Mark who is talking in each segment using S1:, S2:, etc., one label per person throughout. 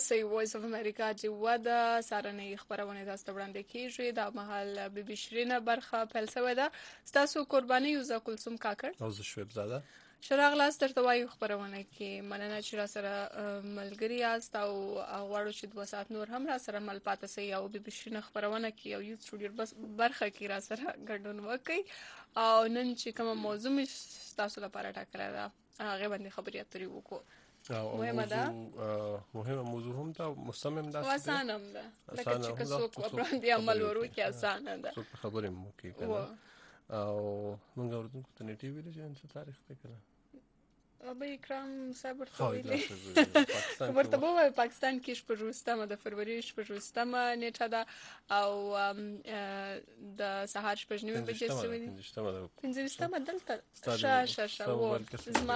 S1: تاسو وایس اف امریکا چې ودا سارنې خبرونه تاسو ته وړاندې کیږي د مهال بي بي شیرینه برخه پیل شوې ده تاسو قرباني یوزا کلثوم کاکړ
S2: او زه شعیب زاده
S1: شراغ لاس درته وایو خبرونه کې مننه چې را سره ملګری یاست او غواړو چې 2 ساعت نور هم را سره مل پاتې سي او بي بي شیرینه خبرونه کې او یو سټوډیو بس برخه کې را سره ګډون وکړي او نن چې کوم موضوع تاسو لپاره ټاکل ده هغه باندې خبرې اترې وکړو مهمه ده
S2: مهمه موضوع هم دا مصمم ده
S1: آسان هم ده لکه چې څوک باندې عمل ورو کې آسان ده
S2: څوک خبرې مو کوي کنه او موږ ورته ته نیټي ویل چې څه تاریخ ته کړه
S1: ابا اکرام صاحب ورته وایي پاکستان کې شپږ د فروری شپږ نیټه ده او د سهار شپږ نیمه بجې سوي 15 دلته شاشه و زما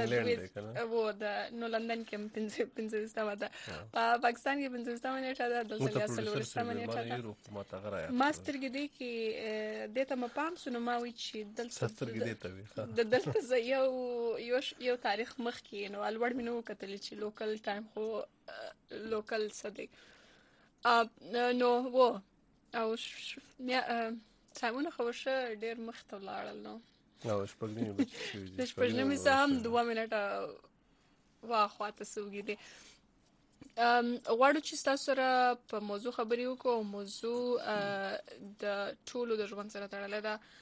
S1: د نو لندن کې 15 ده په پاکستان کې 15 نیټه ده دلته بیا سلور نیټه ده ماستر کې دی کې دته مپام سونه ما وی چې دلته یو تاریخ مخ کې نو الوړ مينو کتل چې لوکل ټایم خو لوکل صدی نو و او سامونه خوشه ډیر مخ ته لاړل نو شپږنیمه سم 2 منټه واخواته سوګی دي غواړو چې تاسو سره په موضوع خبرې وکړو موضوع د ټولو د ژوند سره تړلې ده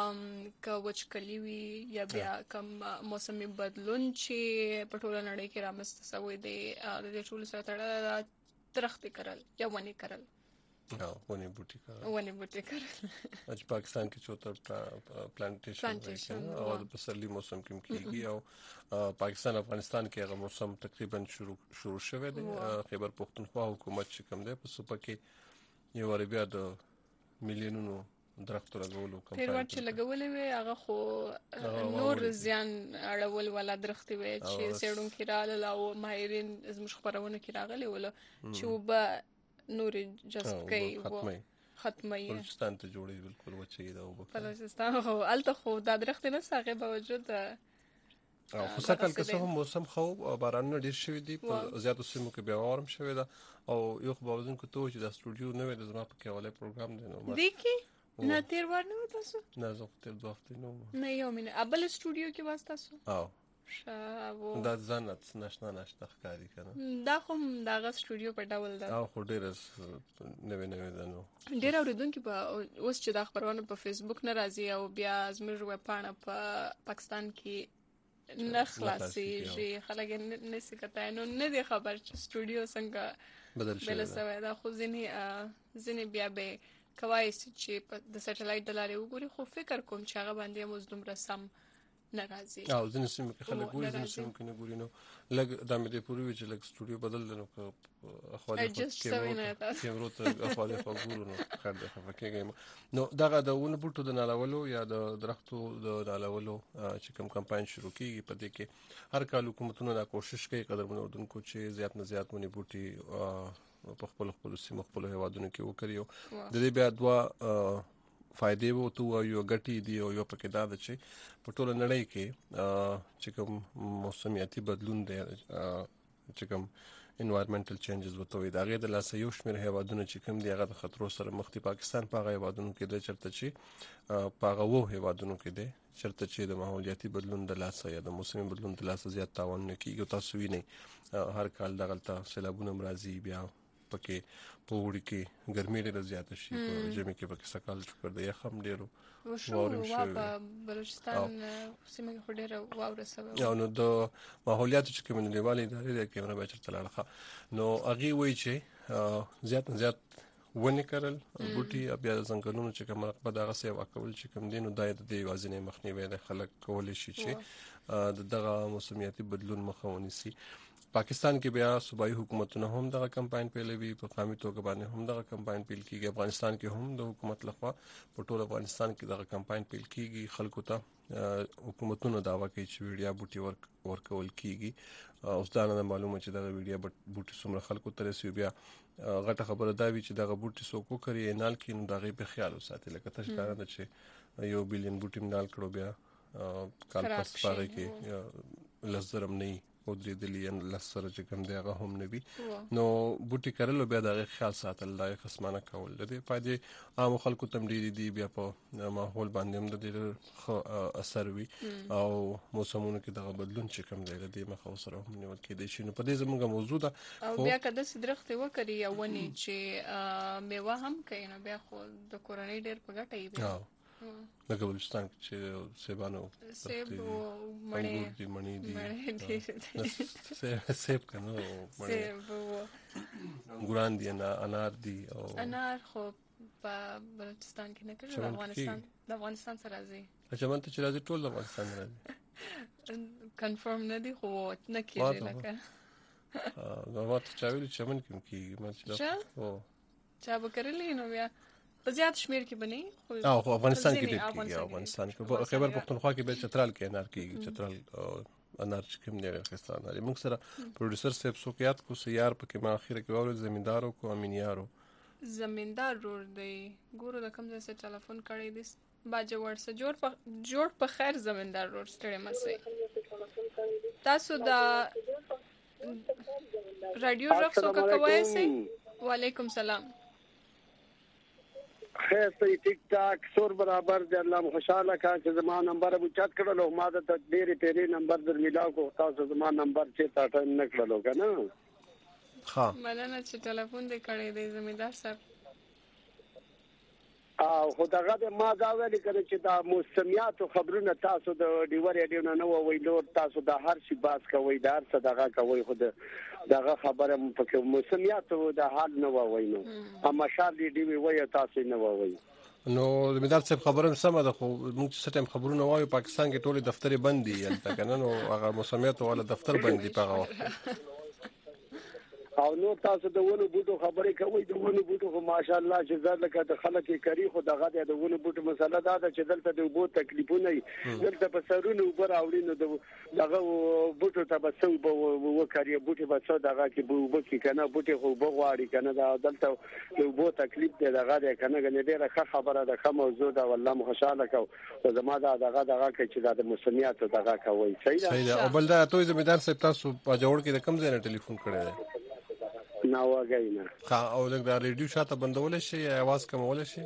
S1: که وچکلي وي یا بیا کوم موسمي بدلون چې په ټوله نړۍ کې رامنځته شوی دی د دې ټولو سره تړلې درختې کرل یا ونې کرل
S2: ونې بوټي کرل چې پاکستان کې چوتر پلانټیشن او د پسرلي موسم کې کیږي او پاکستان افغانستان کې هغه موسم تقریبا شروع شوه دی خیبر پختونخوا حکومت چې کوم دی په صوبه کې یو بیا د میلیونونو درختو لګولو
S1: کمپاین تیر وخت لګولې وي هغه خو نور زیان اړول ولا درختي وي چې سیړون کې رااله او ماهرین زموږ خبرونه کې راغلي ول چې وب نور جذب کوي ختمي
S2: بلوچستان ته جوړي بالکل وچي دا وب
S1: بلوچستان خو الته خو د درخت نه ساغه باوجود
S2: او خو سکل که څه موسم خو باران ډیر شوی دی په زیاتو سیمو کې بیا ورم شوی دا او یو خو باوزن کو ته چې د سټوډیو نه وي د زما په کې ولې پروګرام دی نو
S1: دی کی نه تیر ور نه تاسو
S2: نه زه تیر وخت
S1: نه یو مینه ابل سټوډیو کې واسطه
S2: او
S1: شاو
S2: دا ځنت نشته ښکاری کنه
S1: دا کوم داغه سټوډیو په ډول ده
S2: او خو ډیر نوې ده نو
S1: ډیر اوریدونکو په اوس چې د خبرونه په فیسبوک نه راځي او بیا زموږ ویب پاڼه په پاکستان کې نه خلاصيږي خلک نه سکته نو نه دی خبر چې سټوډیو څنګه بدل شوی دا خو ځینې بیا به کوي چې د سټلایټ د لارې وګوري خو فکر کوم چې هغه باندې مزدوم رسم ناراضي
S2: او ځینې سیمې کې خلک ګوري ځینې سیمې کې نه ګوري نو لګ د مې د پوری چې لګ سټوډیو بدل نو که اخوالي کیمرو ته اخوالي وګورو نو خیر ده فکرګم نو دغه د ونه بوټو د نالولو یا د درختو د نالولو چې کوم کمپاین شروع کیږي په دې کې هر کال حکومتونه دا کوشش کوي قدرمن اردوونکو چې زیات نه زیات ونه بوټي په خپل سیمه خپل هوادونو کې وکړي د دې بیا دوا فائدې وو تو یو غټي دی او یو پکې دا د چې په ټوله نړۍ کې چې کوم موسمیاتي بدلون دی چې کوم انوایرنمنټل چینجز وته وي دا غي د لاسه یو شمېر هوادونو چې کوم دی هغه د خطرو سره مخ دي پاکستان په هوادونو کې د چرته چې په وو هوادونو کې دی چرته چې د ماحولیاتي بدلون د لاسه یا د موسمي بدلون د لاسه زیات تاوان نه کیږي تاسو وینئ هر کال دغلطه سیلابونه مرضی بیا پکې په وړي کې ګرمي ډیره زیاته شي په جمع کې پکې سکال شکر دی خم ډیرو
S1: وورم شو په بلوچستان سیمه کې ډیره واوره سبب
S2: نو د ماحولیاتو چې کوم نیوالي د کیمرا بچر تلاړه نو اغي وای چې زیات ونی کرل بوټي بیا د ځنګلونو چې کوم رقبه دغه سی واکول چې کوم دین او د دې وازنې مخنیوي د خلک کول شي چې دغه موسمیاتي بدلون مخاوني سي پاکستان کې بیا صوبایي حکومتونه هم دغه کمپاین پیلوي په قومي توګه باندې هم دغه کمپاین پیل کیږي افغانستان کې هم د حکومت لخوا په ټول افغانستان کې دغه کمپاین پیل کیږي خلکو ته حکومتونو داوا کوي چې ویډیا بوټي ورکول کیږي اوس دا نه معلومه چې دغه ویډیا بوټي څومره خلکو ته رسي بیا غټه خبره دا وی چې دغه بوټي څوک کوي نال کې نو دغه په خیال وساتي لکه تاسو کار نه چې 1 بلین بوټي نال کړو بیا کال پس پاره کې لزرم نه درېدلي یا لسره چې کوم دی هغه هم نه وي. نو بوټي کرلو بیا د هغې خیال ساتل د هغې خصمانه کول د دې فایدې عامو خلکو ته هم ډېرې دي، بیا په ماحول باندې هم د ډېر ښه اثر وي او موسمونو کې دغه بدلون چې کوم دی د دې مخه ورسره هم نیول کېدی شي. نو په دې زموږ موضوع ده.
S1: او بیا که داسې درختې وکري یا ونې چې میوه هم کوي نو بیا خو د کورنۍ ډېر په ګټه یې دی.
S2: لکه بلوچستان کې چې سیبانو
S1: سیب او
S2: مڼې دي سیب که نه
S1: سیب
S2: ګلان دي انار دي. او
S1: انار خو په بلوچستان کې نه کوي، د افغانستان سره راځي.
S2: چمن ته چې راځي ټول د افغانستان راځي،
S1: کنفرم نه دي خو نه کېږي. لکه
S2: ما ته چا ویلي چمن کې هم کېږي
S1: چا به کرلی نو بیا په زیات شمیر کې بنې
S2: خو افغانستان کې ډېر کېږي. افغانستان کې خیبر پښتونخوا کې بیا چترال کې انار کېږي. چترال انار چې کوم دی اخیسته انار. موږ سره پروډوسر صاحب څوک یاد کو سیار پکې ما اخیره کې واورېد زمیندارو کو امینیارو
S1: زمیندار رور دی ګورو د کوم ځای څخه ټلیفون کړی دی باجوړ سره جوړ په خیر زمیندار رور ستړی مسئ تاسو د رادیو رخ څوک کوی سي. وعلیکم سلام.
S3: خیر ته ټیک ټاک سور برابر د الله خوشاله کا چې زما نمبر ابو چات کړلو ما د ډېرې پیری نمبر در ملاو کو تاسو زما نمبر چې تا ټایم نه کړلو کنه.
S2: ها
S1: مننه چې ټلیفون دې کړی دی زمیندار صاحب.
S3: او خدغه د ما دا ویل کړي چې دا موسمیات خبرونه تاسو د ډیور ایډیو نه ویلو تاسو د هر شي باس کوي د هر څه دغه کوي خو دغه خبره په موسمیات د حال نه ووینو اما شالي دی وی تاسو نه ووي.
S2: نو زمیندار صاحب خبره سمه ده خو موږ چې ستیم خبرونه وایو پاکستان کې ټول دفتر بند دي البته کنه نو هغه موسمیات ولا دفتر بند دي په هغه
S3: او نو تاسو د ونو بوټو خبرې کوي د ونو بوټو خو ماشاءالله چې زړه لکه د خلک کری خو دغه د ونو بوټو مسله دا ده چې دلته د وبو تکلیفونه دلته په سرونو وبر اوړینو دغه بوټو ته بسو وکړي بوټي بسو دغه کې بو کې کنه بوټي خو بغواړي کنه دا دلته د وبو تکلیف دی دغه د کنه غنې ډیره ښه خبره ده ښه موضوع ده والله خوشاله کو او زما دغه کې چې د موسمیات دغه کوي. صحیح
S2: ده. او بل دا توي زمیندار صاحب تاسو په جوړ کې د کم ځای نه ټلیفون کړی دی
S3: ناوګینا
S2: او لږ د ریډیو شاته بندول شي یا आवाज کمول شي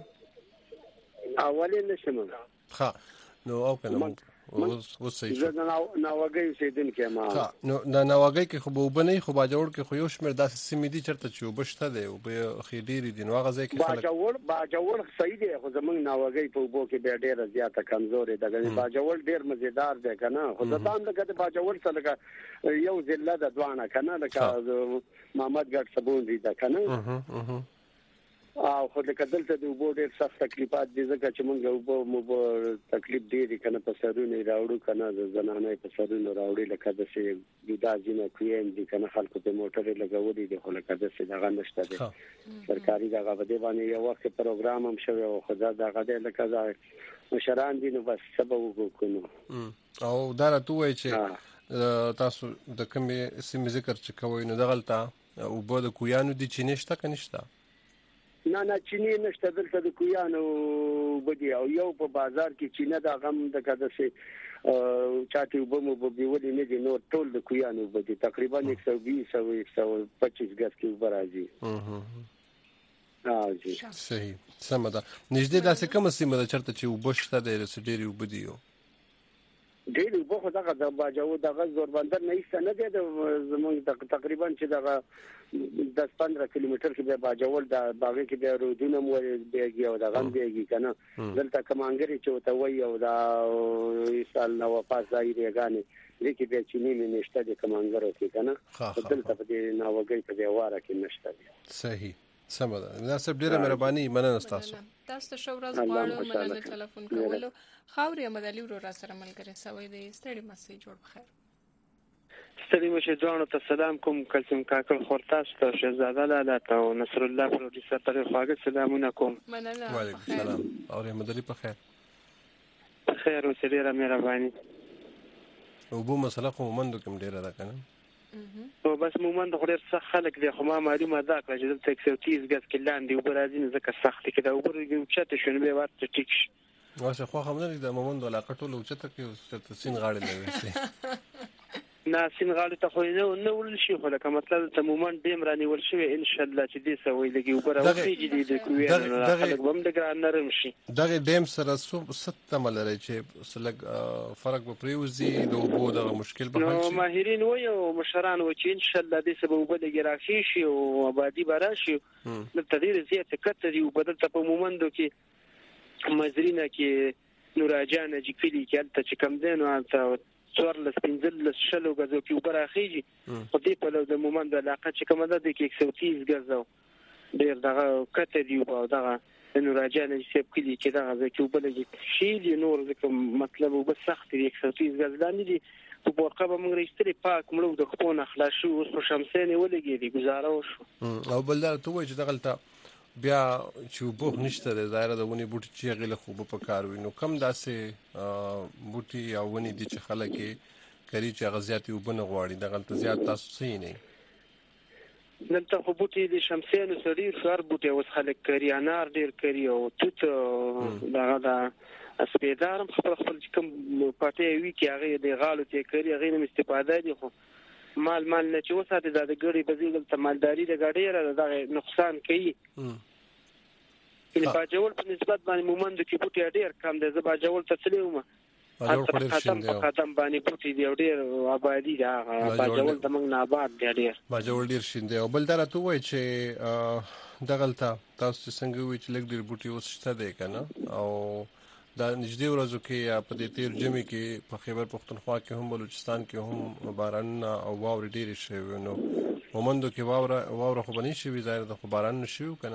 S3: اولین نشم
S2: ها نو او کنه اوس صحیح
S3: زه ناوګی سیدن کې ما
S2: نو ناوګی کې خو وبني خو باجوړ کې خو یو شمیر داسې سیمې دي چرته چې وبشته دی او به خېډيري دي نو هغه ځای کې
S3: باجوړ صحیح دی خو زمونږ ناوګی په وبو کې ډېر زیاته کمزوري ده غني باجوړ ډېر مزیدار دی کنه خو ځان لکه باجوړ سره لکه یو ځله د دوانه کنه لکه محمد ګټ سبون دي دا کنه او خو د کدلته د وبو ډېر سخت تکلیفات دي ځکه چې موږ وبو تکلیف ډېر کنه په سرونه راوړو کنه د زنانه په سرونه راوړي لکه د سي جدا جنہ کوین دي کنه خلکو په موټر لګولې دي خو لکه د سي دغه نشته دي سرکاري دغه بده باندې یو وخت پروګرام هم شوی او خدای دغه د لکه مشران دي نو بس سبب وکړو
S2: او دا راته وای چې تاسو د کومې سیمې ذکر چې کوی نو دغلطه او په د کویانو دي چې نشته کنيشته
S3: نه چینی نشته دلته د کویانو بدی او یو په بازار کې چینه دا غم د کده سي چاټي وبمو به ولې نه دي نو ټول د کویانو بدی تقریبا 120 او 125 غاز کې برازي. جی
S2: صحیح سم ده. نږدې داسې کوم سیمه ده چرته چې وبشته د رسډيري وبدیو
S3: ډېر وبو خو دغه د باجو دغه زوربندر نه ایسته نه دی زمونږ تقریبا چې دغه 10-15 کیلومتر کې به باجول د باغې کې به رودونه مو بیږي او دغه بیږي کنه دلته کمانګری چې ته وای او دا سال نو پاس ځای غانې لکه به چینی نه نشته د کمانګرو کې کنه دلته په دې ناوګي په دیواره کې نشته دي.
S2: صحیح سم ده. مناسب ډیره مهرباني مننه تاسو
S1: تاسو شورز غواړم مننه ټلیفون کولو خاوري مدالي ورو را سره ملګری سوي دی ستړي مسي جوړ بخیر
S4: ستړي مشه ځوانو ته سلام کوم کلسم کاکل خورتاس ته شهزاده لاله ته نصر الله پروډوسر ته خواږه سلامونه کوم.
S1: مننه
S2: وعلیکم السلام او مدالي په خیر
S4: خیر او ډیره مهرباني
S2: او بو مسله خو مندو کوم ډیره ده کنه
S4: او بس مومند خو ډېر سخت خلک دی خو ما معلومه ده چې دلته 130 غاز کې لاندې وبرازي ځکه سخت کې دا وبرګي چته شونه به ورته ټیک شي
S2: واسه خو هم نه د مومند علاقه ټول او چته کې ستاسین غاړي لوي
S4: ناسین غاړه ته خو نه ول شي خو لکه مطلب ته مومن دیم رانیول شي ان شاء الله چې دې سوي لګي وبره وخت دې کوي نه خلک بم د ګران نرم شي
S2: دغه دیم سره ست ملره چې سلګ فرق به پریوزي د وبو د مشکل به حل شي
S4: ماهرین وي او مشران و چې ان شاء الله دې سبب وبلګي راشي شي او آبادی براشي د تدیر زیات کته دی وبدل ته په مومندو کې مزرینه کې نوراجان چې کلی کې الته چې کم دینو الته څوارلس پنځلس شلو غزو کې وبراخیږي په دې په لور د مومند د علاقه چې کومه ده د 130 غزو ډیر دغه کته دی او دغه نو راځي چې په کلی کې دغه چې وبلګي شي دی نور ځکه مطلب وبس سخت دی 130 غز لاندې دي په ورقه به موږ رښتري پاک مړو د خپل اخلاص شو اوس په شمسین ولګي دی گزاره وشو
S2: او بل دا ته وایي چې دغلته بیا چې بوخ نشته د ظاهر د ونی بوټي چې غله خوب په کار وینو کم داسې بوټي او ونی دي چې خلک کری چې غزياتي وبنه غواړي دغلته زیات تاسو سې نه
S4: دلته خو بوټي د شمسین سړي شهر بوټي اوس خلک کری انار ډیر کری او توت دغه د اسپیدارم خپل کوم پټي وی کې هغه د غالو ته کری هغه نه استفاده دي خو مال نه چې وساته د ګړي بزیګل ته مالداري د ګاډي د نقصان کوي کله باجول په نسبت باندې مومند کې بوټي ډیر کم دي زبا جوول ته تلوم ختم باندې بوټي دی ډیر آبادی دا باجول د موږ نه آباد دی ډیر
S2: باجول ډیر شین دی او بل درته وای چې دغلطه تاسو څنګه وی چې لګ ډیر بوټي اوس شته دی کنه او دا نږدې ورځو کې په دې تیر جمعې کې په خیبر پختونخوا کې هم بلوچستان کې هم باران او واورې ډېرې شوي نو مومندو کې واوره خو بنې شوي ظاهر د خو باران نشوي کنه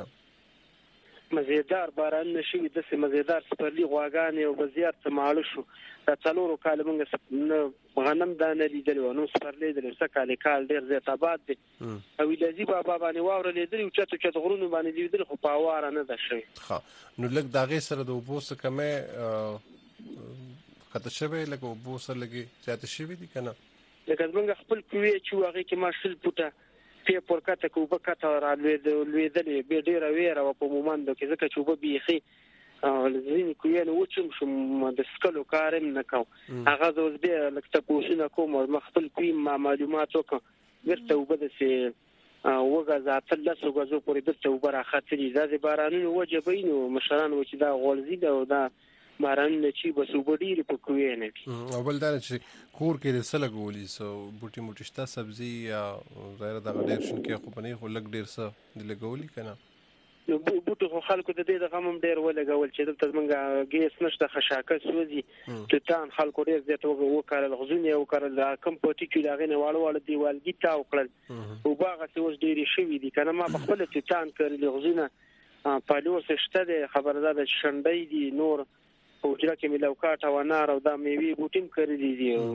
S4: مزیدار باران نشوي د سه مزیدار سپرلی غواګانې او بزیار سماړو شو دا څلورو کال موږ غنم دانه لیدل نو سپرلی د سکه کال ډېر زیات آباد دي او لذي بابا باندې واوره لیدل او چته غرونو باندې لیدل خو په واره نه ده شوی
S2: ها نو لګ داغه سره د وبوس کمه خطر شوی لګ وبوس لګي زیات شوی دي کنه
S4: لکه موږ خپل کوی چې هغه کې ماشل پټه په پورکاته کو بکاته را لیدل به ډیر ویره او په مومند کې ځکه چې وب بيخي لزین کوی نو وچم شم د سکلو کارم نکاو هغه زوز به لکه پوښتنه کوم مخفل کوی معلومات وکړه ورته وبد سي وګزا تلسو غزو پورې درته وبره خاطري د بارانونو وجبینو مشران و چې دا غولزي دا باران چې بس وبډيري په کوی نه
S2: او بل دا چې کور کې د سلګولي سو بوټي موټشتا سبزي یا غیر د غډیر شن کې خو پني خو لګ ډیر څه د لګولي کنه
S4: نو بوټو خو خلکو د دې د غمم ډیر ولګول چې دلته موږ ګیس نشته خشاکه سوزي تتان خلکو ډیر زیات وکړل غزونه او کړل کم پټی کې لاغې نه واړو دیوالګي تا وکړل او باغه څه اوس ډیر شوی دي کنه ما خپل تتان کړل غزونه پالوس شته د خبردار شنډې دي نور او چې کې ملوکات او انار او د میوي بوټیم کړی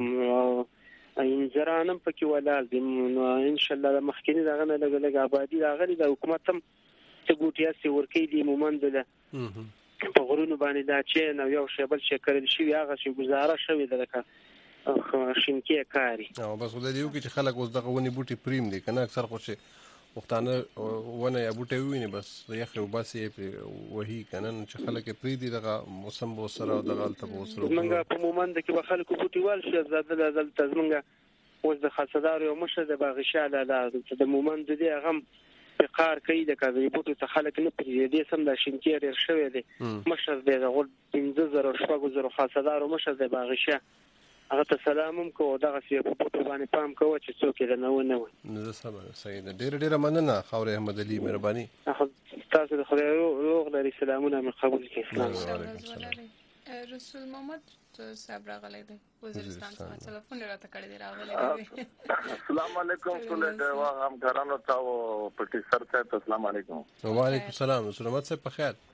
S4: دي انځرانم پکې ولال دي ان شاء الله مخکینی دغه نه لګ آبادی راغلي د حکومت هم ته بوټیا سي ورکی دي مومند ده په غرونو باندې دا چې نو یو شی بل شي کړل شي هغه شی گزاره شوی ده که شینکې کاری
S2: او بس ولې یو چې خلک اوس دغه ونی بوټي پریم دي کنه اکثر خو شي وختانه ونه یا بوټي ویني بس یخ او بس یې وਹੀ کنه چې خلک پری دي دغه موسم بو سره دغه الته سره
S4: منګه په مومند کې به خلک بوټي وال شي زادل تزمنګه اوس د خاصدار یو مشه د باغشاله د مومند دی هغه فقار کوي د کاوی بوټو ته خلک نه پری دي سم د شینکې ډیر شوی دی مشه د غول 15000 شپږ خاصدار مشه د باغشه هغه ته سلامم کو دغه سی په بوټو باندې پام کوه چې څوک یې نه ونه
S2: نو سم سید ډیر مننه خاور احمد علي مهرباني
S4: تاسو د خدای روغ لري سلامونه من قبول کې
S1: رسول محمد صاحب راغلی دی وزیرستان څخه ټلیفون راته کړی دی راغلی دی
S5: السلام علیکم ټول د واغم غرانو تاسو پروفیسور صاحب السلام علیکم
S2: وعلیکم السلام سلامت صاحب په خیر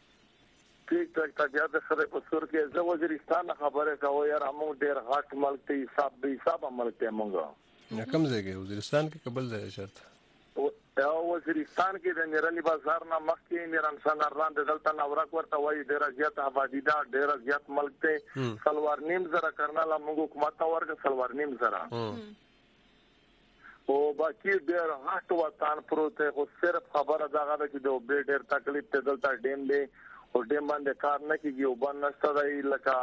S5: ټیک ټاک تاسو د سره په سر کې زه وزیرستان خبره کوم یار موږ ډیر غاټ ملک ته حساب ملک ته موږ
S2: کوم ځای کې وزیرستان کې قبل ځای شرط
S5: او وزیرستان کې د نړۍ بازار نه مخکې میرانسان اران د دلته نورک ورته وایي ډیر زیات آبادی دا ډیر زیات ملک ته سلوار نیم زره کرنل موږ حکومت ورګه سلوار نیم زره او باقي ډیر هټ وطن پروت خو صرف خبره دغه چې د ډیر تکلیف ته دلته ډیم دی او ډیم باندې کار نه کیږي او باندې نشته دی لکه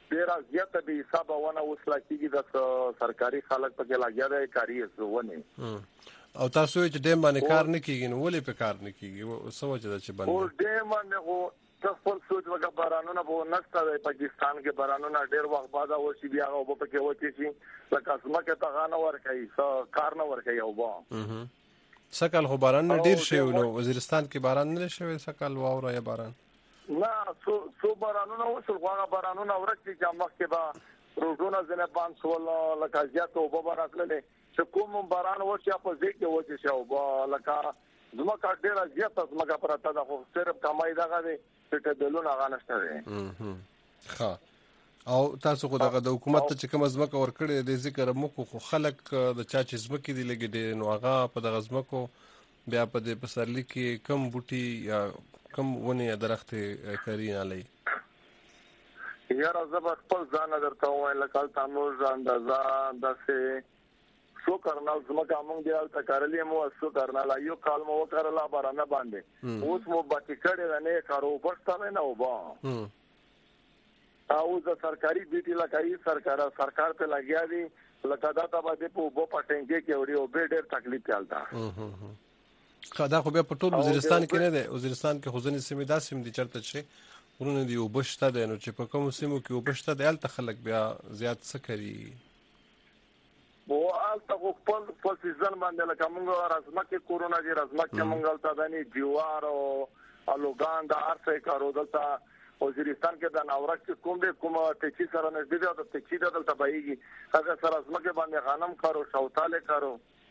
S5: ډیر زیاته به حساب ونه وسلا کیږي د سرکاري خلک په لګیا دی کاری ونه
S2: او تاسو چې ډیم باندې کار نه کیږي نو ولې په کار نه کیږي سوچ دا چې باندې
S5: او ډیم باندې خپل سوچ وکړه بارانونه به نشته د پاکستان کې بارانونه ډیر وخت بعد او شي بیا او په کې وتی شي لکه اسمه کې تغانه ور کوي کار نه ور کوي او با
S2: سکل خو باران ډیر شي نو وزیرستان کې باران نه شوی سکل واوره یا باران
S5: نه سو بارانونه وصل غواړه بارانونه ورکړي چې مخکې به روډونه ځنه باندې سوال لکه زیات او به راتللې چې کوم باران ورشي په ځای کې وځي شو با لکه زمکه ډیر زیات زمکه پراته ده خو صرف کمای دغه دی چې دلونه غانشته دي
S2: ښه او تاسو خو دغه د حکومت ته چې کوم زمکه ورکړي د ذکر مکو خو خلک د چا چې زمکه دی لګي نو هغه په دغه زمکو بیا په دې پسرلی کې کم بوټي یا کم ونی درخت کری نه لای
S5: یاره زبر خپل ځان درته وایم لکه تاسو اندازا داسې سو کرنال زمکه موږ دی الته کارلې مو سو کرنال یو کال مو وکړلا بارانه باندې اوس مو باندې کړه نه کارو پښتا نه وبا او د سرکاري ډیټی لکه سرکار په لګیا دي لکه دا ته باندې په وبو پټنګي کې وړي او به ډېر تکلیف چلتا
S2: خدا خو بیا په ټول وزیرستان کې نه دی وزیرستان کې خو ځنې سیمې داسې دي چرته چې ورونه دی وبشته دی نو چې په کوم سیمو کې وبشته دی الته خلک بیا زیات څه کوي
S5: او الته خپل سیزن باندې لکه موږ رزمه کې کورونا دی رزمه کې موږ الته دانی جوار او الوګان د ارڅه کارو دلته وزیرستان کې د ناورک کې کوم دې کوم تچی سره نږدې دی او تچی دلته بایږي هغه سره رزمه کې باندې غنم کارو شوتاله کارو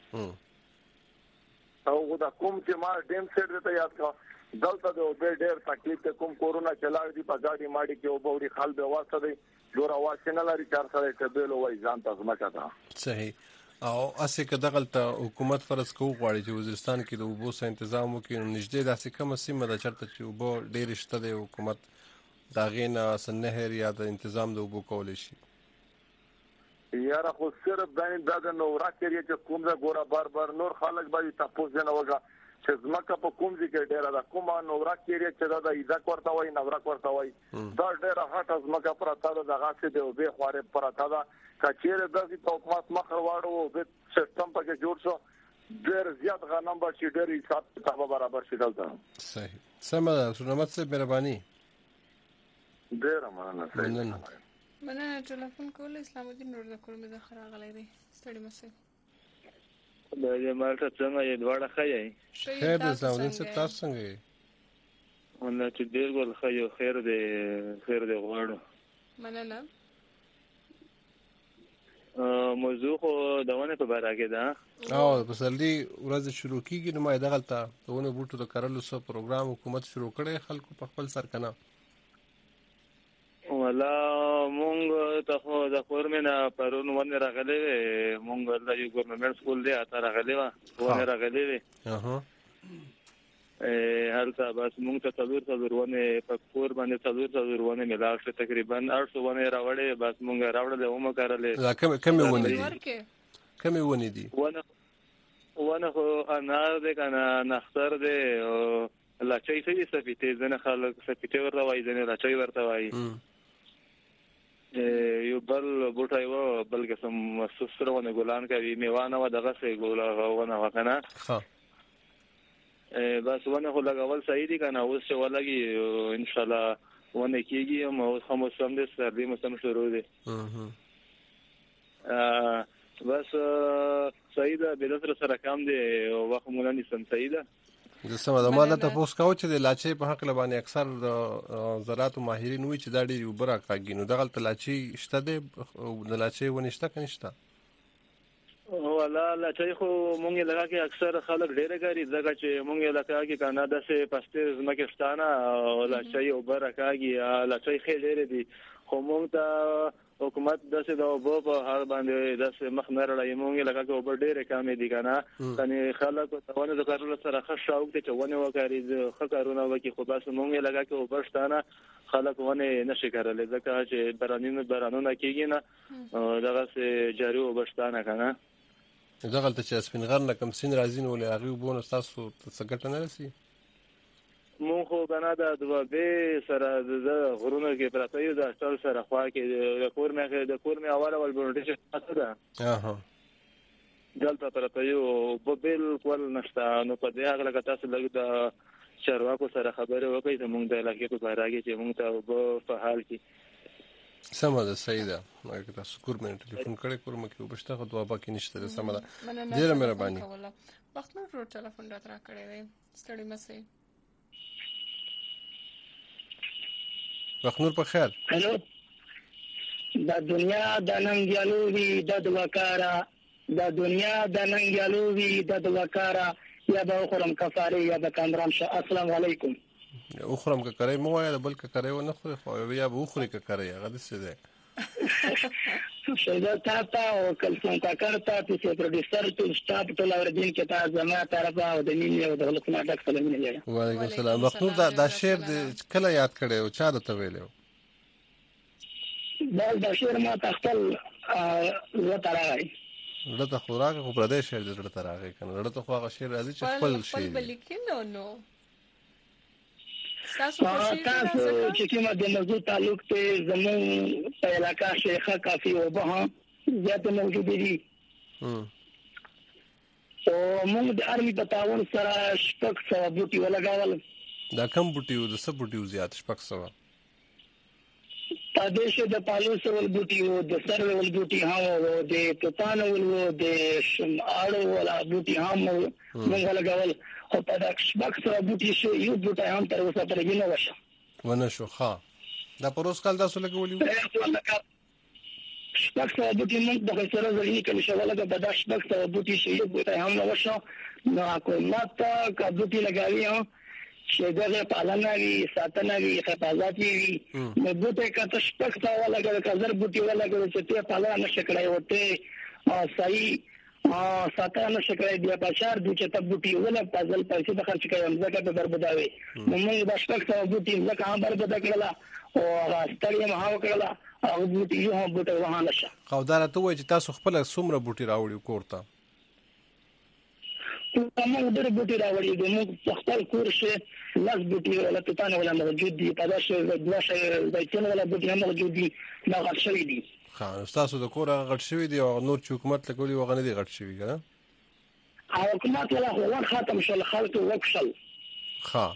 S5: او دا کوم چې ما ډیم سیټ ته یاد کا دلته د ډېر تکلیف ته کوم کورونا چلاوي دی په ګاډي ماډي کې او بوري خال به واسطه دی جوړ اواز نه لري چار سره ته به وای ځان تاسو ما کاته
S2: صحیح او اسې که دغه حکومت فرض کو غواړي چې وزیرستان کې د اوبو سره تنظیم وکړي نو نږدې داسې کومه سیمه ده چرته چې اوبو ډېر شته د حکومت دا غینه سنهر یا د تنظیم د اوبو کول شي
S5: یاره خو صرف د نورا کې چې کوم دا ګوره بار نور خلک باندې تاسو نه وګه چې زمکه په کوم ځای کې ډیره دا کومه نورا کې چې دا ایزا ورته وای نورا ورته وای دا ډیره هټه زمکه پراته ده دغه څه دی او به خواره پراته ده کچېره د حکومت مخ وروړو به سیستم پکې جوړ شو ډیر زیات غنم به چې ډیر حساب کتاب برابر شي دلته
S2: صحیح سمه ده سلامت صاحب مهرباني
S5: ډیر مننه
S1: مننه ټلیفون کول اسلام الدین نور د کور مزه خراغلی دی ستړي مسئ
S4: د مالټا څنګه یې دواړه خایي
S2: خیر د زاودین څه تاسو څنګه یې
S4: ولله چې ډیر ګل خایو خیر دې غواړو
S1: مننه
S4: موضوع خو دونه په باره کې ده
S2: او پسلدي ورځ شروع کیږي نو ما دغلطه دونه بوټو د کارلو سو پروګرام حکومت شروع کړي خلکو په خپل سر کنه
S4: ولا مونږ ته د فورمنه پرون ونه راغلې مونږ د یو ګورنمنت سکول دی اته راغلې ونه راغلې هلته بس مونږ ته څلور ونه په کور باندې څلور ونه ملاو شو تقریبا 800 ونه راوړې بس مونږ راوړل او مو کارلې
S2: کم ونه دي
S4: ونه خو انار دې کنه نختر دې لا چای سي سپیته زنه خلک سپیته ورته وای زنه لا چای ورته وای یو بل بوټای و بل قسم سسرونه ګلان کوي میوانه و دغه سه ګولونه وکنه بس ونه خو لګول صحیح دي کنه اوس چې ولګي ان شاء الله ونه کیږي مو هم سم دې سر دې مسم شروع دي بس صحیح ده بل سره کم دي وخت مولاني سم صحیح ده
S2: د سم د ماده ته پوس کاو چې د لاچي په حق لبانې اکثر د زراعت ماهرین وی چې دا ډېر وبره کاږي نو دغه لاچي شته د لاچي ونشته کنيشته
S4: ولا لاچي خو مونږ لګا کې اکثر خلک ډېر کوي ځکه چې مونږ لګا کې کاناډا سه پسته زمکستانه او لاچي وبره کاږي لاچي خېل ډېر دي خو مونږ ته حکومت داسې د وبو په هر باندې داسې مخ نه راړی مونږ لکه که وبو ډېرې کمې دي که نه کنې خلکو ته ونه د کارونو سره ښه شوق دی چې ونې وکاري ښه کارونه وکړي خو بس مونږ لکه که وبو شته نه خلک ونې نشي کارلی ځکه چې بارانونه کېږي نه دغسې جاري وبو شته نه که نه
S2: دغلته چې سپین غر نه کوم سیند راځي نو ولې هغې اوبو نه ستاسو څه ګټه نه رسي
S6: مونږ خو کنه د دوبه سره د غرونو کې پراته یو د ټول سره خوا کې د کور مې اوله ول بونډه شته ده دلته پراته یو په بالکل نشته نو په دې هغه لکه تاسو لګ د چارواکو سره خبرې وکړئ ته مونږ د علاقې په باره کې چې مونږ ته په حال کې
S2: سمه ده صحیح ده مګر تاسو کور مې ټلیفون کړی کور مې کې وبشته خو دوا باقي نشته سمه ده ډیره مهرباني
S1: وخت نور ټلیفون راته کړی دی ستړي مسئ
S2: وخت نور په خیر
S7: الو د دنیا د ننګیالو وی د وکارا د دنیا د ننګیالو وی د وکارا یا به خرم کفاره یا به کامران شه السلام علیکم
S2: اخرم که کرے مو یا بل که کرے و نه خو یا به اخری که کرے هغه څه ده
S7: شیدا تا او کلسون کا کرتا چې پروډوسر ټول سټاف ټول اوردین کې تا زما طرفه او د مين یو د خلکو ډک سلامونه لري
S2: وعلیکم السلام مخنور دا شعر کله یاد کړي او چا ته ویلو
S7: دا شعر ما تختل وته راغی
S2: لته خوراک خو پردې شعر د لته راغی کنه لته خو هغه شعر راځي چې خپل شي
S1: خپل لیکینو نو
S7: تاسو چې کومه د موضوع تعلق ته زمون په علاقہ شیخه کافی او به زیات موجود دي او موږ د ارمی په تعاون سره شپږ سوه بوټي ولګول
S2: دا کم بوټي د سب بوټي زیات شپږ سوه
S7: پدې د پالوس ول بوټي او د سر ول بوټي هم او د توتان ول د شماړو ولا بوټي هم موږ ولګول او په داک شپږ سوه بوټي شو یو بوټي هم تر اوسه پرې نه وشه
S2: ونه شو ښه دا پروس کال تاسو لګولې
S7: شپږ سوه بوټي موږ د سره ځای کې نشول د دا شپږ سوه بوټي شو یو بوټي هم نه وشه نو حکومت کا بوټي لګاوي چې دغه پالنه وی ساتنه وی حفاظت وی نو بوټي کا شپږ سوه لګول کزر بوټي ولګول چې ته پالنه نشکړای وته صحیح ساتنه نشکړای دی په شهر د چې تبوټي ولا پازل پیسې د خرچ کوي ځکه په بربداوي نو موږ د شپږ سوه بوټي ځکه هم بربد کړلا او راستړی مها وکړلا او بوټي یو هم بوټي وهانه شه
S2: قوداره ته وای چې تاسو خپل څومره بوټي راوړي کوړه
S7: موږ ډېر بوټي راوړي د موږ خپل کورشه لاس بوټي ولا توتان ولا موجود دي په داسې دغه زيتون ولا بوټي هم موجود دي دا غټ شوی دي
S2: ها تاسو د کور غټ شوی دی او نور چې حکومت لګولي وغه نه دی غټ شوی کنه
S7: او حکومت ولا هو ختم شول خلک وکشل
S2: ها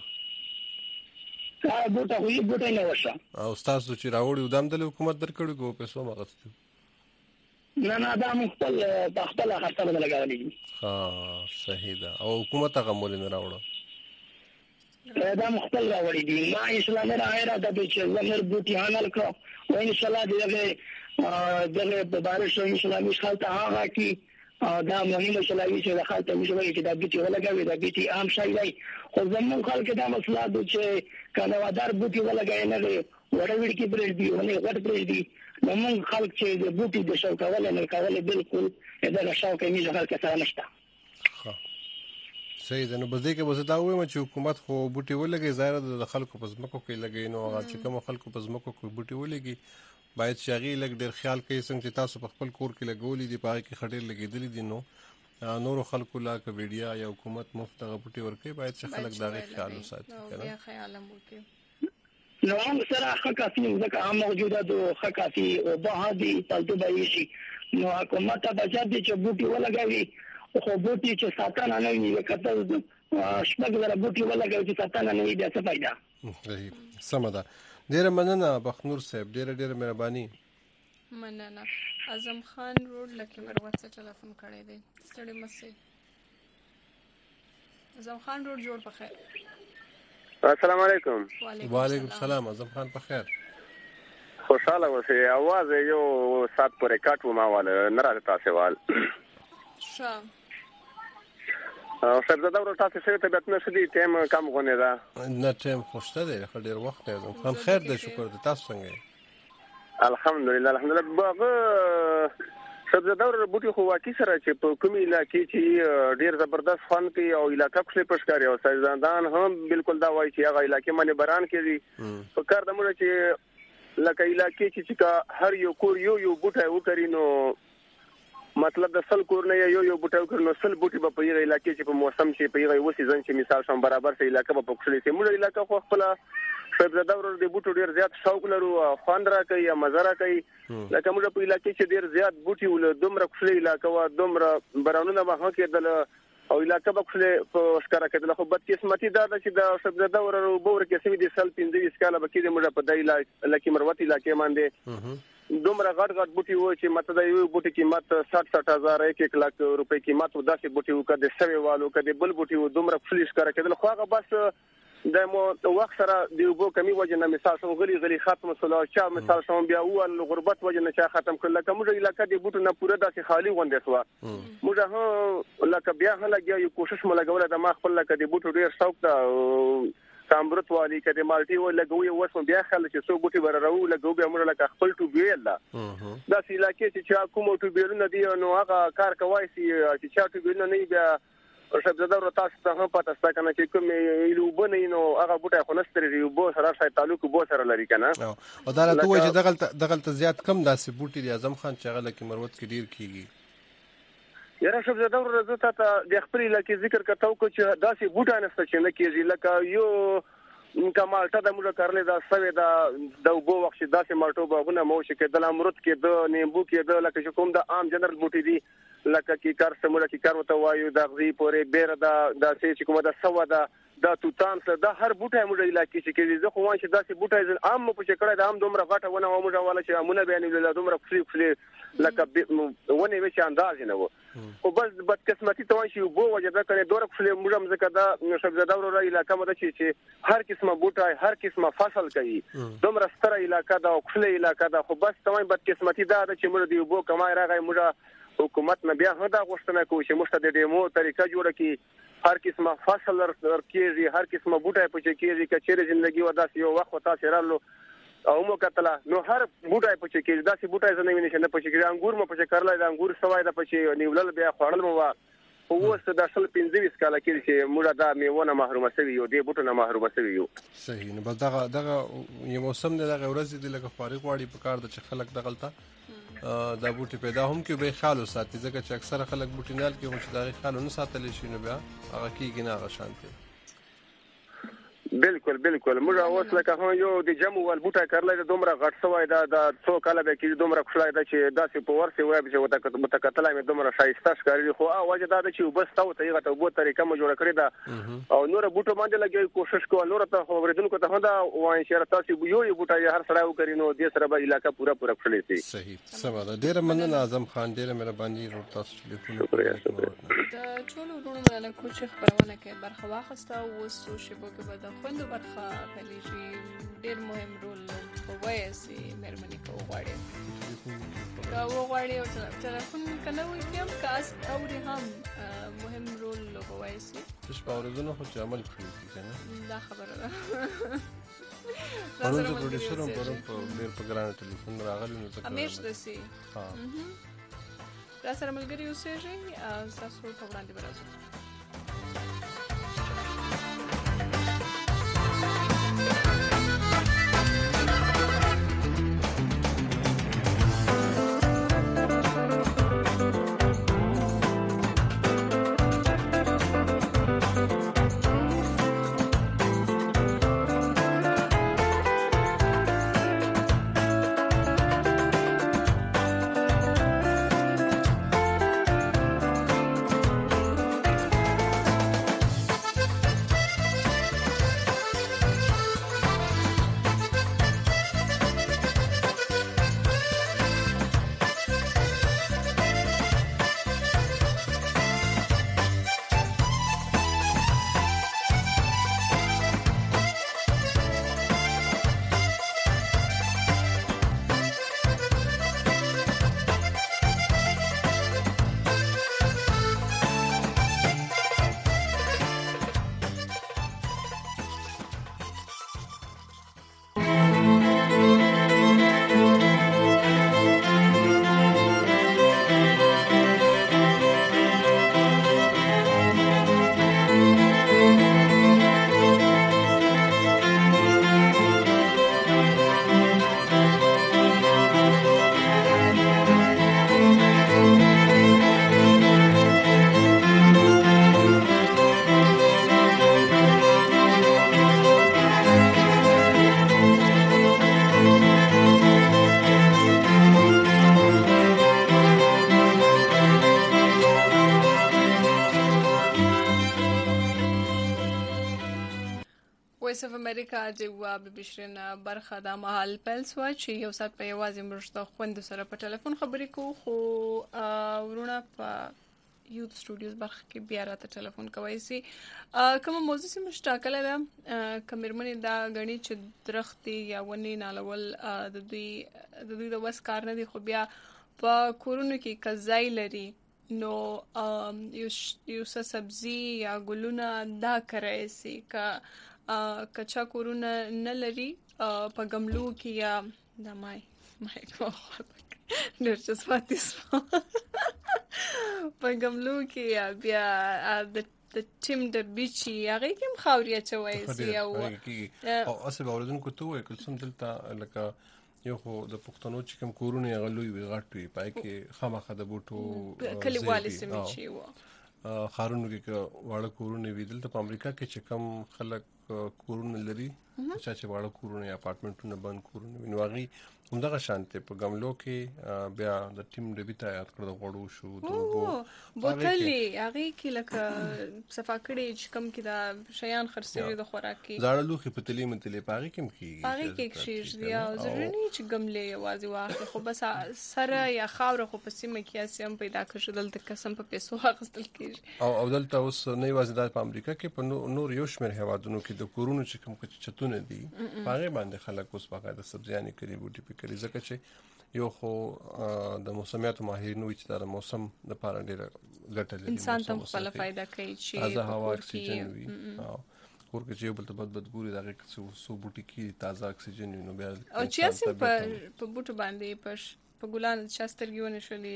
S7: بوټه وی بوټه نه وشه
S2: او تاسو چې راوړي ودام د حکومت درکړي کو پیسو مغستو
S7: نه دا مختل خپل خرڅه لګولې دي
S2: ها صحیح ده او حکومت هغه مول نه راوړو
S7: دا مختل راوړي دي ما اسلامي راهره د چې زمر بوټي هانل کړو او ان شاء الله دغه په بارش اسلامي خلک هغه کی دا مهمه شلایي چې خلک مشوي چې دا بوټي ولګوي دا بوټي عام شای دی خو زمون خلک دا مسله د چې کنوادار بوټي ولګای نه دی وړوي کې برېډ دی ونه غټ برېډ دی زمون خلک چې د بوټي د شو کول نه کول بالکل دا شاو کې میږي خلک سره نشته
S2: صحیح ده نو بده کې بس دا وایم چې حکومت خو بوټي ولګي ظاهر د خلکو په ځمکو کې لګي نو هغه چې کوم خلکو په ځمکو کې بوټي ولګي باید شاغي لګ ډیر خیال کوي څنګه چې تاسو په خپل کور کې لګولې دي پاره کې خټې لګېدلې دي نو نور خلکو لا کویډیا یا حکومت مفت غ بوټي ورکړي باید چې خلک دا خیال وساتي
S1: کنه یا خیال مو کې
S7: نو هم سره حقافي ځکه هم موجوده د حقافي او بهادي تلته به شي نو حکومت ته بچا دي چې بوټي ولګوي خو بوټي چې ساتنه نه وي کته شپږ زره بوټي ولګوي چې ساتنه نه وي د څه فائدہ
S2: سم ده ډیر مننه بخنور صاحب ډیر مهرباني
S1: مننه اعظم خان روډ لکه مر واتس ټلیفون کړی دی ستړي مسئ اعظم خان روډ جوړ په خیر
S3: السلام علیکم
S2: وعلیکم السلام اعظم خان په خیر
S3: خوشاله اوسئ اواز یو سات پورې کټ و ماواله نه راځي تاسو وال
S1: ښه
S3: او سر زده ورو تاسو څه ته بیت نه شدي ټیم کم غونې ده
S2: نه ټیم خوشته دی ډیر وخت دی خان خیر دی شکر دی تاسو څنګه
S3: الحمدلله باغ سر زده ورو بوټي خو واکي سره چې په کومي علاقې چې ډیر زبردست فن کوي او علاقې خپل پښکاري او سرزندان هم بالکل دا وایي چې هغه علاقې باندې بران کوي په کار د موږ چې لکه علاقې چې هر یو کور یو بوټي وکړي نو مطلب د سل کور نه یو بوټو کړنو سل بوټي په یغه علاقې چې په موسم چې په یغه وسیزن چې مثال شم برابر سي علاقې په پکښلې سي موږ علاقې خو خپل شپږ دور د بوټو ډیر زیات شوق لرو خوند را کوي یا مزه را کوي لکه موږ په علاقې چې ډیر زیات بوټي ول دومره کښلې علاقې وا دومره برانونه به هکېدل او علاقې په کښلې په ښکارا کېدل خو بد قسمتي دا چې د شپږ دور بور کې سوي د سل 15 کاله به کې موږ په دای علاقې مروت علاقې باندې دومره غټ بوټي و چې ماته د یو بوټي قیمت 60,000 1 لک روپۍ قیمت و داسې بوټي و کده سوي والو کده بل بوټي و دومره فلیش کار کېدل خو هغه بس د مو وخت سره د یو کمی وجه نه مثال شو غلي ختم سلا چا مثال شو بیا او غربت وجه نه چا ختم کړل کوم علاقې د بوټو نه پوره داسې خالی غونډه سو موږ هه لکه بیا هله یو کوشش ملګول د ما خپل لکه د بوټو ډیر شوق ته کامبرت والی کده مالټي و لګوي وسم بیا خل چې سو بوټي بررو لګو بیا موږ لکه خپل ټو بیل دا د علاقې چې کوم ټو بیل نه دی نو هغه کار کوي چې چا ټو بیل نه بیا شپږ دور تاسو ته هم پته ست کنه چې کوم یلو بنې نو هغه بوټي خو نستري بو سره شای تعلق بو سره لري کنه
S2: او دا ته وایي چې دغه زیات کم داسې بوټي دی اعظم خان چې هغه لکه مروت کې ډیر کیږي
S3: یاره شپږ دور رضا ته د خپل لکه ذکر کتاو کو چې داسې بوټي نست چې نه کیږي لکه یو کمالټه د موږ کارلې دا سوي دا د وبو وخت داسې مالټو باغونه مو چې کېدل امرود کې د نیمبو کې د لکه کوم د عام جنرال بوټي دي لکه کی کار سموله کی کار وته وایو د غزي پورې بیر دا چې کومه د سوا دا توتان سره د هر بوټي موږ علاقې چې کې زه خو وان چې داسې بوټي عام په چې کړه د عام دومره غټه ونه و موږ والا چې امونه بیان له دومره خفلي لکه ونه وچ انداز نه و او بس بد قسمتي ته وان چې بو وجه دا کنه دوره خفلي موږ هم زکه دا شپږ دور را علاقې مده چې هر قسمه بوټي هر قسمه فصل کوي دومره ستره علاقې دا خفلي علاقې دا خو بس توای بد قسمتي دا چې موږ دی بو کمای راغی موږ حکومت نه بیا هدا غوښتنه کوي چې مشته د ډیمو طریقه جوړه کی هر قسمه فصل ورکیږي هر قسمه بوټي پچې کیږي کچېره ژوندۍ و داسې یو وخت وتا سره او مو کتله نو هر بوټي پچې کیږي داسې بوټي زنه ویني چې نه پچې کیږي انګور مو پچې کړلای د انګور سوای د پچې نیولل بیا خوړل مو او وسه د اصل 15 کاله کې چې موږ دا میونه محرومه سوي یو دی بوټو نه محرومه سوي یو
S2: صحیح نو بس دغه یو موسم نه دغه ورځ دی لکه خارق واړي په کار د چې خلک دغلطه دا بوټي پیدا هم کې به خالو ساتي ځکه چې اکثره خلک بوټي نال کې هم چې دا خالو نه ساتل شي نو بیا هغه کېږي نه هغه شانتي
S3: بالکل موږ اوس لکه هو یو د جمع ول بوټه کړل د دومره غټ سوای دا څو کاله به کې دومره خلای دا چې داسې په ورسي وای چې وته متکتلای مې دومره شایسته ښکاري خو واجه دا چې بس تاو ته یو ته بو طریقه مو جوړ کړی دا او نور بوټو باندې لګي کوشش کوه نور ته خبرېدونکو ته دا وای چې تاسو یو بوټه هر سره وکړي نو د سره به علاقې پورا خلې شي
S2: صحیح سم ده ډیر مننه اعظم خان ډیر مهرباني تاسو ټلیفون
S1: د ټولو ورونو نه کوچ خبرونه کې برخه واخسته او وسو شبو کې به د خوند برخه کلیږي ډیر مهم رول وایسي مېرمنې کو غواړي دا وغواړي او ټلیفون کنه وي هم کاس او هم مهم رول وایسي
S2: چې په ورځونو خو عمل کوي کنه
S1: دا خبره ده
S2: پرون د پروډوسر هم په ډیر په ګران ټلیفون راغلی نو څه
S1: همیش دسي را سره ملګری اوسېږي تاسو په وړاندې برازو امریکا جواب بشرنا برخه د محل پیل سو چې یو سات په یوازې مرشته خوند سره په ټلیفون خبرې کوو خو ورونه په یوت سټوډیوز برخه کې بیا راته ټلیفون کوي سي کوم موضوع سم مشتاقله ده کمرمنې دا غني چې درختي یا ونی نالول د دوی د وس کار نه دی خو بیا په کورونو کې کزای لري نو یو سبزی یا ګلونه دا کوي سي کچا کورونه نه لري په گملو کې یا د مای کو ډېر څه سپاتیس په گملو کې یا بیا د ټیم د بیچي هغه کوم خاوریا چوي سي او
S2: اصل اوردونکو ته وای کله سم دلته لکه یو خو د پښتنو چې کوم کورونه غلوي وي غټ وي پای کې خامخا د بوټو
S1: کلیوالي سیمه چی و
S2: خارونو کې واړه کورونه وي دلته په امریکا کې چې کم خلک کورونه لري چې واړه کورونه یا اپارټمنټونه بند کورونه وي نو هغه همدغه شانته په گملو کې بیا د ټیم د بیت یاد کړو غوړو شو دوبو
S1: بوتلې هغه کې لکه صفاکړي چې کم کې دا شیان خرڅېږي د خوراکي
S2: زاړه لوخي پتلې متلې پاغي کم کیږي
S1: پاغي کې شیش دی او ضروري نه چې گملې یوازې واخلي خو بس سره یا خاور خو په سیمه کې اسیم پیدا کړل دلته قسم په پیسو اخستل کیږي
S2: او دلته اوس نه یوازې د امریکا کې په نور یو شمېر هوادونو کې د کورونو چې کم چتونه دي پاغي باندې خلک اوس باقاعده سبزیانې کوي بوټي کلی ځکه چې یو خو د موسمیاتو ماهرینو چې د موسم د پاره ډیره ګټه لري
S1: انسان ته خپل فائدہ کوي چې
S2: تازه هوا اکسیجن وي کور کې چې بل ته بد ګوري دغه سو بوټي کې تازه اکسیجن وي نو بیا
S1: او چې اسیم په بوټو باندې په ګلان شاسترګیونه شولې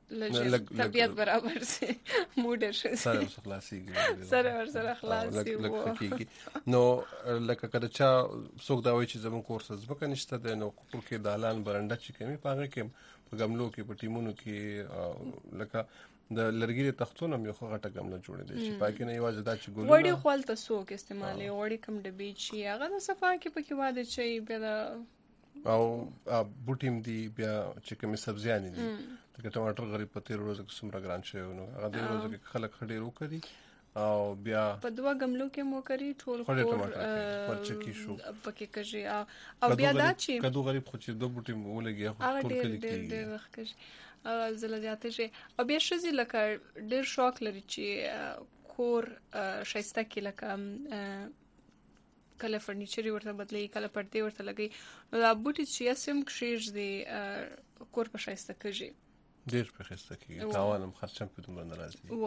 S1: طبیعت برابر سي موډ شي
S2: سره خلاصيږي
S1: سره خلاصي
S2: نو لکه کله چې څوک دا وایي چې زمون کورس زبکه نشته د نو کور کې دالان برنده چې کمی پاغه کې په گملو کې په ټیمونو کې لکه د لرګي تختونه یو غټه گمله جوړې دي چې پاکي نه یوازې دا چې ګولونه
S1: وړي خپل تاسو کې استعمالي وړي کم ډبي چې هغه د صفا کې پکې واده چي بیا
S2: او بوټیم دی بیا چې کومه سبزیانې دي لکه ټماټر غریب په 13 ورځې کې څومره ګران شوی نو هغه د ورځې کې خلک خډې وکړي او بیا
S1: په دوه گملو کې مو کړی ټول
S2: پرچکی شو
S1: پکې کږي او بیا دا چې
S2: کدو غریب خو چې دوه بوټي ولګي خو ټول کلی کې
S1: ډېر وخت کږي زله زیاته شي او بیا شزي لکه ډېر شوق لري چې کور شایسته کې لکه کله فرنیچر ورته بدلی کله پردې ورته لګي نو دا بوټي چې اسیم کښیږ دي کور په شایسته کږي
S2: ډېر په خسته کې تاوانم خرچم په دومره ناراضي
S1: و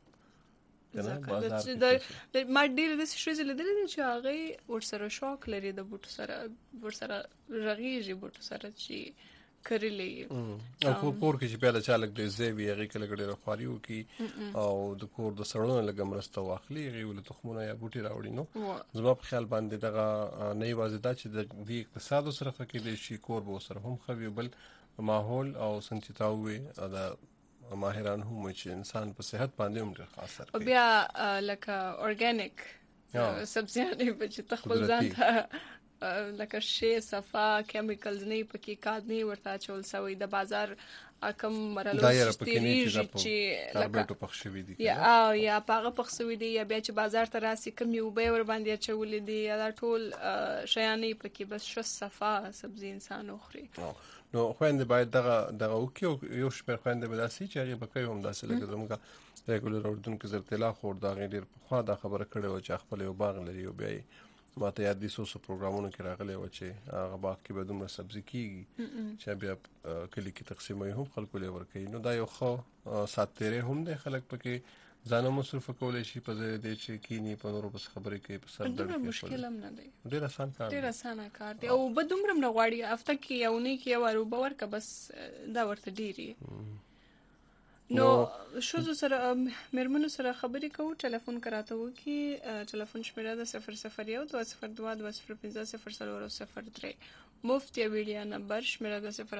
S1: ما ډېر د شې لیدل چې هغه ورسره شوق لري د بوټو سره ورسره رغیږي بوټو سره چې کړلې
S2: او کور کې چې پیاله چالک د زیوی هغه کله ګډه خواريو کې او د کور د سړونو لګم رسته واخلي هغه ول تخمونه یا بوټي راوړي نو زما په خیال باندې دغه نه یوازې دا چې د اقتصاد سره کې د شي کور به سره هم خوي بل ماحول او سنتیتاوي دا ماهران هم چې انسان په صحت باندې هم ډېر خاص سره
S1: او بیا لکه اورګانیک سبزیانې په چې تخبل ځان ته لکه شی صفا کیمیکلز نه پکې کاد نه ورته چول سوی د بازار کم مرلو
S2: تیریږي چې لکه پخښوي دي
S1: یا پاغه پخښوي دي یا بیا چې بازار ته راسي کم یو به ور باندې چولې دي یا ټول شیانې پکې بس ش صفا سبزی انسان اخري
S2: نو خويندې باید دغه وکيو یو شمېر خويندې به داسي چې هغه بکوي هم داسې لکه زموږه ریګولر اردوونکو زرتلا خور دا غیر خو دا خبره کړې و چې خپل یو باغ لري او بیا ماته یاد دي سوسو پروګرامونو کې راغلي و چې هغه باغ کې به دومره سبزي کیږي چې بیا کلی کې تقسیموي هم خلکو لور کوي نو دا یو خو ساتره هم د خلک پکې ځان مصرف کولای شي په ځای دې چې کینی په نورو بس خبرې کوي په سر
S1: درد کې مشکل هم نه دی
S2: ډېر آسان
S1: کار دی او به دومره نه غواړي هفته کې یو نه کې ورو باور کا بس دا ورته ډیری نو شوزو سره مرمنو سره خبرې کوو ټلیفون کراته وو کې ټلیفون شمیره د 001 202 205 مفت یا ویډیو نمبر شمیره د 080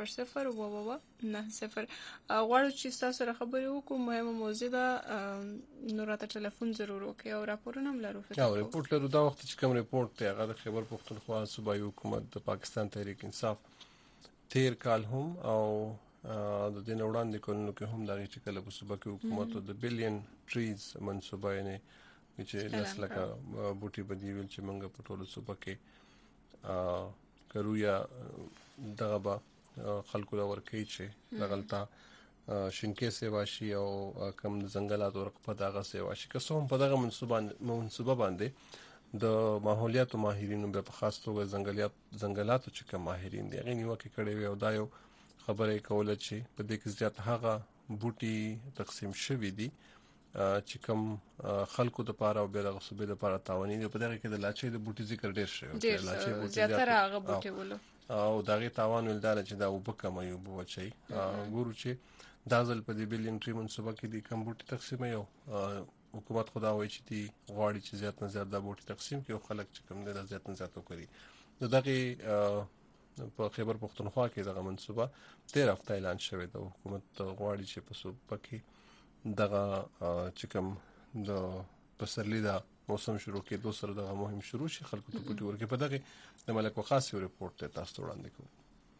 S1: غواړو چې تاسو سره خبرې وکړو مهمه موضوع ده نو راته ټلیفون ضرور وکړئ او راپورونه هم لرو
S2: ریپورت لرو دا وخت چې کوم ریپورت دی هغه د خیبر پختونخوا صوبایي حکومت د پاکستان تحریک انصاف تیر کال هم او د دین وړاندې کولو کې هم دا چې کله په صوبه کې حکومت د بلین ټریز منصوبه نه چې لاسلکه بوټي بدی ویل چې موږ په ټولو صوبه کې کرو یا دغه با خلکو دا ورکی چې دغلطه شینکې سیوا شي او کم ځنګلات او رقبه دغه سیوا شي که څوم په دغه منصوبه باندې د ماحولیات ماهرینو په خاص توګه ځنګلات چې کوم ماهرین دي غي نیوکه کړي وي او دا یو خبره کوله چې په دې کې زیات هغه بوټي تقسیم شوي دي چې کوم خلکو د پاره او بیرغه صوبې د پاره تاواني دي په دغه کې د لاچې د بوټي ذکر ډیر شوی
S1: د لاچې بوټي زیاتره هغه بوټي ولو
S2: او دغه تاوان ولدار چې دا وبکم یو بوچي ګورو چې دا ځل په دې بلین ټری منصوبه کې د کم بوټي تقسیم یو حکومت خدا وایي چې دی غواړي چې زیات نه زیات د بوټي تقسیم کې او خلک چې کم دي زیات نه زیات وکړي دغه په خیبر پختونخوا کې دغه منصوبه 13 هفته اعلان شوی د حکومت غواړي چې په صوبه کې دغه چې کم د پسرلی دا موسم شروع کې دوسر دغه مهم شروع شي خلکو ته بوټي ورکې په دغه د ملک وخاص یو ریپورت ته تاسو وړاندې کوم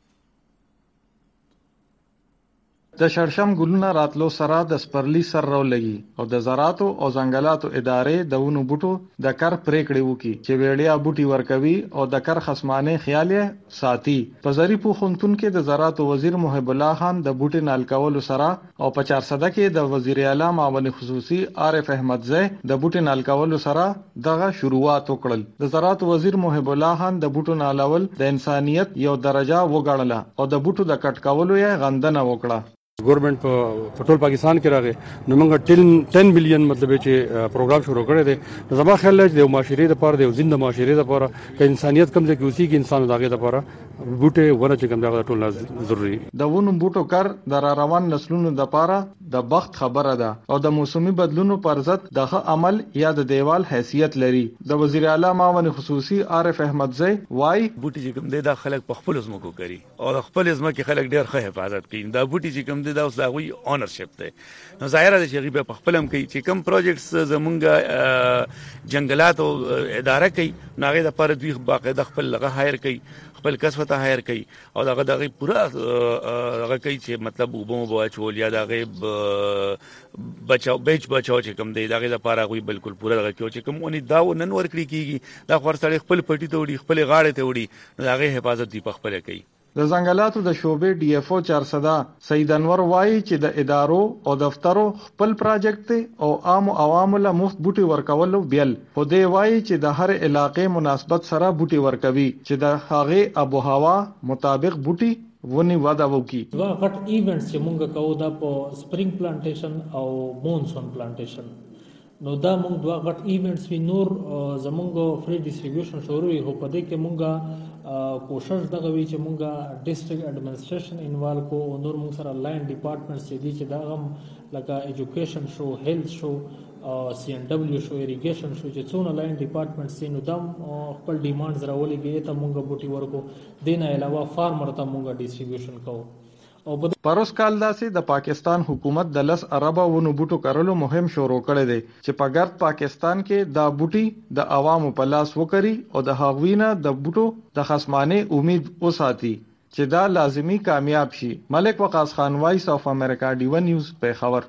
S8: د شړشم ګلونه راتلو سره د سپرلی سر راو لګي او د زراعتو او ځنګلاتو ادارې د ونو بوټو د کر پریکړې وکي چې ویړیا بوټي ورکوي او د کر خصمانه خیال ساتي په ظریفو خونتون کې د زراعتو وزیر محب الله خان د بوټي نال کولو سره او په 400 کې د وزیر اعلی معاون خصوصي عارف احمد زئی د بوټي نال کولو سره دغه شروعات وکړل د زراعتو وزیر محب الله خان د بوټو نالول د انسانيت یو درجه وګڼله او د بوټو د کټ کولو یې غندنه وکړه
S9: گورنمنٹ په ټول پاکستان کې راغی نو موږ 10 بلین مطلب چې پروګرام شروع کړی دی زما خیال دی د معاشري لپاره د زنده معاشري لپاره ک انسانيت کم ځای کې اوسې کې انسان دغه لپاره بوټي ونه چې کوم دغه ټول ضروري
S8: د ونو بوټو کار د روان نسلونو لپاره د بخت خبره ده او د موسمي بدلونو پر ضد دغه عمل یا د دیوال حیثیت لري د وزیر اعلی معاون خصوصي عارف احمد زئی وای
S10: بوټي چې کوم د خلک په خپل ځمکو کوي او د خپل ځمکې خلک ډیر ښه حفاظت کوي دا بوټي چې کوم دا اوس دا وی اونرشپ ده نو ظاهر ده چې غیبه په خپلم کوي چې کوم پروجیکټس زمونږ جنگلات او اداره کوي ناغه د پر دوی باقاعده خپل لغه هایر کوي خپل کسبته هایر کوي او دغه پورا هغه کوي چې مطلب وبو بچول یا دغه بچاو چې کوم دی دغه لپاره غوي بالکل پورا دغه کوي چې کوم ونی دا نن ورکړي کیږي دا خورسړي خپل پټي ته وړي خپل غاړه ته وړي دغه حفاظت دی په خپل کوي
S8: د ځنګلاتو د شوبې ډي اف او 400 سید انور وایي چې د ادارو او دفترو خپل پروجیکټ او عام عوامو له مفت بوټي ورکولو بیل خو دی وایي چې د هر علاقې مناسبت سره بوټي ورکوي چې د هغه ابو هوا مطابق بوټي ونی ودا وکي
S11: وا غټ ایونټس چې مونږ کوو د په سپرینګ پلانټیشن او مونسون پلانټیشن نو دا مونږ دوه غټ ایونټس وی نور زمونږ فری ډیسټریبیوشن شروع هو په دې کې مونږه کوشش دغه وی چې مونږه ډیسټریکټ اډمنسټریشن انوالو کو او نور مونږ سره لاین ډپارټمنټس چې دي چې دا غم لکه ایجوکیشن شو هیلث شو سی ان ډبلیو شو اریګیشن شو چې څونه لاین ډپارټمنټس نو دم خپل ډیمانډز راولېږي ته مونږه بوټي ورکو دینه علاوه فارمر ته مونږه ډیسټریبیوشن کوو
S8: پروس کال داسې د پاکستان حکومت د 10 اربه ونو بوټو کرلو مهم شروع کړی دی چې په ګرد پاکستان کې دا بوټي د عوامو په لاس وکړي او د هغوینه د بوټو د خصمانه امید وساتي چې دا لازمی کامیاب شي ملک وقاص خان وایس اف امریکا ډی 1 نیوز په خبر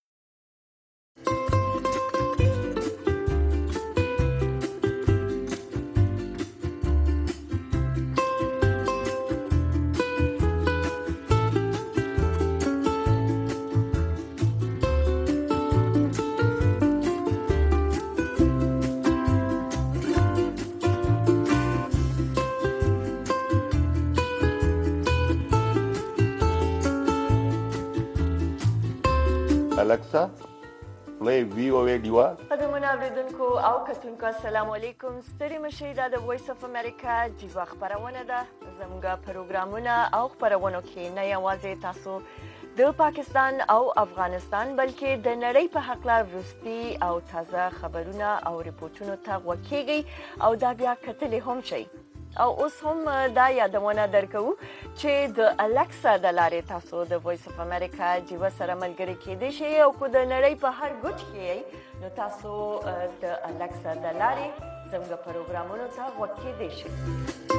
S12: Alexa, play VOA Diva.
S13: قدمونه اوریدونکو او کتونکو السلام علیکم ستړي مشئ دا د وایس اف امریکا جیوا خبرونه ده زموږ پروګرامونه او خبرونه کې نه یوازې تاسو د پاکستان او افغانستان بلکې د نړۍ په حق لا وروستي او تازه خبرونه او ریپورتونو ته وکیږي او دا بیا کتلې هم شي او اوس هم دا یادونه درکو چې د الکسا د لارې تاسو د وایس اف امریکا جیوا سره ملګری کېدئ شئ او کو د نړۍ په هر ګوټ کې نو تاسو د الکسا د لارې زموږ پروګرامونو ته وکیدئ شئ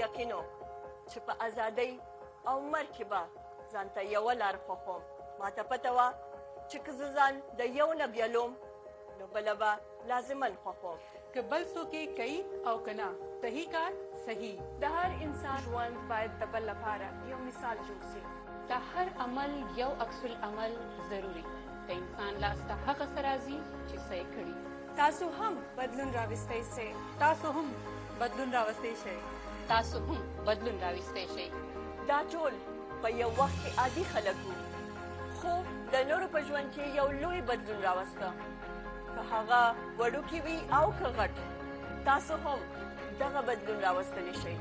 S13: یقینو چې په ازادۍ او مرګ کې به ځانته یوه لار خوښوم. ماته پته وه چې که زه ځان د یو نه بیلوم نو بله به لازمن خوښوم.
S1: که بل څوک یې کوي او که نه صحیح کار صحیح.
S14: د هر انسان ژوند باید د بل لپاره یو مثال جوړ شي.
S15: د هر عمل یو عکس العمل ضروري. د انسان لاس ته هغه څه راځي چې څه یې کړي.
S14: تاسو هم بدلون راوستی شئ.
S1: تاسو هم بدلون راوستی شئ.
S15: تاسو هم بدلون راوستی شئ.
S13: دا ټول په یو وخت کې عادي خلک وو، خو د نورو په ژوند کې یو لوی بدلون راوسته. که هغه وړوکی وي او که غټ، تاسو هم دغه بدلون راوستلی شئ.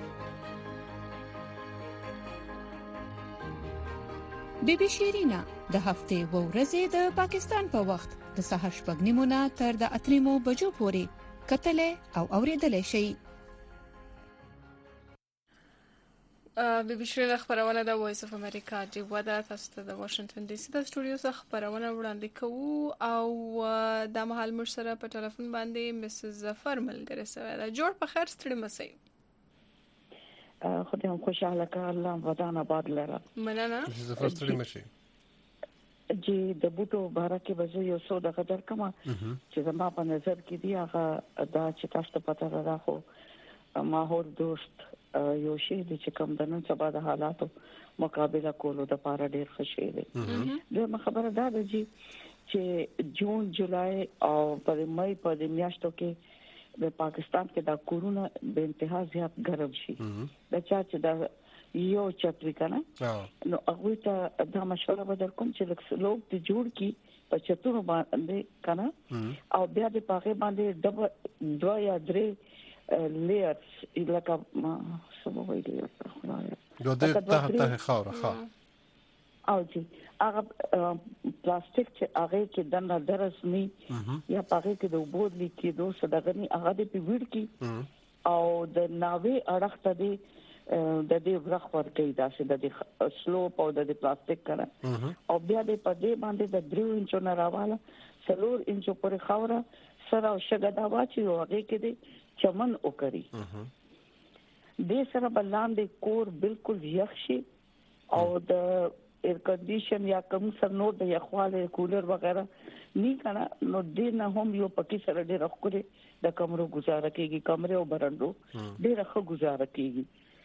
S16: بیبي شیرینا د هفتې و ورځې د پاکستان په وخت د سهار 8:30 نه تر د 8:00 بجو پورې کتلې او اوریدلې شي.
S1: بیبي شیرینا خبرونه د وایس اف امریکا دی ودا تاسو ته د واشنگټن ډي سي د سټوډیو څخه خبرونه وړاندې کوو او د مهال مر سره په ټلیفون باندې مسز ظفر ملګری سره دا جوړ په خیر ستړي مسئ.
S17: خدای هم خوشاله کړه، الله ودان آباد لره.
S1: مننه.
S2: ظفر ستړي مشي.
S17: جی د بوټو بارکه وځي یو څو د قدر کما چې زما په نظر کې دی هغه دا چې تاسو ته پته راغو ماحول دوست یو شی چې کوم د نن سبا د حالاتو مقابله کولو د پاره ډیر خوشی دی. دا خبره ده چې جون جولای او په مې په د میاشتو کې د پاکستان کې دا کورونا به انتها زیات ګرم شي. دا چې دا یو چتري کنه نو هغه ته دا مشوره بدل کوم چې لوګ ته جوړ کی په چتونو باندې کنه او بیا د پاګه باندې دوه یا درې لیئرز لکه سمو ویلي
S2: دوه ته خاوره
S17: او جی هغه پلاستیک چې هغه کې دنه درسنی یا پاګه کې د وبود لیکي دوه صدغنی هغه د پیوړ کی او د ناوې اړخته دی د دې ورخ ورکې داسې د سلوپ او د پلاستیک کنه او بیا د پدې باندې د 3 انچو نه راواله 4 انچو پر خاوره سره او شګه دا واچي او هغه کې د چمن وکړي دې سره بلاندې کور بالکل یخ شي او د ایر کنډیشن یا کوم سر نور د یخواله کولر وغیرہ نه کنه نو دې نه هم یو پکې سره ډېر خوري د کمرو گزاره کیږي کمرې او برندو ډېر ښه گزاره کیږي.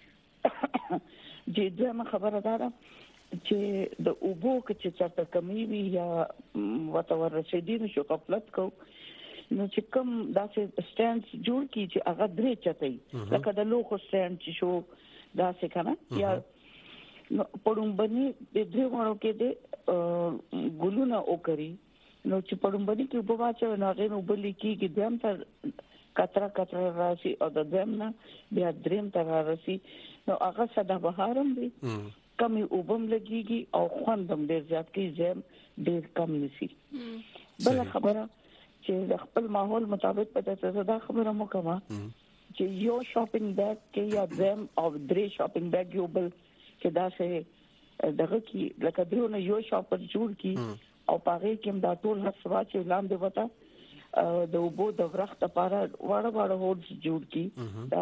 S17: چې دغه خبره ده چې د اوبو کې چې کمی وي یا وتور رسیدي شو غفلت کو نو چې کوم داسې سټانډز جوړ کی چې هغه درې چتای لکه د لوخو سټانډ چې شو داسې کنه یا پړومبني د دې وړو کې د ګلونه وکړي نو چې پړومبني کې وبوا چې نه غو بلی کې دیم تر کتره راشي او د دیم نه بیا دریم تر راشي نو هغه ساده بهارم دی کمی وبم لګيږي او خوندم ډیر زیات کی زم ډیر کم نشي. بل خبره چې خپل ماحول مطابق پته ته دا خبره مو کومه چې یو شاپینګ بیگ کې یا زم او درې شاپینګ بیگ یو بل چې دا څه دغه کی لکه درونه یو شاپر جوړ کی او پاره کې دا ټول حسوا چې لاندې وتا د وبو د ورخت لپاره واړه هوډز جوړ کی دا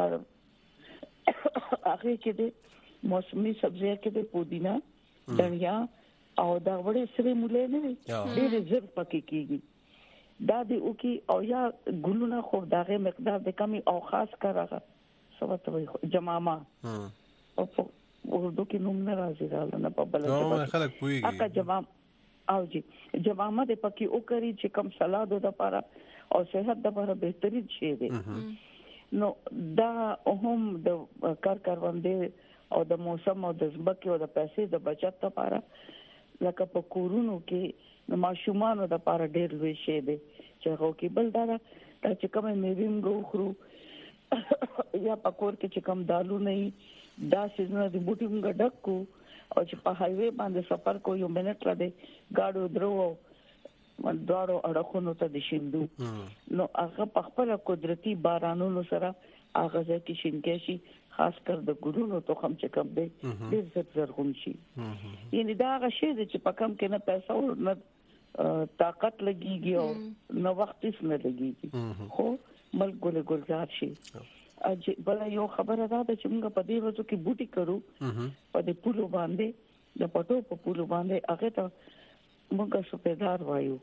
S17: هغه کې د موسمي سبزیو کې د پودینا دنیا او دا وړې سره مولې نه ډېر زر پکې کیږي دا دی او کې او یا ګلونه خو داغه مقدار د کمی او خاص کراغه سبته جماما او اردو کې نوم نه راځي نه په بل
S2: څه خلک پويږي
S17: اګه جمام او جی جماما د پکې او کری چې کم سلاد د لپاره او صحت د لپاره بهترین شی دی نو دا هم د کاروندې او د موسم او د ځمکې او د پیسې د بچت لپاره لکه په کورونو کې د ماشومانو د لپاره ډېر لوی شی دی چې هغه کې بل دا چې کومه میویم غوخرو یا پکور کې چې کوم دالو نه دا سيزونه د بوټینګ ډکو او چې په هایوي باندې سفر کو یو منټ را دی گاډو درو مندارو اړخونو ته د شیندو نو هغه په خپل قدرتي بارانونو سره هغه ځکه شینکې شي خاص کر د ګورونو ته هم چې کوم دی ډېر زرغون شي یعنی دا هغه شی چې په کم کې نه پیسې او نه طاقت لګيږي او نو وخت یې نه لګيږي خو ملک ګلزار شي بل یو خبره ده چې موږ په دې ورځو کې بوټي کړو په دې پولو باندې د پټو په پولو باندې هغه ته موږ سپیدار وایو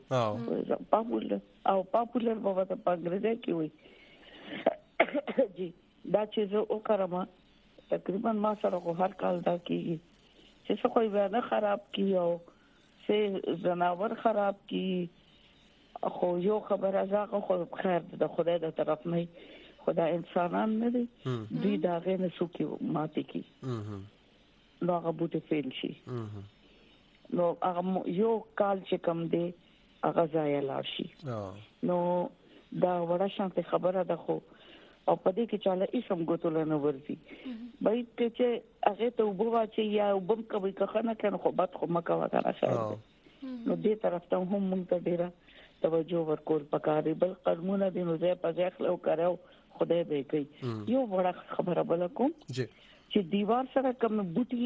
S17: پاپولر بابا ته پنګرځي کې وي جی دا چې زه وکړم تقریبا ما سره هر کال دا کیږي چې څه کوئی نه خراب کیو سه زناور خراب کی خو یو خبره زاغه خو خیر د خدای د طرف نه خدای انسانان نه دي دوی دا غنه سوکي ماته کی نو هغه بوته فیل شي نو هغه یو کال چې کم دی هغه ځای لا شي نو دا وړه شانته خبره ده خو او پدې کې چاله اسم ګوتل نه ورځي بای ته چې هغه ته وبوا چې یا وبم کوي که نه کنه خو بد خو مکه وکړه شاید نو دې طرف ته هم مونږ ته ډیره توجه ورکول پکاري بل قدمونه دې نو ځای په ځای خلو کړو خدای به کوي یو وړه خبره بل کوم چې دیوار سره کوم بوټي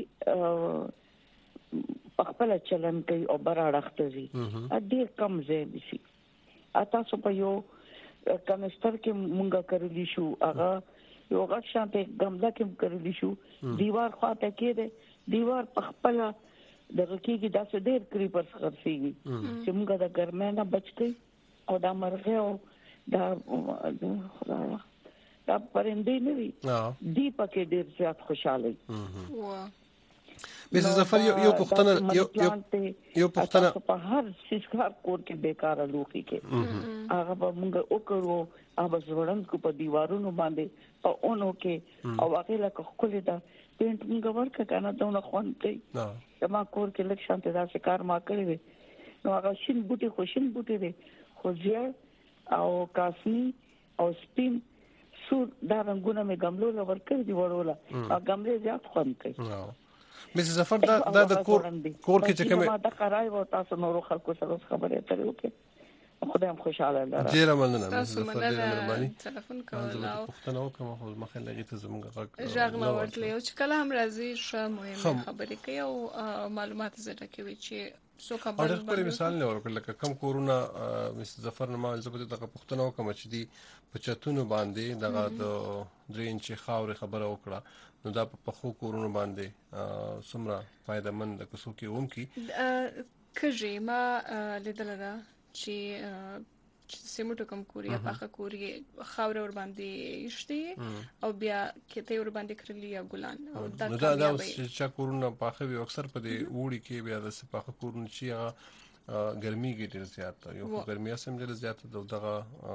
S17: خپل چلن کوي او براړخته وي ډیر کم ځای شي تاسو په یو کنستر کې مونږه کړلی شو هغه یو غټ شانته ګملا کې کړلی شو دیوار خواته کېده دیوار خپل دغه کېږي داسې ډېر کریپرز خرڅيږي چې موږ د ګرمۍ نه بچ کی او دا مرغه او دا خدایا دا پرندې نه وي دی پکې ډېر زیات خوشاله وي
S2: مس ظفر یو پختنه
S17: په هر سیسکار کور کې بیکاره لوخي کې هغه به موږ وکړو هغه زوړند کو په دیوارونو باندې او اونو کې او هغه لکه خپل دا پینټ موږ ورکه کنه دونه خوان کوي ما کور کې لک شانته دا کار ما کړی نو هغه شین بوټي دي خو زیړ او کاسنی او سپین سور دا رنگونه مې گملو لور کړی دی وړوله او گملې زیات خوان کوي
S2: مس ظفر دا د کور کې چې کومه
S17: دا قرای و تاسو نور خلکو سره خبرې اترې وکړي خدای هم خوشاله لاره
S2: ډیر مننه مس ظفر ډیر مهرباني
S1: تلیفون کول او
S2: پښتنه وکم خو مخه لګی ته زمونږ
S1: ژغ نو ورتلی او چې کله هم راځي شه مهمه خبرې کوي او معلومات زده کوي چې څوک
S2: خبر خپل مثال نه ورکړل لکه کم کورونا مس ظفر نه مال زبده د پښتنه وکم چې دی په چتونو باندې دغه د درین چې خاور خبره وکړه نو دا په خو کورونو باندې سمرا فائدہ مند کسو کې اوم کی
S1: کجې ما لیدل را چې سیمټو کم کوریا پاخه کوري خاور ور باندې یشتي او بیا کته ور باندې کړلی یا ګلان او دا
S2: چې کورونه پاخه وي اکثر په دې وړي کې بیا د پاخه کورونه چې ګرمي کې ډیر زیات یو ګرمي سم ډیر زیات دغه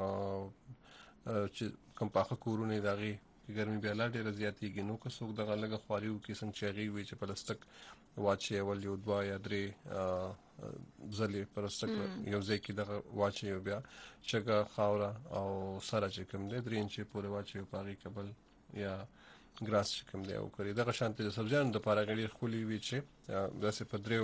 S2: چې کم پاخه کورونه دغه ګرمي بیا لا ډیر زیاتېږي نو که څوک دغه لګه خواریو کې څنګه چاغي وي چې پلاستیک واچي ول یو دوا یا درې ځلې پلاستیک یو ځای کې دغه واچي بیا چګه خاوره او سره چې کوم دې درې انچې پورې واچي پاغي قبل یا ګراس چې کوم دی او کړی دغه شانتي د سبزیانو د پاره غړي خولي وي چې داسې په دریو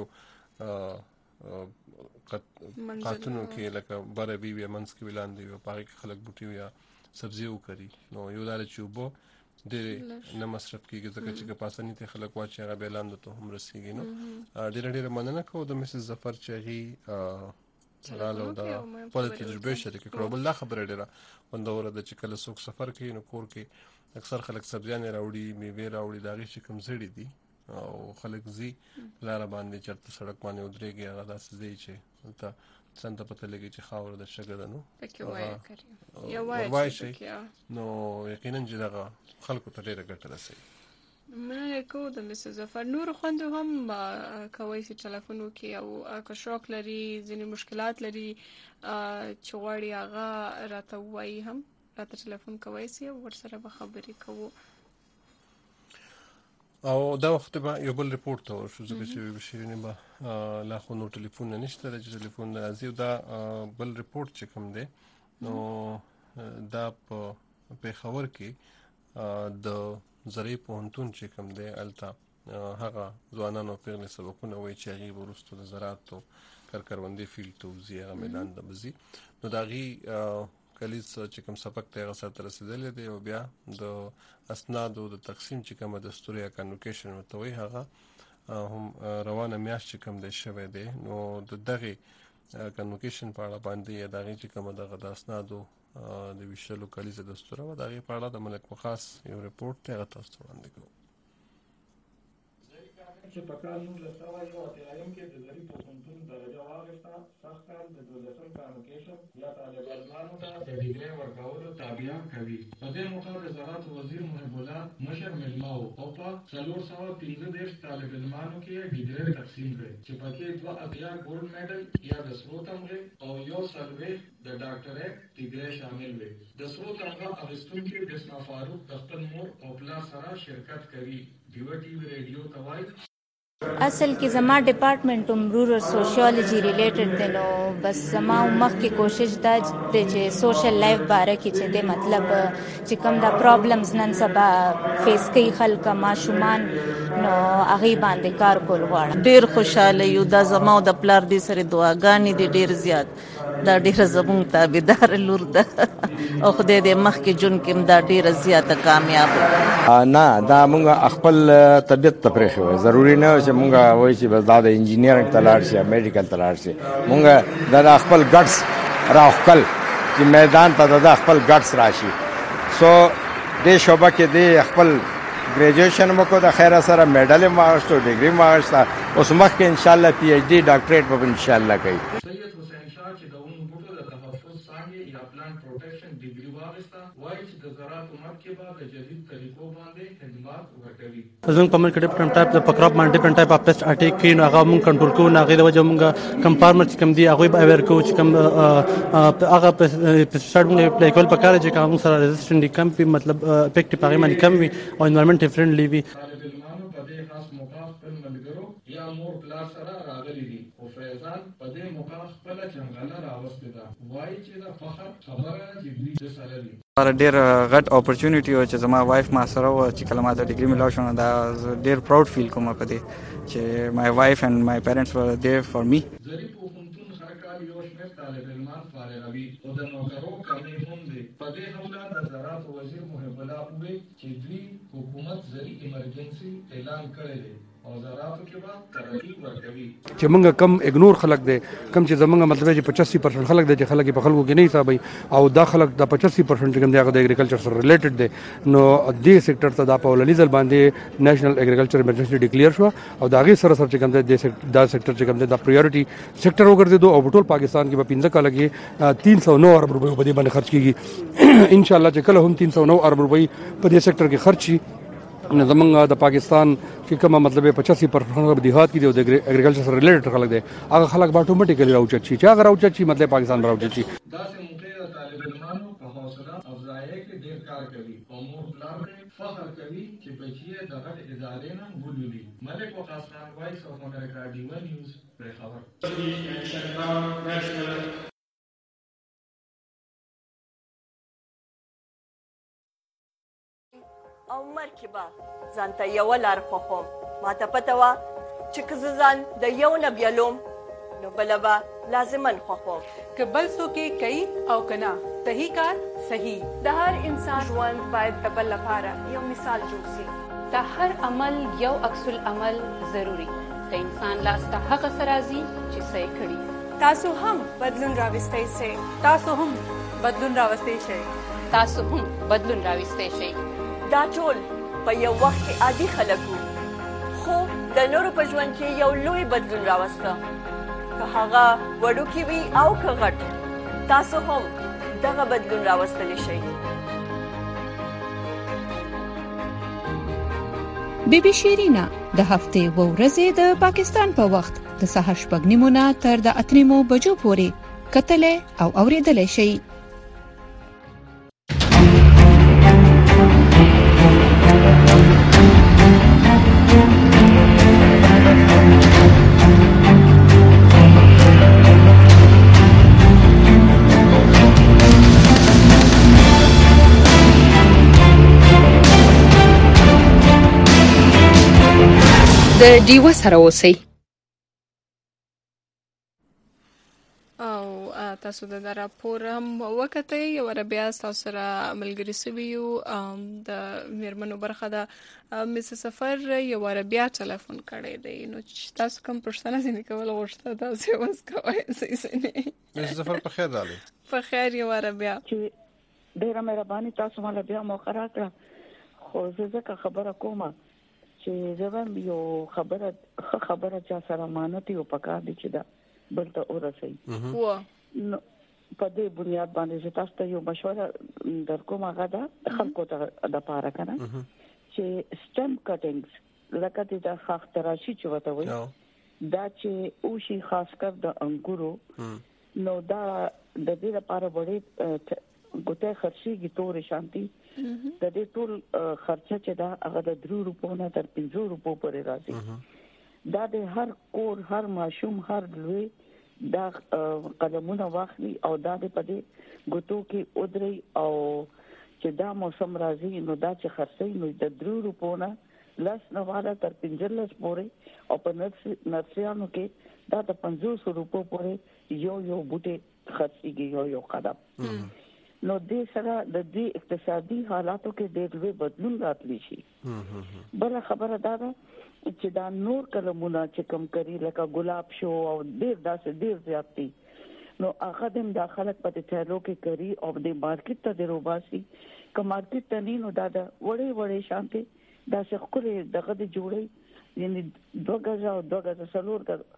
S2: قاتونو کې لکه بره بي منس کې ولاندې او پاغي خلک بوټي یا سبزی وکړي نو یو دال چې وبو د نه مصرف کیږي ځکه چې په اسانۍ ته خلک واچي هغه بیلاند ته هم رسیږي نو ډېر مننه کوم د مسز ظفر چغي غالو دا په تجربه شریک کړو بل خبره ډیره وندوره د چې کله څوک سفر کوي نو کور کې اکثر خلک سبزیان راوړي میوه راوړي داغي چې کم زړی دي او خلک زی لار باندې چرته سړک باندې ودرېږي هغه داسې دی چې ته څنګه پته لګي چې خاور د شګه ده نو
S1: پکې وای
S2: شي نو یقینا چې دغه خلکو ته ډیره ګټه رسي
S1: مننه کوم د مسز ظفر نور خوند هم کوي چې ټلیفون وکي او که شوق لري ځینې مشکلات لري چې غواړي هغه راته وایي هم راته ټلیفون کوي سي ورسره به خبرې کوو
S2: او دا وخت به یو بل ریپورت ته ورشو ځکه چې بشیرینه به لا خو نو ټلیفون نه نشته چې ټلیفون راځي دا بل ریپورت چې کوم دی نو دا په خبر کې د زری پونتون چې کوم دی التا هغه ځوانانو پیغلې سبقونه وایي چې هغه ورستو د زراعت او کارکروندې فیلډ توزیع میدان د بزي نو داغي کلیس چې کوم سبق ته غسر تر رسیدلې دی او بیا د اسنادو د تقسیم چې کوم د استوریا کنوکیشن وتوي هغه هم روانه میاشت چې کوم د شوه دی نو د دغه کنوکیشن په اړه باندې دغه چې کوم د اسنادو د ویشلو کلیزه دستور و د هغې په اړه د ملک مخاص یو ریپورټ دی، هغه تاسو ته وړاندې کوو.
S8: چې په کال 1981 کې د زری پوهنتون درجه واخیسته، سخت کال د 12 کانوکیشن یا طالب علمانو ته د ډیګري ورکولو تابع کوي. په دې موخه د زراعت وزیر محب الله مشر مېلمه و او په 415 طالب علمانو کې ډیګري تقسیم کړي چې پکې 2 اتیا ګولډ میډل یا د سرو تمغې او یو سروې د ډاکټریټ ډیګري شامل وي. د سرو تمغه اخیستونکي بسما فاروق د خپل مور او پلار سره شرکت کوي. ډیو ټي وی ریډیو ته وایي
S18: اصل کې زما ډپارټمنټ رورل سوشیولوژي ریلیټډ دی، نو بس زما مخکې کوشش دا دی چې سوشل لایف باره کې چې دی مطلب چې کوم دا پرابلمز نن سبا فیس کوي خلک ماشومان، نو هغې باندې کار کول غواړم.
S19: ډېر خوشحاله یو. دا زما او د پلار دې سره دعاګانې دي ډېر زیات. دا ډېره زموږ تابعدار لور ده او خدای دې مخکې ژوند کې دا ډېره زیاته کامیاب
S20: نه. دا مونږ خپل طبیعت ته پرېښی وای، ضروري نه چې مونږ وایي چې بس دا د انجینیرنګ ته لاړ شي یا میډیکل ته لاړ شي. مونږ دا خپل ګټس راوښکل چې میدان ته د خپل ګټس راشي. سو دې شعبه کې دې خپل ګریجویشن وکړو، د خیره سره میډل یې واخیستو، ډیګري یې واخیسته. اوس مخکې انشاءالله پی ایچ ډي ډاکټریټ به انشاءالله کوي.
S9: زموږ په ملک کې ډیفرنٹ ټایپ د پکراب باندې ډیفرنٹ ټایپ اف پیسټ اټیک کوي، نو هغه موږ کنټرول کوو. نو هغې د وجه موږ کم فارمر چې کم دي هغوی به اویر کوو چې کم هغه پیسټسایډ موږ اپلای کول پکار دی چې هغه سره ریزسټنټ دي کم وي، مطلب افیکټیو هغې باندې کم وي او انوایرمنټ فرینډلی وي.
S8: یا مور پلار سره راغلي دي او فیضان په دې موقع خپل څنګه راوستي دا وایي چې دا فخر خبره چې دوی د سره دي.
S21: ډېر غټ اپورچونټي و چې زما وایف ما سره و چې کله ما د ډیګري ملاو شو، دا ډېر پراود فیل کوم په دې چې مای وایف اینڈ مای پیرنټس ور دیر فار می.
S8: زری پوهنتون هر کال یو شمېر طالب علمان فارغوي او د نوکرو کمې هم دي. په دې حواله د زراعت وزیر محب الله وویل چې دوی حکومت زری ایمرجنسي اعلان کړی دی او زراعت کې به ترقی ورکوي.
S9: چې موږ کم اګنور خلک دی، کم چې زمونږ مطلب چې 85% خلک دی چې خلک په خلکو کې نه حسابي او دا خلک د 85% چې کوم دی هغه د اګریکلچر سره ریلیټډ دی. نو دې سېکټر ته دا په ولني ځل باندې نېشنل اګریکلچر ایمرجنسي ډیکلیئر شو او دا غي سره چې کوم دی دا سېکټر چې کوم دی دا پرایورټي سېکټر وګرځیدو او ټول پاکستان کې په 15 کال کې 309 ارب روپے په دې باندې خرج کیږي. ان شاء الله چې کله هم 309 ارب روپے په دې سېکټر کې خرچ شي، زمونږ د پاکستان کې کوم مطلب 85% دیهات کې دی او د اګریکلچر سره ریلیټډ خلک دی، هغه خلک به اتوماتیکلی راوچت شي. چې هغه راوچت شي مطلب پاکستان به راوچت شي.
S8: داسې موقع د طالب علمانو په حوصله افزایۍ کې ډېر کار کوي او مور پلار فخر کوي چې بچي د غټ ادارې نه ولولي. ملک وقاص خان، وایس اف امریکا، ډیو نیوز، خبر.
S13: او مرکې به ځان ته یوه لار خوښوم. ما ته پته وه چې که زه ځان د یو نه بیلوم نو بله به لازما خوښوم.
S14: که بل څوک یې کوي او که نه، صحیح کار صحیح. د هر انسان ژوند باید د بل لپاره یو مثال جوړ شي.
S15: د هر عمل یو عکس العمل ضروري. د انسان لاس ته هغه څه راځي چې څه یې کړي.
S14: تاسو هم بدلون راوستی شئ. تاسو هم بدلون راوستی شئ.
S15: تاسو هم بدلون راوستی شئ.
S13: دا ټول په یو وخت کې عادي خلک وو، خو د نورو په ژوند کې یو لوی بدلون راوسته، که هغه وړوکی وي او که غټ. تاسو هم دغه بدلون راوستلی شئ.
S16: بی بی شیرینا د هفتې و ورځې د پاکستان په وخت د سهار 8:30 تر د 8:00 بجو پورې کتلې او اوریدلې شئ.
S22: د ډیوه سره اوسئ.
S1: او تاسو د راپور هم وکړئ. یو بیا تاسو سره ملګری سوي یو د میرمنو برخه ده مس سفر یو بیا ټلیفون کړی دی، نو تاسو کوم پښتنه ځینې کول غوښته تاسو اوس کوئ. صحیح نه مس سفر په خیر راغلی. په خیر یو بیا
S17: ډیره مهرباني تاسو مال بیا موقع راکړه خو زه خبره کوم چې زه یو خبره چا سره مانتي او پکا دي چې دا بلته ورسي نو په دې بنیاد باندې تاسو ته یو مشوره درکوم هغه دا خلکو ته د پاره کنه چې سټم کټینګز لکه د خاخ تراشی چې وته وي دا چې او شي خاص کر د انګورو نو دا د دې لپاره وړي ګوته خرچيږي تور شانتي د دې ټول خرچه چې دا هغه د 3 روپو نه تر 5 روپو پورې راځي دا د هر کور هر ماشوم هر لوی دا قدمونه واخلي او دا د پدې ګوتو کې اودري او چې دا موسم راځي نو دا چې خرڅي نو د 3 روپو نه لس نه والا تر 15 پورې او په نرسيانو کې دا د 500 روپو پورې یو بوټي خرڅيږي یو قدم نو دې سره د دې اقتصادي حالاتو کې ډېر لوی بدلون راتلی شي بل خبره دا ده چې دا نور کلمونه چې کم کری لکه ګلاب شو او ډېر زیات دي نو هغه د داخلت په تلو کې کری او د مارکیټ ته د روباسي که مارکیټ ته نه نو دا وړي شانتي دا څه خوري دغه د جوړي یعنی 2 غزه سلور کا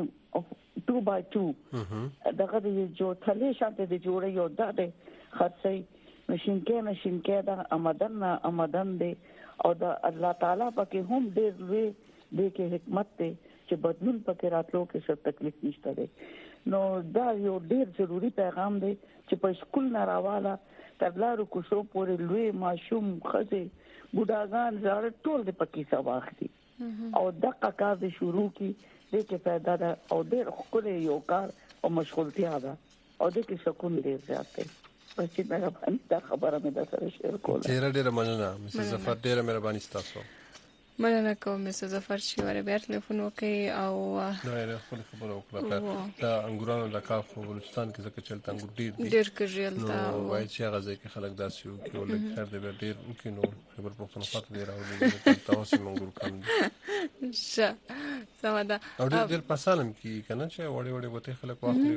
S17: 2 by 2 دغه د جو ثلې شانتي د جوړي او د خاصي نشینکه دا آمدن دی او دا الله تعالی پکې هم ډېر لوی دی کې حکمت دی چې بدلون پکې راتلو کې څه تکلیف نشته دی نو دا یو ډېر ضروری پیغام دی چې په سکول نه راواله تر لارو کوڅو پورې لوی ماشوم خزه بوډاګان زړه ټول د پکې سواخلي او دغه کار د شروع کی د کې پیدا ده او ډېر خپل یو کار او مشغولتیا ده او د کې سکون ډېر زیات دی چې مهرباني دا خبره مې د سره شیر کوله
S2: ډېر مننه مسز ظفر ډېر مهرباني تاسو
S1: مننه کوم مسز ظفر چې وره بیا ټلیفون وکي او
S2: نو خپل خبره وکړه دا انګورانو د کار په بلوچستان کې ځکه چلته انګور
S1: ډېر کېږي
S2: تا وایي چې هغه ځکه خلک داسې یو کې ولې خیر دې ډېر وکینو خبر پښتونخوا ته ډېر راوړي تاسو منګور کم
S1: شه سمدا
S2: او ډېر پسالم کې کنه چې وړي وته خلک واخلي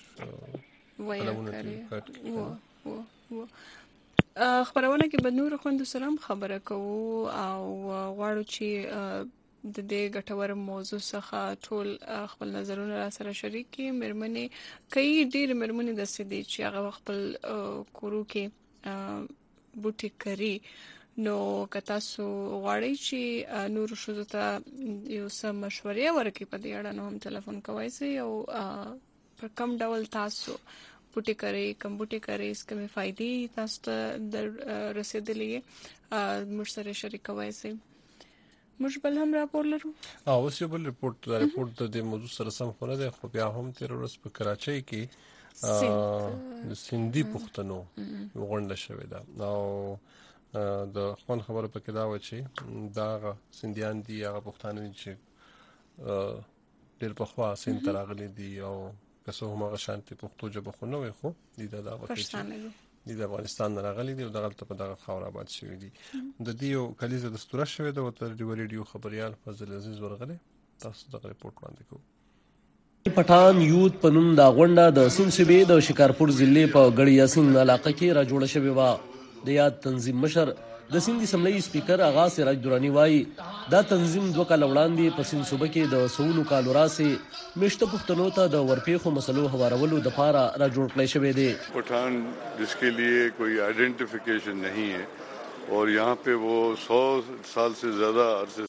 S2: او
S1: خبرونه کې به نور خوند سره خبره کوو او غواړو چې د دې ګټور موضوع څخه ټول خپل نظرونه را سره شریک کړي مرمنې کوي ډېر مرمنې د سدي چې هغه خپل کورو کې بوټي کوي نو کتا سو غواړي چې نور شوزو ته یو څه مشورې ورکړي په دې اړه نو هم ټلیفون کوي سي او پر کوم ډول تاسو بوټي کوي کوم بوټي کوي کومه فائدې تاسو ته رسیدلې موږ سره شریکوي سي موږ بل هم راپور لرو
S2: اوس یو بل ریپورت د دې موضوع سره سم خونه ده خو بیا هم تیر ورځ په کراچۍ کې د سندي پښتنو غونډه شوې ده او د خپل خبره پکې دا و چې دا سنديان دي هغه پښتانه چې ډېر په خوا سین تراغلي دي او کسو هم هغه شانتي پښتو ژبه خو نه وي خو د دا وخت د افغانستان راغلي دي او دغه په دغه خاور آباد شوی دي د دې یو کلیزه دستور شوی د وتر دی ریډیو خبريال فضل عزیز ورغله تاسو د ریپورت وړاندې کوو
S4: پټان یوت پنوم دا غونډه د سنسبې د شکارپور ضلع په غړی یاسین علاقې کې را جوړه شوې و د یاد تنظیم مشر د سندي سملې سپیکر آغاز سراج درانی وایي دا تنظیم 2 کال وړاندې په سند صوبه کې د سونو کالو راسي مشته پښتنو ته د ورپېخو مسلو هوارولو د پاره را جوړ کړی شوی دی
S5: پټان جسके लिए कोई आइडेंटिफिकेशन नहीं है और यहाँ पे वो 100 साल से ज्यादा अरसे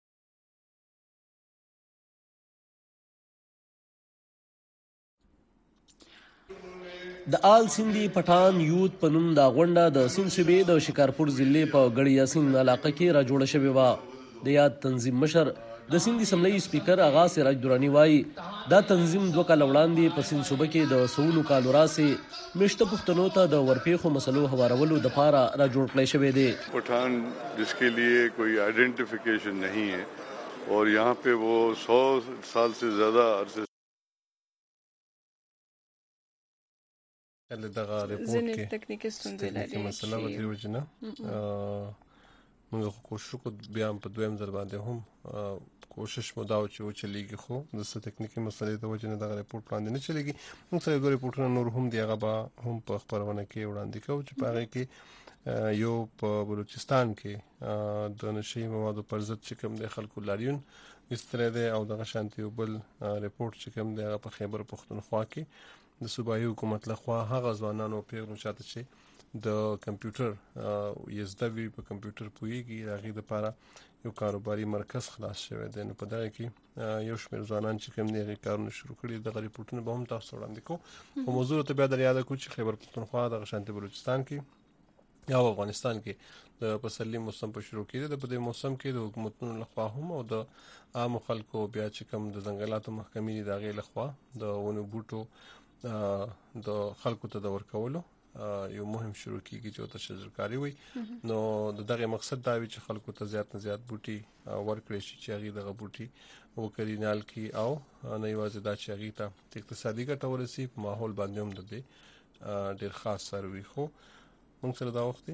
S4: د آل سندي پټان یوت پنوم دا غونډه د سنسبې د شکارپور ضلع په غړی یاسین علاقې کې را جوړه شوې و د یاد تنظیم مشر د سندي سملې سپیکر آغاز سراج درانی وایي دا تنظیم 2 کال وړاندې په سند صوبه کې د سونو کالو راسي مشته پښتنو ته د ورپېخو مسلو هوارولو د پاره را جوړ کړی شوی دی
S5: پټان جسके लिए कोई आइडेंटिफिकेशन नहीं है और यहाँ पे वो 100 साल से ज्यादा अरसे
S2: دغه ریپورت کې ټکنیکی ستونزې لري مسله به دی وجنه موږ کوشش وکړو بیا په دویم ځل باندې هم کوشش مو دا چې و چلیږي خو د څه تکنیکی مسلې د وجه نه د ریپورت وړاندې نه چلیږي. موږ سره د ریپورتونو نور هم دی هغه به هم په خبرونه کې وړاندې کوو چې په هغه کې یو په بلوچستان کې د نشي موادو پر ضد چې کوم د خلکو لاریون استره ده او د شانتي بل ریپورت چې کوم د په خیبر پختونخوا کې د صوبایي حکومت لخوا هغه ځوانانو پیغام چاته چې د کمپیوټر یزدوی په کمپیوټر پویږي هغه د لپاره یو کاروباري مرکز خلاص شوی دی. نو په دغه کې یو شمېر ځوانان چې کوم دي کارونه شروع کړي د ریپورتونو به هم تاسو وړاندې کوو. په موضوع ته بیا د یاد کو چې خیبر پختونخوا د شانتي بلوچستان کې یا افغانستان کې د پسرلي موسم په شروع کې د په موسم کې د حکومتونو لخوا هم او د عام خلکو بیا چې کوم د ځنګلاتو محکمې د غې لخوا د ونو بوټو د خلکو ته د ورکولو یو مهم شروع کیږي چې ته شجرکاری وي. نو دغه مقصد دا وي چې خلکو ته زیات نه زیات بوټي ورکړي شي چې هغه دغه بوټي وکړینال کی او نه یوازې دا چې هغه ته اقتصادي ګټه ورسي په ماحول باندې هم د دې ډیر خاص سروي. خو موږ سره دا وخت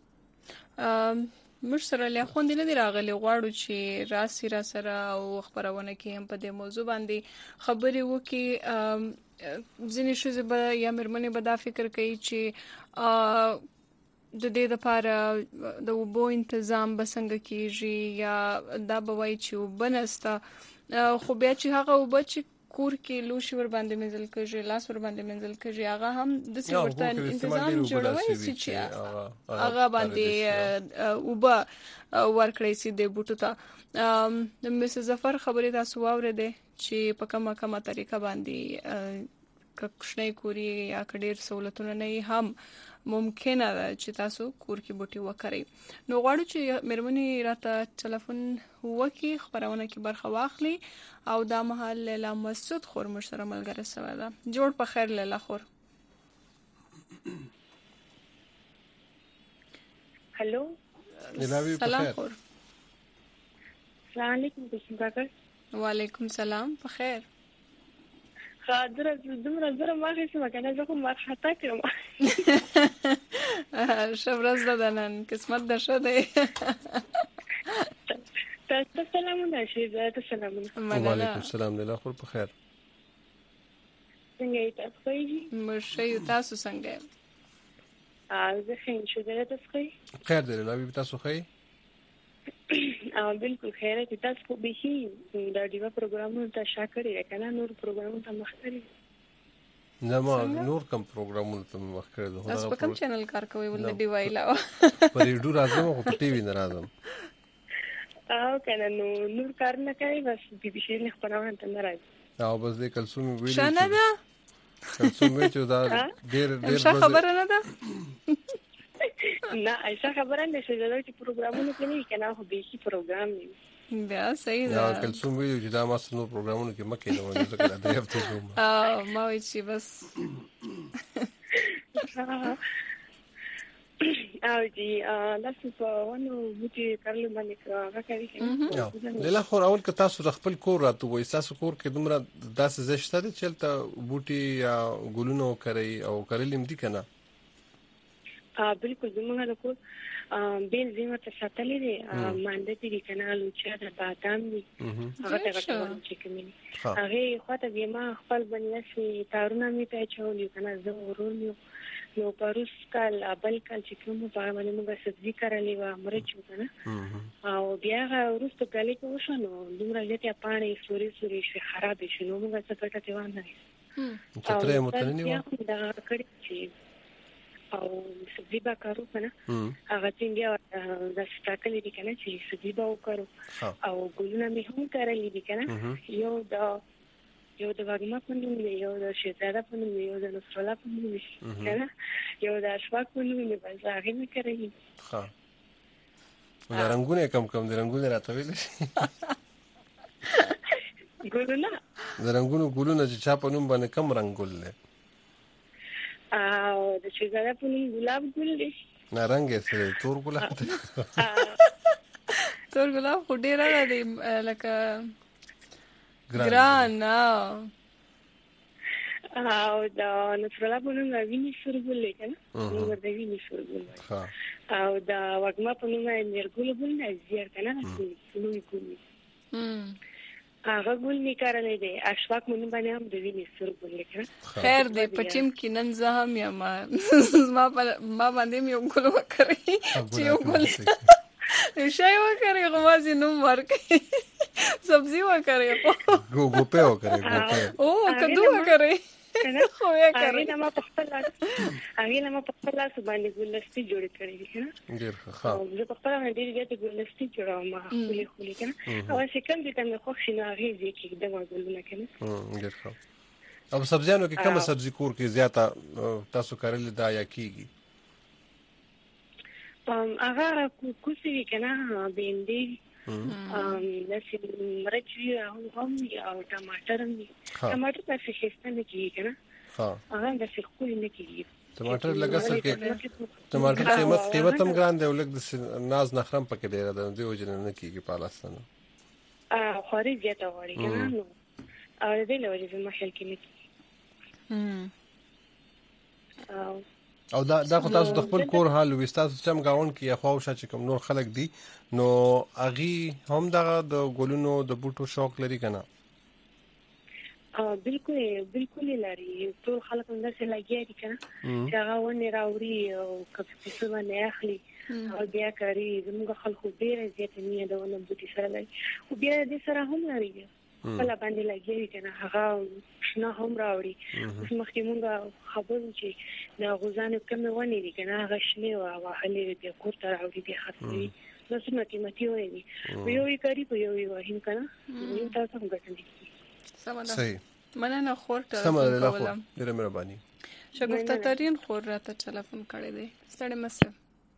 S1: موږ سره له خوندې نه دی راغلی غواړو چې راسي را سره او خبرونه کې هم په دې موضوع باندې خبرې وکړي. ځینې شوزې به یا مېرمنې به دا فکر کوي چې د دې لپاره د اوبو تنظیم به څنګه کیږي یا دا به وایي چې اوبه نشته خو بیا چې هغه اوبه چې کور کې لوشي ور باندې منزل کېږي لاس ور باندې منزل کېږي هغه هم د څورتن تنظیم جوړوي چې هغه باندې اوبه ورکړي سي د بوټو ته. مس ظفر خبرې تاسو واورېده چې په کومه طریقه باندې کښنې کوري یا کډیر سہولتونه نه هم ممکنه ده چې تاسو کور کې بوټي وکړئ. نو غواړو چې مېرمنې راته ټلیفون وکړي خبرونه کې برخه واخلي او دا مهال لیلا مسعود خور مش سره ملګری سره ده. جوړ په خیر لیلا خور.
S6: هلو
S1: سلام خور.
S6: السلام علیکم بسم الله.
S1: وعلیکم سلام په خیر.
S6: خاطر دومره زره ما هیڅ مکنه زه کوم خطا کړم.
S1: شبرز ددنن قسمت ده شده.
S6: تاسو سلامونه شي زه سلامونه.
S2: وعلیکم السلام لیلا خور په خیر.
S6: څنګه تاسو یې؟
S1: مرشي تاسو څنګه؟
S6: زه ښه شو ده تاسو ښه؟
S2: خیر دی لیلا تاسو ښه؟
S6: بالکل خیره چې تاسو به هی دا دیوا پروګرامونه ته شاکړی کنه نور پروګرامونه ته مخکړی
S2: نه ما نور کوم پروګرامونه ته مخکړی ده.
S1: تاسو په کوم چینل کار کوئ ول دیوا علاوه؟
S2: پر یوټیوب راځم او په ټي وي نه راځم.
S6: کنه نور کار نه کوي بس بي بي شي نه خبرونه ته نه راځي.
S2: او بس دې کلسوم ویلي
S1: شنه ده
S2: کلسوم چې دا ډېر
S1: خبره نه ده.
S6: نه ایسا خبره نشي دا چې پروګرامونه کې نه کنه خو به شي پروګرام نه
S1: بیا صحیح ده.
S2: دا کلسوم ویلي چې دا ما سره نو پروګرامونه کې مکه نه وایي ځکه دا هفته کوم
S1: ما وایي چې بس
S6: او جی تاسو په ونو بوټي کارل باندې راکړی
S2: لیلا خو اول که تاسو خپل کور راته وایي تاسو کور کې دومره داسې زشته دي چې تل بوټي یا ګلونه کوي او کارلم دي کنه؟
S6: بالکل زمونږ د کور بیل زموږ ته ساتلې دي مانده دي کنه چې دا بادام دي هغه ته غوښتل چې کومې هغه خاطر بیا ما خپل باندې تارونه می ته چولې کنه زه ورول نو پروس کال بل کال چې کوم په باندې موږ سبزي کارلې و مرچ وکنه او بیا ورسته کالي کو شنو دومره لته پانی سوري شي خراب شي نو موږ څه پټه دی وانه
S2: چې ترې متننی و
S6: دا کړی چې او سبزي با کارو کنه هغه څنګه د سټاکلې دي کنه چې سبزي با وکړو او ګلونه می هم کارلې دي کنه یو د واګما په نوم دی یو د شهزاده په نوم دی یو د نصرالله په نوم دی کنه یو د اشفاق په نوم دی بس هغه نه کوي.
S2: ها دا رنگونه کم دي رنگونه راته ویل شي
S6: ګلونه
S2: د رنگونو ګلونه چې چا په نوم باندې کم رنگ ګل دی
S6: او د شهزاده په نوم ګلاب ګل دی
S2: نه رنگ یې سره تور ګلاب
S1: تور ګلاب خو ډیر دی لکه ګران
S6: او دا نصرالله په نوم ویني سورګل کنه نو د ویني سورګل او دا وګما په نوم نرګول ګل نه زیار کنه لوی ګل هغه ګل نه کارلې دی اشفاق مونږ باندې هم د وینې سر ګل لیکه
S1: خیر دې پټیم کې نن زه هم یم ما باندې یو ګل وکړی چې یو ګل شای وکړی غوازي نو ورکې سبزی وکړی
S2: ګوپه وکړی
S1: او کدو وکړی خو یې کړی
S6: هغه ما په خپل لاس باندې ګلستي جوړ کړی کنه
S2: ډیر ښه
S6: زه په خپل باندې ډېر ګلستي جوړوم خولي کنه او چې کوم دې تم خو شنو هغه دې کې د ګلونه کنه
S2: ډیر ښه او سبزیانو کې کومه سبزی کور کې زیاته تاسو کارل دا یا کیږي
S6: هغه کوسی کنه بینډي لکه مرچ هم او ټماټر هم ټماټر په شېسته نه کیږي کنه هغه د څخه نه کیږي
S2: ټماټر لګا سر کې ټماټر قیمت هم ګران دی ولګ د ناز نخرم پکې ډیر ده دی وجه نه کیږي په لاسنه
S6: خوري زیاته وړي کنه نو او دې له وجه ما خل کې نه کیږي
S2: او دا خو تاسو د خپل کور حال وستاسو چم گاون کې خواوشه چې کوم نور خلک دي نو اغي هم دغه د ګلونو د بوټو شوق لري کنه
S6: بالکل لري ټول خلک هم درسه لګیږي کنه چې هغه ونه راوړي او کپی څه باندې اخلي او بیا کوي زموږ خلکو ډیر زیات نیه د ونه بوټي سره لري او بیا دې سره هم لري خپل باندې لګیږي کنه هغه شنه هم راوړي اوس مخکې مونږ خبرو چې دا غوزانو کوم ونی دي کنه هغه شنه او هلي دې کوټه راوړي دې خاطري نو څه قیمتي وایي یو یې کوي په یو یې وایي کنه یو تاسو هم ګټلی
S2: صحیح
S1: مننه خورته
S2: کوم ډیره مهرباني
S1: شګفته ترين خور راته ټلیفون کړی دی ستړي مسه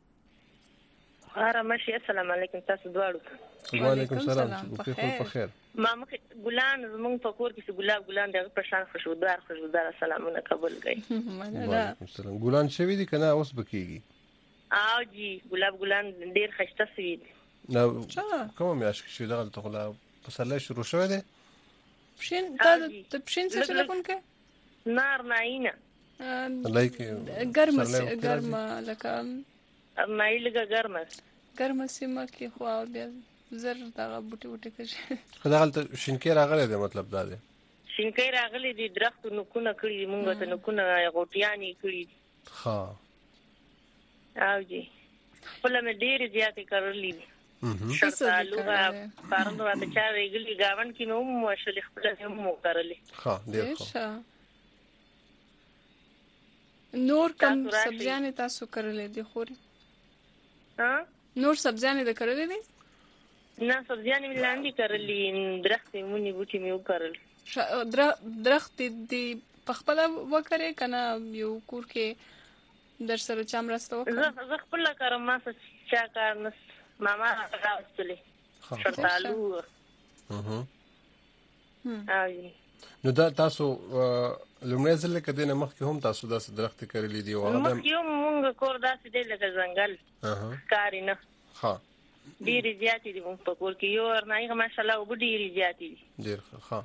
S3: ماشي السلام علیکم تاسو دواړو
S2: وعلیکم السلام په خیر
S3: ما مخ ګلان زمونږ په کور کې ګلان دغه پرشان خوشبودار سلامونه قبول کړئ
S2: وعلیکم السلام ګلان شوی دي کنه اوس بکیږي
S3: او جی ګلان ډیر خسته سوي دي
S2: نو کوم میاش کې دا ته خلا پسله شروع شوه دي
S1: پښین ته پښین څه ټلیفون کې
S3: نار ناینه
S2: لایک
S1: ګرم لکه
S3: مایلګه
S1: ګرم سیمه کې خو بیا زر دا بوټي کوي
S2: خدای غلط شینکې راغلي دی مطلب دا دی
S3: شینکې راغلي دي درخت نکونه کړی مونږ ته نکونه غوټیانی کړی
S2: ها
S3: او جی خپل مې ډېر زیاتې کړلې دي شرطالو بارنو راته چا ویګلی گاون کې نو مشل خپل هم کړلې
S2: ها ډېر
S1: نور کوم سبزیانې تاسو کړلې دي خوري
S3: ها
S1: نور سبزیانې د کړلې دي
S3: نه سبزیانې لاندې کړلې درخت مونږ بوټي مې وکړل
S1: درخت دې په خپل وکړې کنه یو کور کې در سره چا مرسته وکړه
S3: زه خپل کارم ما څه چا کار نس ماما راوستلې شرطالو
S2: نو دا تاسو لومړی ځل کده نه مخکې هم تاسو داسې درخت کړلې دي او هغه
S3: مخکې مونږ کور داسې دی لکه ځنګل کاری نه
S2: ها
S3: ډېرې زیاتې دي مونږ په کور کې یو ورنایغه ماشاءالله اوبه ډېرې زیاتې دي
S2: ډېر ښه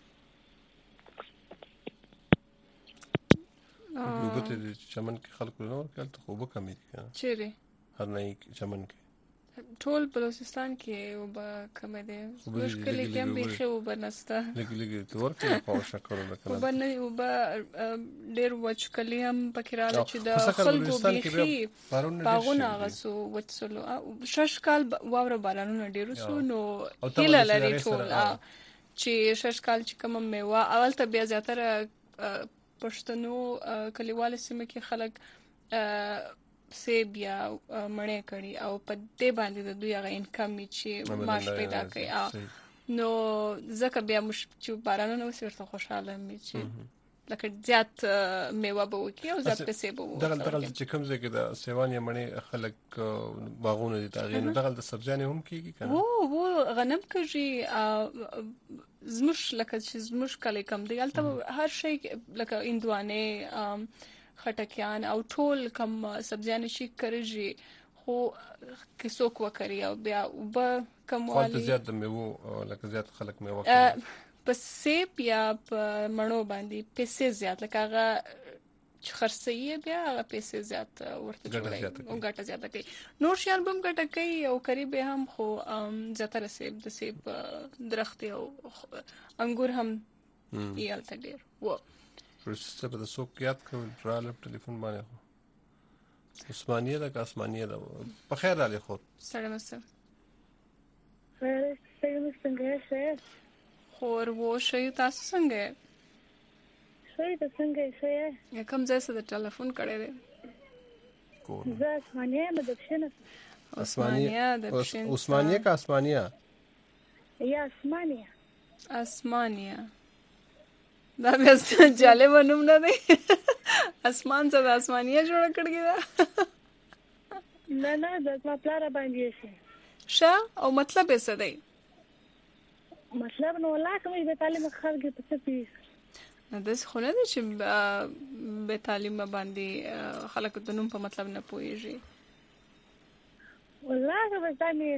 S2: وګورئ چې چمن کې خلکو نور کله ته خوب کمې دي
S1: چیرې
S2: هر نه چمن کې
S1: ټول بلوچستان کې وب کمې دي مشکل کې هم به خوب نسته
S2: لګي ته ورته په شکر نه کړم
S1: وب نه وب ډېر وچکلی هم پکراله چې د خلکو به باغونه غسو وڅلو ششکال واوره بارانونه ډېر سو نو هله لري ټول چې ششکال چې کوم میوه اول ته بیا زیاتره پښتنو کلیوال سیمه کې خلک سیب یا مڼې کړي او په دې باندې د دوی هغه انکم چې معاش پیدا کوي نو ځکه بیا چې بارانونه وسي ورته خوشاله مې چې لکه زیات میوه به وکړي او زیات پیسې به وکړي
S2: دغه چې کوم ځای کې د سیوان یا مڼې خلک باغونه دي تاغې نو دغه د سبزیانې هم کېږي کنه
S1: وو غنم کوي زموش لکه چې زموش کله کم دی البته هر شی لکه اندوانه خټکیان او ټول کم سبزیان شي کوي خو کیسو کو کوي او بیا وب کموالی
S2: زیات د میوه لکه زیات خلک میوه
S1: په سیب یا په مڼو باندې پیسې زیات لکه هغه چې خرڅي بیا هغه پیسې زیات ورته جوړي او ګټه زیاته کوي. نور شیان به هم ګټه کوي او قریب هم خو زیاتره سیب د سیب درخت او انګور هم یې الته ډیر و.
S2: څه په څوک یاد کول رالب ټلیفون باندې عثمانیه ده که اسمانیه ده په خیر رالی خود
S1: سلام السلام
S7: څنګه یې
S1: خور وو شي تاسو څنګه
S7: شي ته څنګه یې
S1: کوم ځای څخه ټلیفون کړی دی
S7: زه اسمانیه مدبشنه
S2: عثمانیه که اسمانیه
S7: یا
S1: اسمانیه دا بیا جالب نوم نه دی اسمان څه د اسمانیه جوړ کړی دا
S7: نه د ما پلار باندې شي
S1: ښه او مطلب یې څه دی
S7: مطلب نو لا کوم به تعلیم خلک په څه پیس
S1: نه داس خو نه دی چې به تعلیم باندې خلک د نوم په مطلب نه پوهیږي
S7: والله به ځانې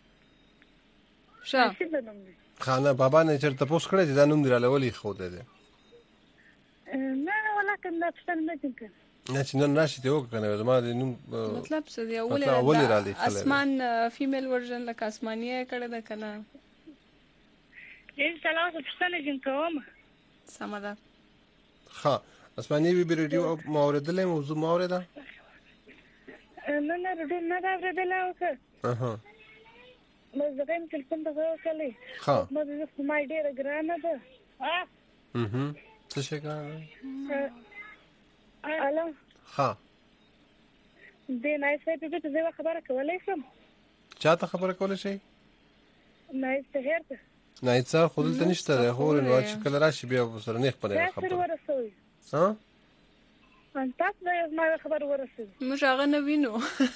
S1: ښه
S2: خانه بابا نه چرته پوس کړی چې دا نوم دی راولې خو دی
S7: نه ولا کنده څنګه نه څنګه
S2: نه چې نن راشي ته وکنه زما د نوم
S1: مطلب څه دی اول را دي اسمان فیمیل ورژن لکه اسمانیه کړه ده کنه
S7: ان سلام څه جن کوم
S1: سمدا
S2: ها اسمانیه بي رادیو موردله موضوع مورده
S7: نه رادیو نه دا ورده اوکه
S2: اها
S7: مزغم تلفون ته وکړي
S2: ها
S7: ما ډیره ګرانه ده
S2: څه شي ګرانه
S7: الو
S2: ها
S7: دې نه څه په دې خبره کولای شم
S2: چاته خبره کولای شي
S7: نه څه هرته
S2: نه څه خودل ته نشته ده خو نو چې کله راشي بیا سره نه خبره ها
S7: ان تاسو دا ما خبر ورسېد
S1: موږ هغه نه وینو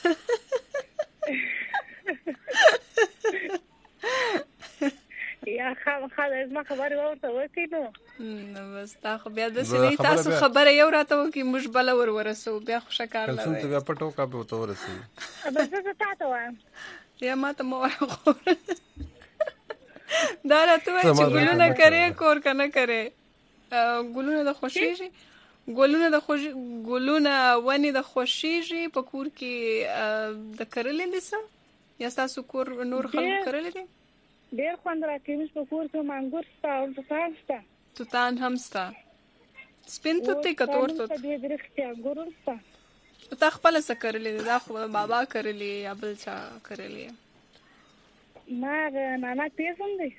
S7: یا خاله ما خبر ورته وکړو
S1: نو بس تا خو بیا د سې تاسو خبره یو راته وکي موږ بل ورسو بیا خوشا کار
S2: لري کله څه بیا پټو کا به وته ورسې
S7: بس زه تاسو وایم
S1: یا ما ته مو خو دا راته چې ګلونه کرے کور کنه کرے ګلونه د خوشیږي ګلونه ونی د خوشیږي په کور کې د کرلې دي څه یا تاسو کور نور خلک کرلې دي
S7: ډېر خوند راکېږي په کور کې مانګور ستا او
S1: توتان هم ستا سپین توتې کتور توت
S7: دې درختیا ګورستا
S1: تا خپل څه کرلې دا خو بابا کرلې یا بل چا کرلې
S7: ما نانا پیسم دی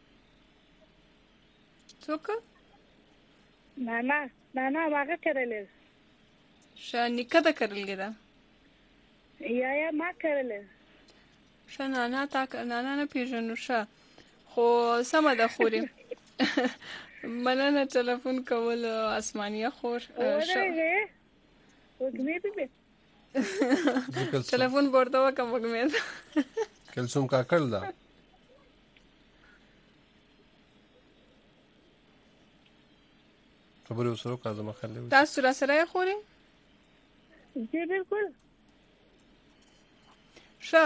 S1: څوک
S7: نانا هغه کرلې
S1: شانیکه دا کرلې دا
S7: یا ما کرلې
S1: نانا نه پیژنو ښه خو سمه ده خوري مننه ټلیفون کول اسمانیه خور ټلیفون ورته وکم وګمید
S2: کلسوم کاکل دا خبرې وسره کازم خلې
S1: تاسو را سره خوري
S7: جی بالکل
S1: ښه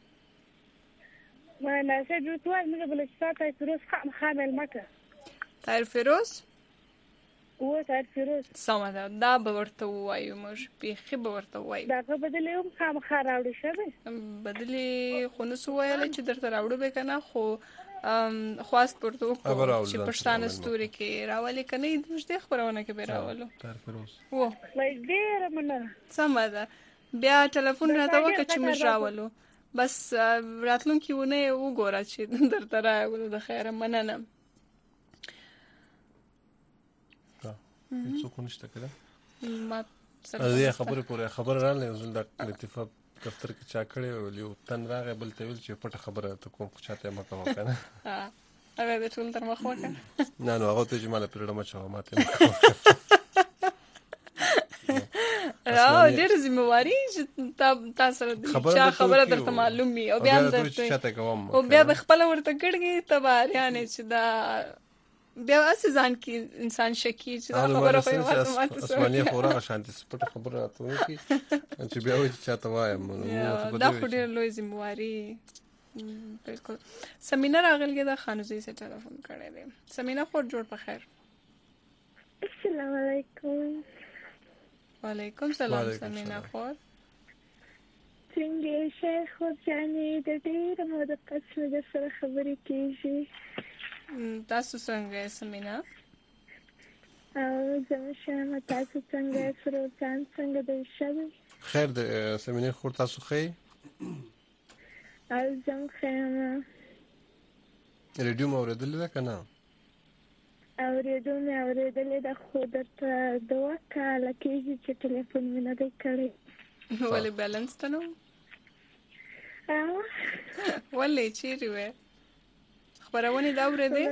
S7: ما ناسه جوتوال موږ بل ساعت فیروز خامل مکه
S1: تایر فیروز
S7: تایر فیروز
S1: سمه ده دا به ورته وایو موږ بیخي به ورته وایو
S7: دا به بدلې هم خامخا راوړي شوی
S1: بدلې خو نه سو ویلی چې درته راوړو به که نه خو خواست ورته وکړو چې پښتانه ستوري کې راولي که نه موږ دې خپرونه کې به راولو
S7: ډېره مننه
S1: سمه ده بیا ټلیفون راته وکړه چې موږ راولو بس راتلونکي ونه وګوره چې درته راولو د خیره مننه
S2: څوک نشته کړه ما زه خبره پوره خبر را لې زل د اتفاق دفتر کې چا کړې یو تن راغی بل ته ویل چې پټه خبره ته کوم چاته ما کوم کنه
S1: هغه د ټول تر مخ وکړه
S2: نه نو هغه ته چې مال پیرډه ما چا ماته
S1: ډېر ذمہواری چې تاسو چا خبره درته معلوم وي او بیا به خپل ورته کړګي تباریانه چې دا بیا اسې ځان کې انسان شکی چې دا خبره خو ماته
S2: اسمانیه خورا شانتي سپټ خبره راته وکي چې بیا وایي چې چاته وایم
S1: دا خو ډېر لوی ذمہواری بالکل سمینه راغلګه د خانوزي سره ټلیفون کړی دی سمینه خور جوړ په خیر
S7: السلام علیکم
S1: وعلیکم سلام سمینا خور
S7: څنګه شیخ جانې د ډېر موده پس د سره خبرې کیږي
S1: تاسو څنګه سمینا
S7: زموږ شمه تاسو څنګه سره ځان څنګه د شوي
S2: خیر د سمینا خور تاسو خې
S7: زم خیمه
S2: ریډیو مو اوریدلې ده کنه
S7: اوریدلې ده خو درته دوه کاله کېږي چې ټلیفون مې نه دی کړی
S1: ولې بیلنس ته نو ولې چیرې وې خبرونه دا اورېدې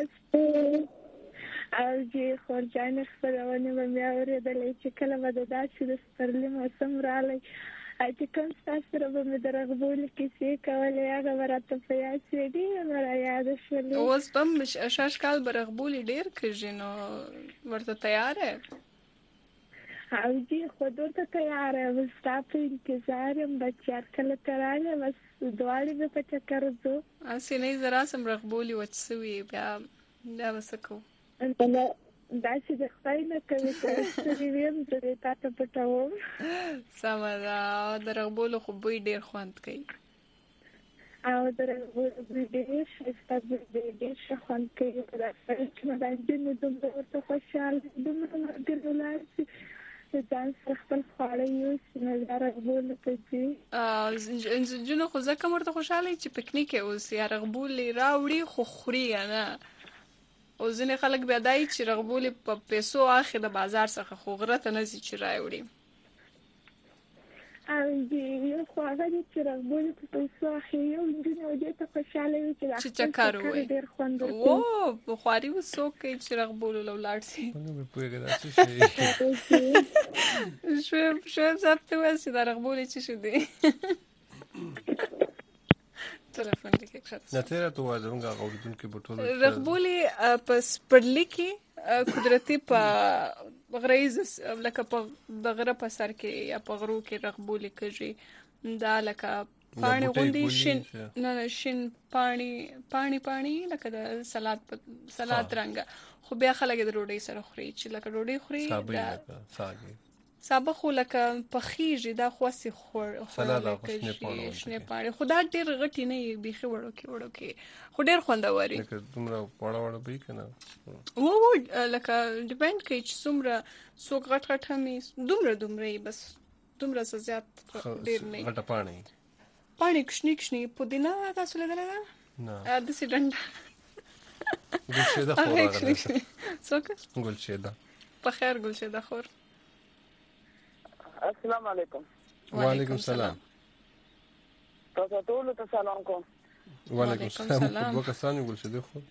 S7: او چې خورجانې خبرونه به مې اورېدلې چې کله به داسې د سپرلي موسم راغلی چې کوم ستاسو سره به مې د رغبولې کیسې کولې هغه به راته په یاد شوې ډېرې مې رایاده شولې
S1: اوس به هم شاش کال به رغبولې ډېر کېږي نو ورته تیار یې
S7: او جی خود ورته تیار یم ستا په انتظار یم بچیار کله ته راغلی بس دواړې به په چکر ځو
S1: هسې نه زه راسم رغبولې وچ سوي بیا به څه کوو
S7: داسې د خدای نه کوي چې ستړي ویم زه دې تا ته پټوم
S1: سمه ده د رغبولو خو بوی ډېر خوند کوي
S7: او د رغبولو بوی ډېر ښایسته بوی دی ډېر ښه خوند کوي په داسې چې مدانجې مې دومره ورته خوشحاله دومره ملګري ولاړ شي ځان سره خپل خواړه یوسي نو دا رغبولو ته ځي
S1: نجونو خو ځکه ورته خوشحاله چې پکنیک یې اوسي رغبولې راوړي خو خوري نه او ځینې خلک بیا دای چې رغبولې په پیسو اخی د بازار څخه خو غره ته نه ځي چې راوړي
S7: او یو خو هغه دي چې رغبولې په پیسو اخی یو نجونې او دې ته خوشحاله وي چې
S1: چکر ووایي
S7: ډېر خوند ورکوي
S1: بخاري اوس څوک کوي چې رغبولو له ولاړ شي شویب صاحب ته وایي چې دا رغبولې څه شو دی تلیفون لیکه
S2: نه تیرا تو وازمږه غوډون کې بټول
S1: رغبولې په سپرلی کې قدرتي په غریز لکه په دغره په سر کې یا په غرو کې رغبولې کېږي دا لکه پانی غونډي شین نه شین پانی لکه د سلاد رنګ خو بیا خلک د روډۍ سره خوري چې لکه روډۍ خوري سابه خو لکه پخیږي دا خواسي
S2: سلاد
S1: شنه پاڼې خو دا ډېر غټي نه وي بیخي وړو کې خو ډېر خوندور وي
S2: لکه دومره وړه به کنه
S1: لکه ډیپند کوي چې څومره څوک غټ همي دومره بس دومره زیات ډېر نه
S2: غټه
S1: پاڼې کښنی پودینه تاسو لیدل
S2: نه
S1: د سیډنډ
S2: ګلشیده خور
S1: څوک
S2: ګلشیده
S1: په خیر ګلشیده خور
S10: السلام علیکم
S2: وعلیکم السلام
S10: تاسو ټول ته سلام کوم
S2: وعلیکم السلام وکاسان ګلشیده خور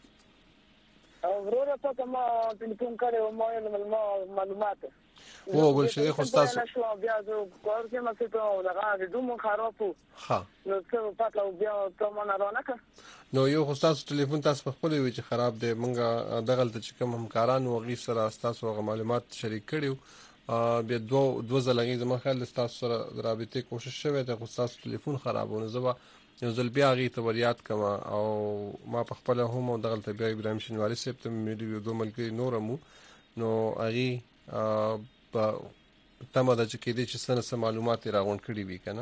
S10: ورور ته ما ټلیفون کړو ما معلومات
S2: او ګلشیده خو تاسو
S10: نشو بیا زه کوم څه ته لغه دوم خرابو
S2: ها
S10: نو څه پاتلو بیا ته ما نه رانکه
S2: نو یو خو تاسو ټلیفون تاسو په خپل وی چې خراب دی مونږه دغلت چې کوم همکاران وغي سره تاسو معلومات شریک کړیو بیا دوه ځلګي زما خیال تاسو سره رابطه کوشش شوه ته خو تاسو ټلیفون خرابونه زبا یو ځل بیا غي ته وریاد کما او ما په خپل هم دغلت بیا ابراهيم شنواري سپ ته مې یو دوه ملګری نورمو نو اغي په تمه د چې کېدې چې سنه معلومات راغون کړی وي کنه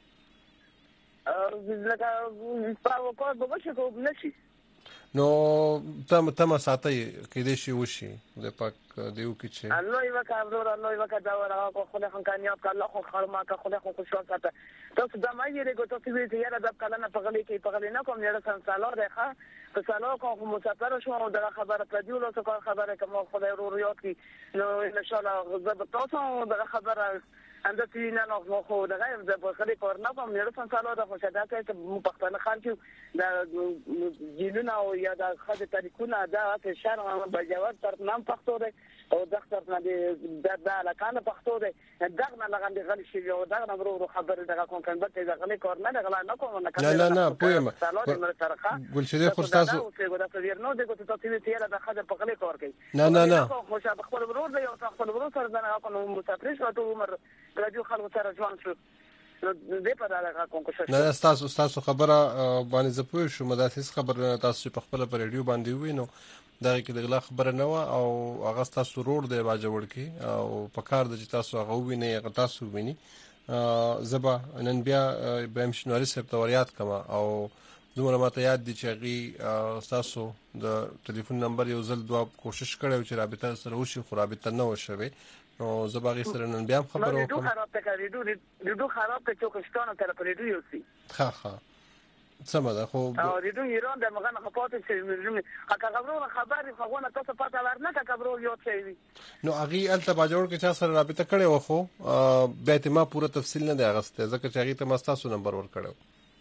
S10: لکه په کوم بوجه کوم نشي
S2: نو تم ساتي کېدې شي وشي د پاک دیو کې چې
S10: الله یو کا دا ورا کو خو نه کامیاب کا الله خو خرما کا خو خو شو ساته تاسو د ما یې رګو تاسو وی ته یاره د کلنه په غلي نه کوم یاره سنسالو ده په سالو کوم مسافر شو د خبره پدیولو څه خبره کوم خدای ورو کی نو ان شاء الله زه تاسو د خبره انده تینا نو خو د غیر د بخری کور نه کوم یاره سنسالو ده خو شدا ته مختلف خان کې د جنونه او یا د خدای طریقونه دا چې شرم بجوار تر نام پښتو ده او دغه نه د علاقانه پښتو ده دغه نه غندې غلی شي او دغه نمبر خبره دغه کوم کنه ته غلی کور نه غلا نه کوم
S2: نه پوهه ګلشیده خو تاسو
S10: دا څه نو دغه ته تی تیرا د خدای په غلی کور کوي
S2: نه
S10: خو شابه خپل ورور دی او خپل ورور سره نه کوم مسافر شو ته عمر راجو خلک سره ځوان شو دې په اړه کوم کوشش
S2: نه تاسو خبره باندې زپوي شو مداسس خبر تاسو په خپل پر ریډیو باندې وینو دا کې د غلا خبره نه و او هغه تاسو روډ دی باجوړ کې او په کار د تاسو هغه ویني هغه تاسو ویني زبا نن بیا به مشنوري سپتوریات کما او دومره ماته یاد دي چې هغه تاسو د ټلیفون نمبر یو ځل دوه کوشش کړو چې رابطه سره وشي خو رابطه نه وشوي نو زباغي سره نن بیا خبرو
S10: کوم خراب ته ریډو خراب ته چوکشتانه تر په ریډو یو سي
S2: ها سمه خو
S10: ریډو ایران د مغان خپاته چې هغه خبرونه خبري خو تاسو پاتہ ورنه کا خبرو یو شي
S2: نو اغي الته باجوړ کې چا سره رابطه کړي و خو به ته ما پوره تفصیل نه دی اغسته ځکه چې اغي ته مستاسو نمبر ور کړو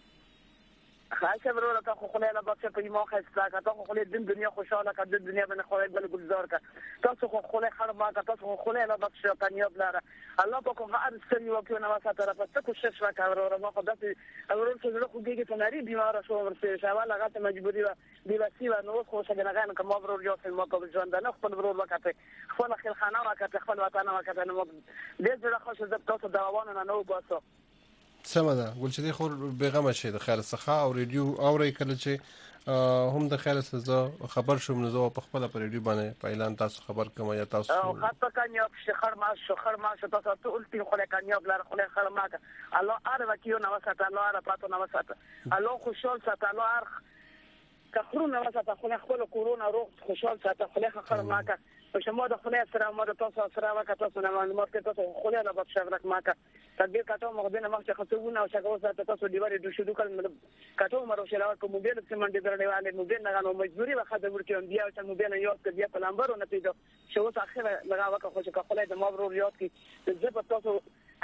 S10: خاصه ورته تاسو خو له بچا په ما خاصه کا تاسو خو د دنیا خوشاله کا د دنیا باندې خو بل گلزار کا تاسو خو له خرما کا تاسو خو له بچا پنیاب لاره الله په کوم هر څه یو په نو واسطه را پسته کوشش وکړو ما خو داسې اورم چې له خو دغه ته نری بیمار شو ورته شواله غته مجبوری و دی وسیله نو خو څنګه نه کوم ورور یو فلم په ژوند نه خپل ورور وکړي خپل خل خانه وکړي خپل وطن وکړي نو دې ځله خو چې تاسو داوانه نه باسو
S2: سمه ده ګلچدي خو بیغمه شه د خیر څخه او ریډیو اوري کله چې هم د خیر څخه خبر شوم نو زه په خپل پر ریډیو باندې په اعلان تاسو خبر کوم یا تاسو
S10: او خاصه کنيو شخر ما تاسو ته التي خله کنيو بلار خله خرما الله اره وکيو نو وسات الله اره پاتو نو وسات الله خوشحال سات الله ار کخرونه وسات خله کورونا روغ خوشحال سات خله خرما او شمو د خله سره مو د تاسو سره وکړه تاسو نه معلومات کې تاسو خله نه بخښه ورک ماکه تدبیر کټو مخدنه مخ چې خصوصونه او شګو سره تاسو دیواره د شودو کله کټو مرو شلاو کوم موبایل چې منډه درنیواله موبایل نه غو مجبوری وخت ورته بیا چې موبایل یو څه بیا په لمبر نه پیډو شو څه اخره لگا وکړه خو چې خله د مبرور یاد کی زه په تاسو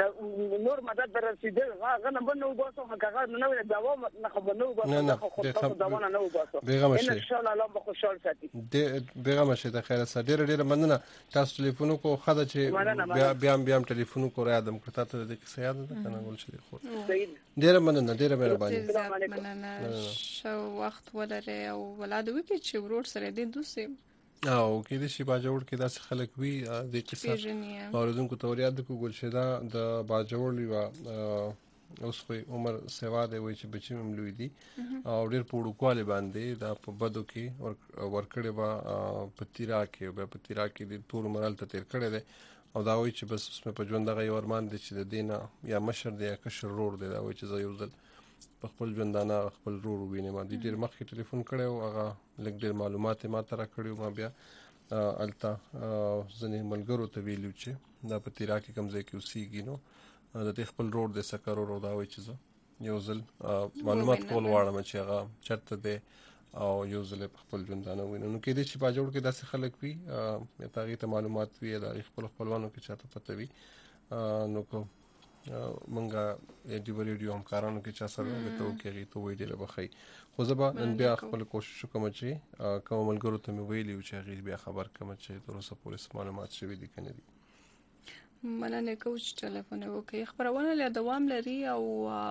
S10: نور مدد برسیدل هغه نه بنو باسو هغه نه وي دوام نه خو نو باسو خو تاسو دوام نه باسو ان شاء الله الله به خوشحال ساتي
S2: بیغمه شه د خیر سره ډېر مننه تاسو ټلیفون کو خدای چې بیا ټلیفون کو را ادم کړه ته د کیسه یاد ده کنه ګل شي خو ډېر مننه ډېر مهرباني
S1: مننه شو وخت ولره او ولادت وکي چې ورور سره د دوسه
S2: او کې د شي باجوړ کې داسې خلک وي د قصه اوردونکو توریاد کو ګل شدا د باجوړ لیوا اوس خو عمر سیوا دی وای چې بچی مملوي دي او ډېر پوړو کواله باندې دا په بدو کې ورکړې وا پتیرا کې د ټول مرال ته تیر کړی دی او دا وای چې بس اسمه په ژوند دغه ورمان دي چې د دینه یا مشر دی یا کشر رور دی دا وای چې زه یو ځل په خپل ژوندانه خپل رور وینم ما د ډېر مخکې ټلیفون کړو هغه لږ ډېر معلومات ما ترا کړو ما بیا التا ځنې ملګرو ته ویلو چې دا په تیرا کې کمزې کې اوسېږي نو د خپل رور د سکرو رو دا وای چې زه یو ځل معلومات کول واړم چې هغه چرته دی او یو ځل په خپل ژوندانه وینم نو کې دې چې باجوړ کې داسې خلک وي یا تاغي ته معلومات وي دا خپلوانو کې چاته پته وي نو کو منګه د ریډیو همکارانو کې چا سره د تو کې ته وی ډیره بخي خو زبا نن بیا خپل کوشش کوم چې کوم ملګرو ته مې ویلی چې غیر بیا خبر کوم چې تر اوسه پولیس معلومات شوي دي کنه دي
S1: مننه کوچ ټلیفون وکي خبرونه له دوام لري او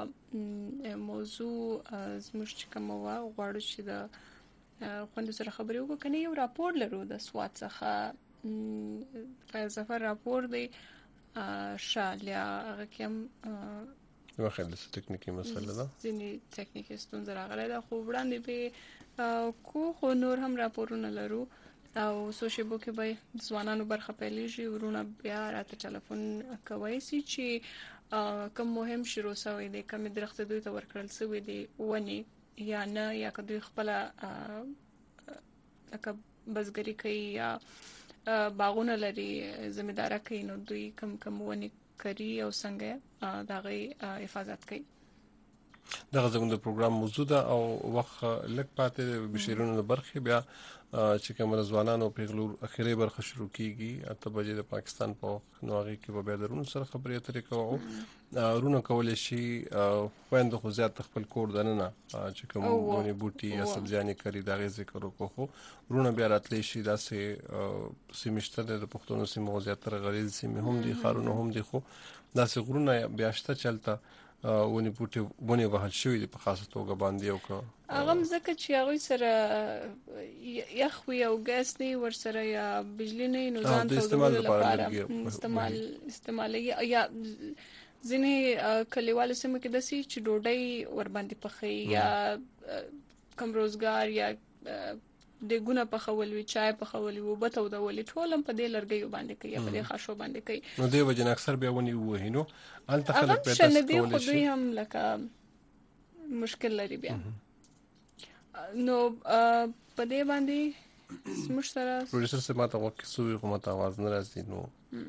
S1: موضوع زموږ چې کوم غواړو چې د خوند سره خبرې وکړو کنه یو راپور لرو د سواد څخه فلسفه راپور دی شالیا هغه کوم
S2: یو خلک ټکنیکی مسله ده
S1: ځینې ټکنیکی ستونزې راغلي دا خو وړاندې به خو نور هم راپورونه لرو او سوشل کې به ځوانانو برخه پیلېږي ورونه بیا راته ټلیفون کوي چې کوم مهم شروع شوی دی کوم درخت دوی ته ورکړل شوی دی ونی یا نه یا کدوې خپل لکه بزګری کوي یا باغونه لري زمیندار کوي نو دوی کم ونی کوي او څنګه دا غي حفاظت کوي
S2: دغه زموږ د پروګرام موضوع ده او وخت لک پاتې بشیرونو برخه بیا چې کوم ځوانانو په غلور اخیری برخه شروع کیږي اته بجې د پاکستان په نوغي کې به درون سره خبرې اترې کوو رونه کول شي وایند خو زیات خپل کور دننه چې کوم ونی بوټي یا سبزیانې کری دا غي ذکر وکړو رونه بیا راتلې شي داسې سیمشته د پښتون سیمو زیاتره غریز سیمه هم دي خارونه هم دي خو داسې غرونه بیا شته چلته ونی بوټي ونی وهل شوی په خاصه توګه باندې او که
S1: هغه مزکه چې هغه سره یخ وي او ګاز نه ور سره یا بجلی نه نو ځان ته
S2: استعمال
S1: استعمالي یا ځینې کلیوالو سیمو کې داسې چې ډوډۍ ور باندې پخې یا کم روزګار یا د ګونه پخول وی چای پخول وی بته ودولې ټولم په دې لرګي باندې کوي په دې خاصو باندې کوي
S2: نو دی وجه اکثر بیا ونی وهینو ال تخلق په
S1: تاسو کولای شي دوی هم لکه مشکل لري بیا نو په دې باندې مشترا
S2: پروډوسر سے ماته وکه سوې کومه आवाज نه راځي نو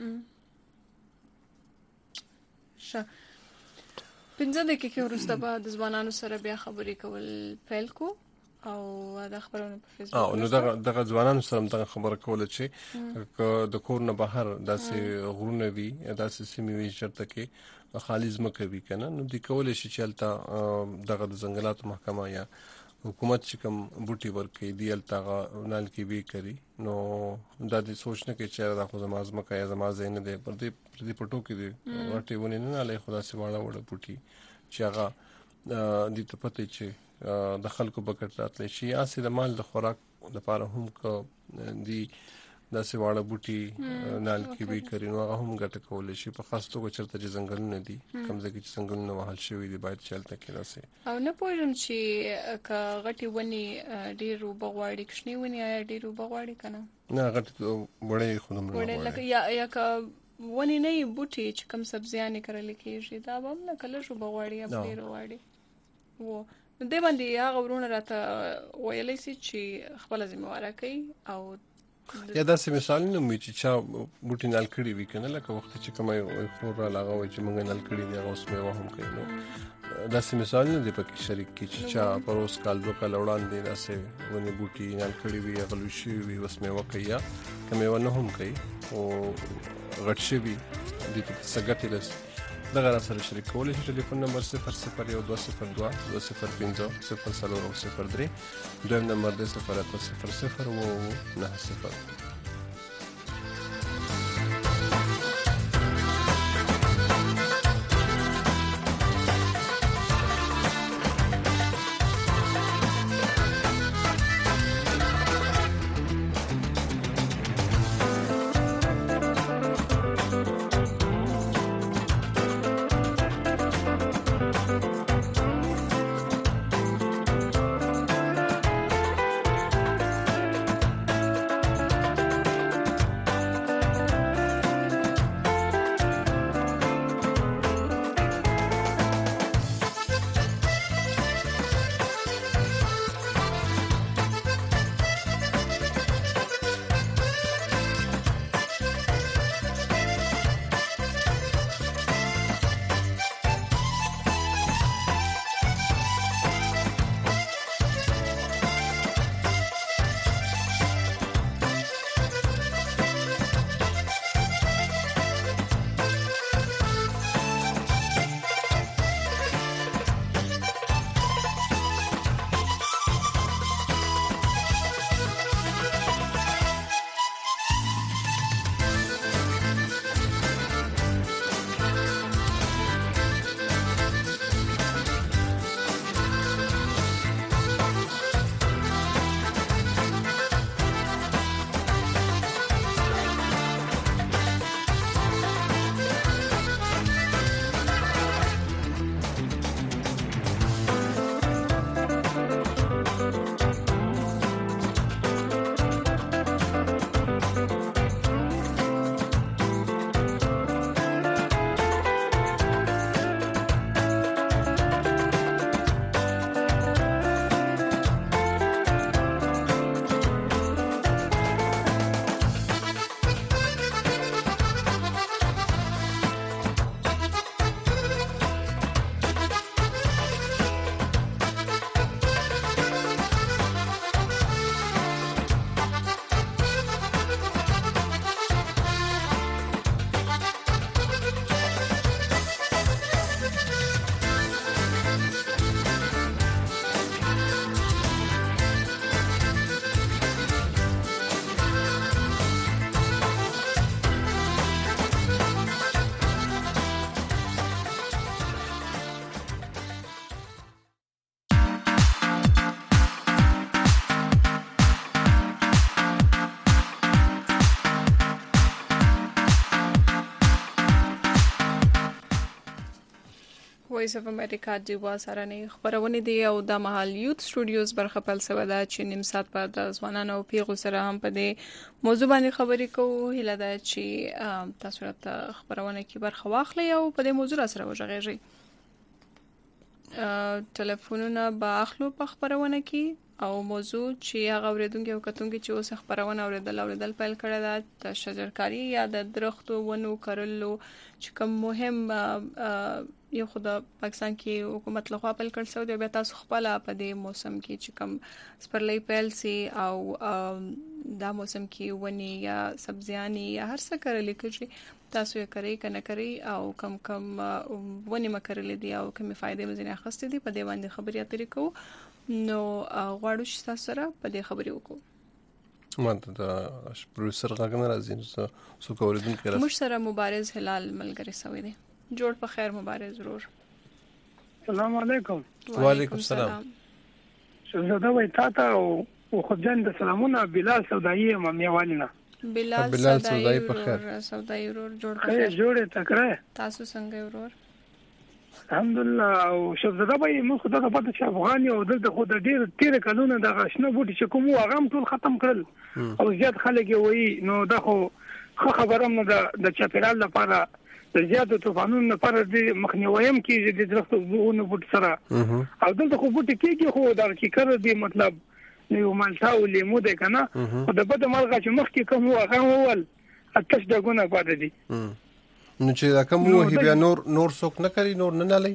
S1: ښه 15 دقیقې وروسته بعد ځوانانو سره بیا خبرې کول پیل کو او دا خبرونه په فیسبوک
S2: نو دغه ځوانانو سره دغه خبره کوله چې د کور نه بهر داسې غرونه وي داسې سیمې وي چرته کې خالص مکه وي کنه نو د کولې شي چې الته دغه د ځنګلاتو محکمه یا حکومت چې کوم بوټي ورکې دی الته نال کې وی کوي نو دا د سوچنه کې چې دا خو زما ځمکه یا زما ځای نه دی پر دې پټو کې دی ورته ونی نه له خدا سي واړه وړه بوټي چې هغه د ته پته چې د خلکو بکټ راتلی شي یا سي د مال د خوراک لپاره هم کو دی د سیواړه بوټي نال کې وی کوي نو هغه هم ګټه کولای شي په خاص توګه چرته چې ځنګلونه دي کوم ځای کې چې ځنګلونه وهل شوی دی باید چلته کې راسي
S1: او نه پوهم چې کا غټي ونی ډیرو بغواړي کښنی ونی یا ډیرو بغواړي کنه
S2: نه غټي وړې خودم
S1: وړې لکه یا کا ونی نه بوټي چې کوم سبزیانې کرل کېږي دا به نه کله شو بغواړي یا ډیرو واړي وو د باندې هغه ورونه راته ویلې سي چې خپل ذمہواره کوي او
S2: یا دا سه مثال نه مې چې چا بوټي نال کړی وی کنه لکه وخت چې کومه خور را لغوي چې مونږ نال کړی دی اوس مې وهم کوي نو دا سه مثال نه دی پکې شریک کی چې چا پروس کال دوه کال وړاندې دا سه ونی بوټي نال کړی وی غلو شي وی اوس مې وکیا کومه ونه هم کوي او غټ شي وی د سګټی لس دغه سره شریک کولای شي ټلیفون نمبر 001202 205 003 دویم نمبر 08000 90.
S1: وایس اف امریکا دیوا سره نه خبرونه دی او د محل یوت سټوډیوز برخه فلسفه دا چې نیم ساعت په د ځوانانو او پیغو سره هم په دې موضوع باندې خبرې کوو. هیله ده چې تاسو ته خبرونه کې برخه واخلئ او په دې موضوع سره وژغېږئ. ټلیفونونه به اخلو په خبرونه کې او موضوع چې هغه اوریدونکو او کتونکو چې اوس خبرونه اوریدل پیل کړی دا د شجرکاری یا د درختو ونو کرلو چې کوم مهم یو خو د پاکستان کې حکومت لخوا پیل کړل شوی دی. بیا تاسو خپل په دې موسم کې چې کوم سپرلی پیل سي او دا موسم کې ونی یا سبزیانی یا هر څه کرل کېږي تاسو یې کوي کنه کوي او کم ونی مکرل دي او کومه فائدې مزنه اخستې دي په دې باندې خبرې اترې کوو. نو غواړو چې تاسو سره په دې خبرې وکړو.
S2: مانته دا پروفیسور غاګن راځي سو کوریدون کې
S1: موږ سره مبارز هلال ملګری سوی دی. جوړ په خیر مبارز ضرور.
S11: السلام علیکم.
S2: وعلیکم السلام.
S11: شهزاده وای تاته او خدای د سلامونه بلال سودایی ممیوالینا.
S1: بلال سودایی په خیر. سودایی ورور جوړ په خیر.
S11: جوړه تکړه.
S1: تاسو څنګه ورور؟
S11: الحمدلله. او شهزاده وای موږ خدای ته پته چې افغان یو دلته خو د ډیر تیر کلونه د غشنه بوټي چې کوم هغه هم ټول ختم کړل او زیات خلک وای نو دا خو خبره هم د چاپیرال لپاره د زیاتو طوفانونو لپاره د مخنیوي کېږي د درختو ونو بوټ سره او دلته خو بوټي کېږي خو دا کې کړ دی مطلب نو مالټا او لیمو ده کنه خو د بده مرغه چې مخکې کوم هغه اول اتش دغونه پاتې دي.
S2: نو چې دا کوم وه بیا نور څوک نه کوي نور نه نالي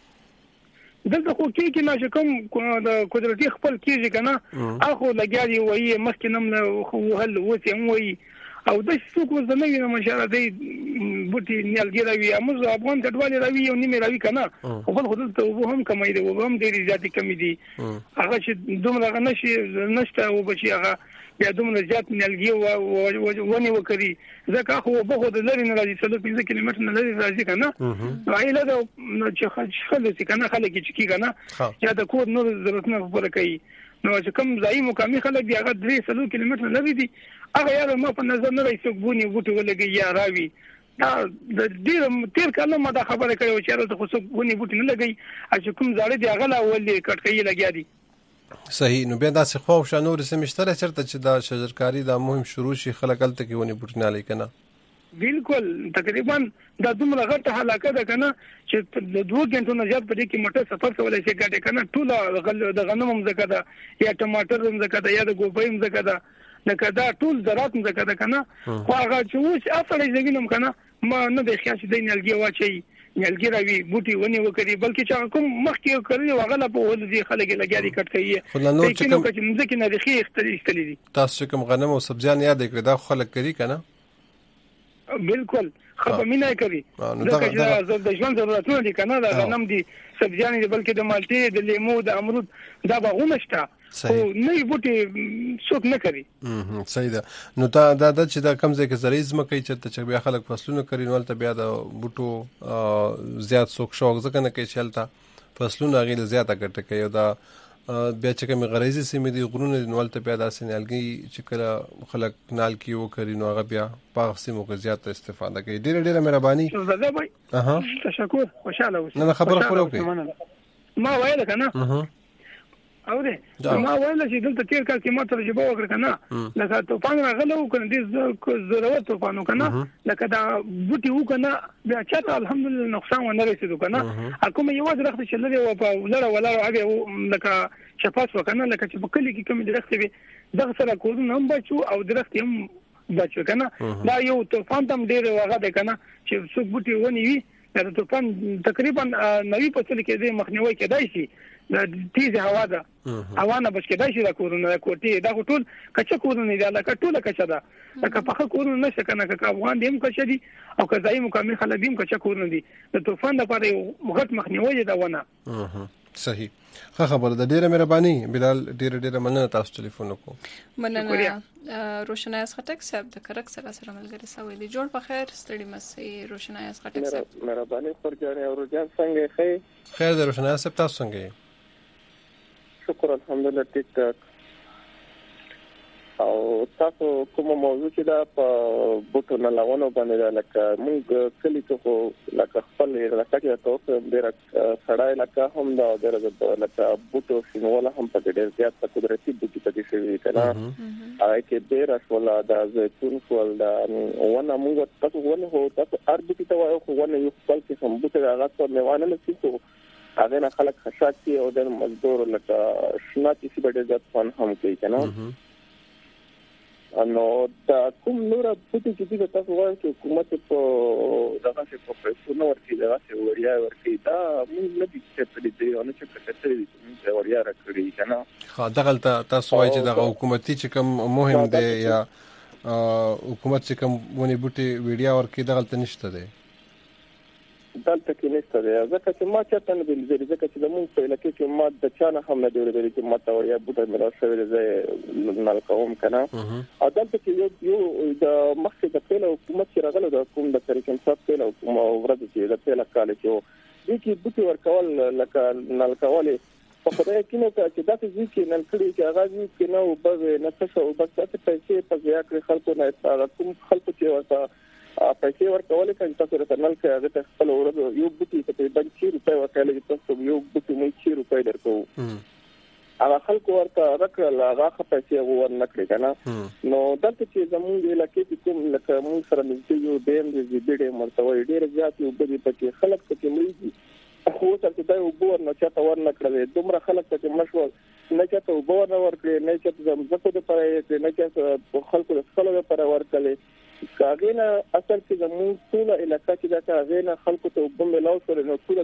S11: دلته خو کې نه چې کوم د قدرتي خپل کېږي کنه اخو لګیاري وایي مخکې نم خو هل وته وایي او د څوک وزنه وي مشاله دی بوټي نیالګي راوي امز افغان کډوالي راوي او نیمه راوي کنه خو بل خود ته وهم کمای دی وهم ډېری زیاتې کمی دي هغه چې دومره نشته او بچي هغه بیا دومره زیات نیالګي او ونی وکړي ځکه خو به خود لري نه راځي 3 کیلومتر نه لري راځي کنه عائله دا چې خلک کنه خلک چې کنه یا د کور نور ضرورتونه پوره کوي نو چې کوم ځای مقامي خلک دی هغه 3 کیلومتر لري دي هغه یاره ما په نظر نه راځي بونی بوټي ولګي یا راوي دا د ډیر تیر کله ما دا خبره کړو چې راته خو بونی بوټي نه لګي چې کوم ځاړي دی هغه لا ولې کټکې لګیا دي.
S2: صحیح. نو بیا دا څه خو شنور سمشتره چرته چې دا شجرکاری دا مهم شروع شي خلک الته کې ونی بوټي نه لای کنه
S11: بالکل تقریبا دا دومره غټه حلاکه ده کنه چې د 2 غنټو نه زیات په دې کې موټر سفر کولای شي ګټه کنه ټول د غنمو زکه ده یا ټماټر زکه ده یا د ګوبۍ زکه ده لکه دا ټول زراعت زکه ده کنه خو هغه چې اوس اصلي زمینم کنه ما نه د خیال چې د نیالګي واچي نیالګي راوي بوټي ونی وکړي بلکې چې کوم مخکې کړی وغله په ول دي خلک لګیاري کټ کوي چې کوم چې مزه کې نه د خې اختلي دي
S2: تاسو کوم غنم او سبزیان یاد کړئ دا خلک کوي کنه
S11: بالکل خو مینه کوي دا د ژوند ضرورتونه دي کنه دا غنم دي سبزیان دي بلکې د مالټې د لیمو د امرود دا باغونه شته او نه بوټي څوک نه کوي.
S2: صحیح ده. نو دا چې دا کم ځای کې زرعي ځمکه چې بیا خلک فصلونه کوي نو ته بیا د بوټو زیات څوک شوق ځکه نه کوي چې هلته فصلونه غیر زیاته ګټه کوي او دا بیا چې کوم غریزي سیمې دي غرونه نو ته بیا د سنالګي چې کله خلک نال کې وکړي نو هغه بیا په سیمو کې زیات استفاده کوي. ډېر مهرباني.
S11: تشکر خوشاله اوسئ.
S2: نه خبره خپل وکړئ
S11: ما وایله کنه او دې ما وایله چې دلته تیر کال کې ما ترجمه وکړه کنه لکه طوفان راغلو کنه دې ضرورت طوفانو کنه لکه دا بوټي وکنه بیا چې الحمدلله نقصان ونه رسیدو کنه کوم یو درخت چې لري او په ولا هغه لکه شفاف وکنه لکه چې په کلی کې کوم درخت وي دغه سره کورونه هم بچو او درخت هم بچو کنه دا یو طوفان تم ډیر وغه ده کنه چې څوک بوټي ونی وي دا طوفان تقریبا 90% کې د مخنیوي کېدای شي د تیز هوا ده هوا نه بچ کېدای شي د کورونه کوټي دا ټول کچا کورونه دي لکه ټول کچا ده لکه په کورونه نشه کنه که افغان دیم کچا دي او که ځای مکمل خلک دیم کچا کورونه دي د طوفان لپاره یو غټ مخنیوي ده ونه.
S2: صحیح. خبره ده. ډیره مهرباني بلال. ډیره مننه تاسو ټلیفون وکړو.
S1: مننه. روشنایس خټک صاحب د کرک سره ملګری سوي دي. جوړ په خیر ستړي مسي روشنایس خټک صاحب.
S12: مهرباني خورجان او روجان څنګه
S2: خیر د روشنایس صاحب تاسو څنګه
S12: شکر الحمدلله ټیک ټاک. او تاسو کوم موضوع چې دا په بوټو نه لاونه باندې لکه موږ کلی ته لکه خپل لکه تاسو ډیر سړای لکه هم دا ډیر لکه بوټو شنوله هم په ډیر زیات په قدرتي بوټي پکې شوی کنه هغه کې ډیر اصله دا زيتون فول دا ونه موږ تاسو ونه هو تاسو اربټي ته وایو خو ونه یو خپل کې هم بوټي هغه څو میوانه لسی هغه نه خلک خشاکي او د مزدور لکه شناتی چې به ډېر ځان هم کوي کنه نو دا کوم نور بوټي چې تاسو وایي چې حکومت په دغه څه په پیسو نو ورکړي دا څه وریا ورکړي دا موږ نه دي چې په دې او نه چې په څه دي وریا راکړي کنه
S2: خا دغه تاسو وایي چې د حکومتي چې کوم مهم دی یا حکومت چې کوم ونی بوټي ویډیا ورکړي دغه نشته دی
S12: دلته کې نشته دی ځکه چې ما چاته نه دی ځکه چې د مونږ په علاقې کې ما د چا نه هم نه دی ورته چې ما ته وریا بوټه مې راوښوي زه نل کوم کنه او دلته کې یو د مخکې د پیل حکومت چې راغله د کوم د طریقې انصاف پیل حکومت ورته چې د پیل کال کې دي کې بوټي ورکول لکه نل کول په خدای کې نو چې داسې ځکه نن کړي چې هغه چې نو به نه څه او بس څه پیسې په ځای کې خلکو نه استفاده کوم خلکو چې ورته پیسې ورکول کله تاسو رسنل کې هغه ته خپل ورته یو بوټي تقریبا 6 روپۍ ورکړل چې تاسو یو بوټي مې 6 روپۍ درکو هغه خلکو ورته راکړل هغه پیسې ورنکړي کنه نو دلته چې زموږ د علاقې کې کوم لکه موږ سره ملي یو دیم دې ډېر مرتوي ډېر زیات یو بده پکې خلک پکې ملي خو څه ته یو بور نه چاته ورنکړل دومره خلک پکې مشور نه چاته وبور نه ورکړي نه چاته زمزکو د پرې نه چاته خلکو د خپل لپاره ورکړي کاغینا اصل کې زموږ ټول علاقې کې دا کاغینا خلکو ته وبملاو سره نو ټول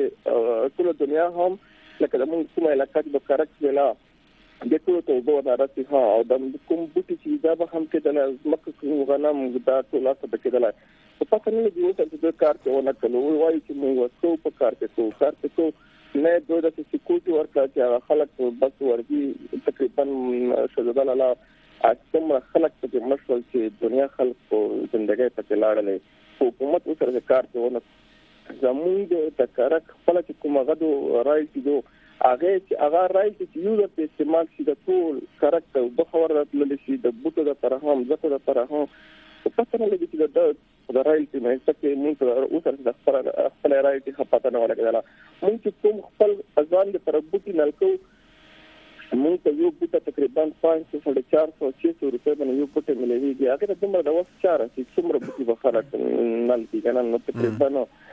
S12: دنیا هم لکه زموږ کومه علاقې د کارک ویلا د ټول ته وبو راځي ها او د کوم بوټي چې دا به هم کې د مکه کوم غنم دا ټول څه کې دلای په پاتې نه دی چې د کار ته ونه کړو وایي چې موږ وسو په کار کې کو نه دوی د سکیورټي ورکړه چې خلک بس ورګي تقریبا شذدل الله اڅومره خلک په مشول چې دنیا خلک په ژوندۍ په لاړلې حکومت سره کار کوي زموږ د کارک خپل چې کومه غدو راځي دو هغه راځي چې یو د استعمال شي د ټول کارک د خبر راتلل شي د بوټو د ترهم زکه د ترهم په پاتنه لګي چې د راځي مې څه موږ اوسره د خپل راځي خپته نه ولګلا موږ کوم خپل ځان د تربوتي نلکو موږ ته یو بوټه تقریبا 400 روپے باندې یو بوټه ملوي هغه د دومره د وخت چاره چې څومره بوټي بخاره نل کې کنه نو تقریبا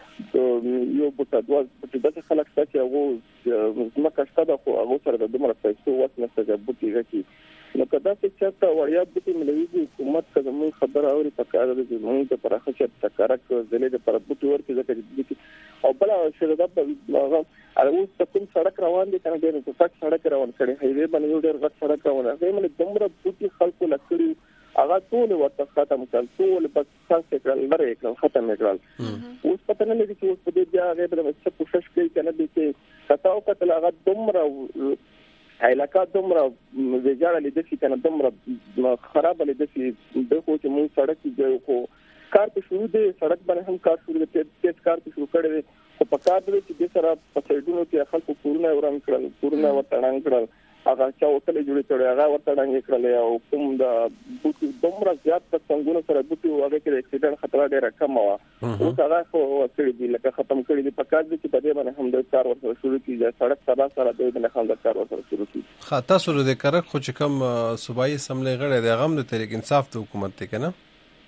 S12: یو بوټه دوه بوټه د خلک څخه هغه مکه شته خو هغه سره د دومره پیسو واسنه څخه بوټي راکې نو کدا چې چاته وړیا بوټي ملوي حکومت کله موږ خبر اوري په کار د موږ ته پرخه چې تکارک زلې د پر بوټي ورکې ځکه او بل شردا په هغه اوس ته کوم سړک روان دي کنه ډېر څه سړک روان کړي هایوي باندې یو ډېر غټ سړک روان دی موږ دومره بوټي خلکو لکړي هغه ټول ورته ختم کړل ټول بس څنګه کړل لري کړل ختم کړل اوس پته نه لګي چې اوس په دې بیا هغه به څه کوشش کوي کنه دي چې کتاو کتل هغه دومره علاقه دومره ویجاړه لیدل شي کنه دومره خراب لیدل شي دغه چې موږ سړک کې خو کار په شروع دي سړک باندې هم کار شروع دي تیز کار په شروع کړي او په کار دي چې د سره په سایډونو کې خلکو کورونه وران کړل کورونه ورتړان کړل هغه چا وکړي جوړ کړي هغه ورتړان کړل او کوم د بوټي دومره زیات څنګه سره بوټي هغه کې د اکسیډنټ خطر ډېر کم و او هغه خو وسړي دي لکه ختم کړي دي په کار دي چې په دې باندې هم د کار ورسره شروع کیږي سړک سره د دې نه هم د کار ورسره شروع کیږي
S2: خاطر سره د کرک خو چې کوم صوبایي سملې غړي د غم د طریق انصاف ته حکومت ته کنه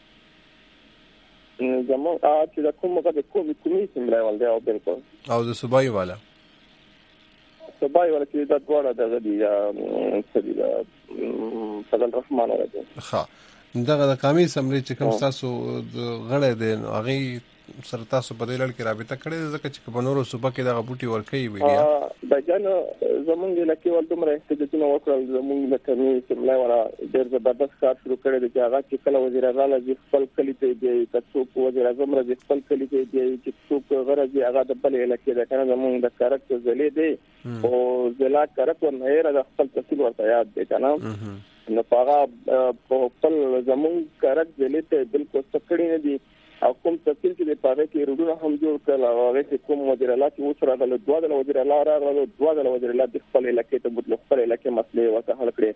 S12: زمو چې د کومه د کومې سملې ول دی او بالکل
S2: او د صوبایي والا
S12: صوبایي والا چې د دوړه د غدي یا سړي د فضل رحمان راځي
S2: ښه دغه د قومي سملې چې کوم تاسو غړي دي هغه سره تاسو په دې لړ کې رابطه کړې ځکه چې په نورو صوبه کې دغه بوټي ورکوي ویډیا
S12: د جن زمونږ لکه ول دومره احتجاجونه وکړل زمونږ د کمی سملای ورا ډېر زبردست کار شروع کړی دی چې هغه چې کله وزیر اعظم له خپل کلی ته دی چې وزیر اعظم له خپل کلی ته دی چې څوک غرض هغه د بل علاقې د کنه زمونږ د کارک زلې دی او زلا کارک و نه را د خپل تفصیل ورته یاد دی کنه نو هغه په خپل زمونږ کارک زلې ته بالکل څکړی نه دی او کوم تفصیل چې په هغه کې روډونه هم جوړ کړل او هغه چې کوم وزیر اعلی چې وسره د دوه د وزیر اعلی راغلو دوه د وزیر اعلی د خپل علاقې ته بدل خپل علاقې مسلې وته حل کړې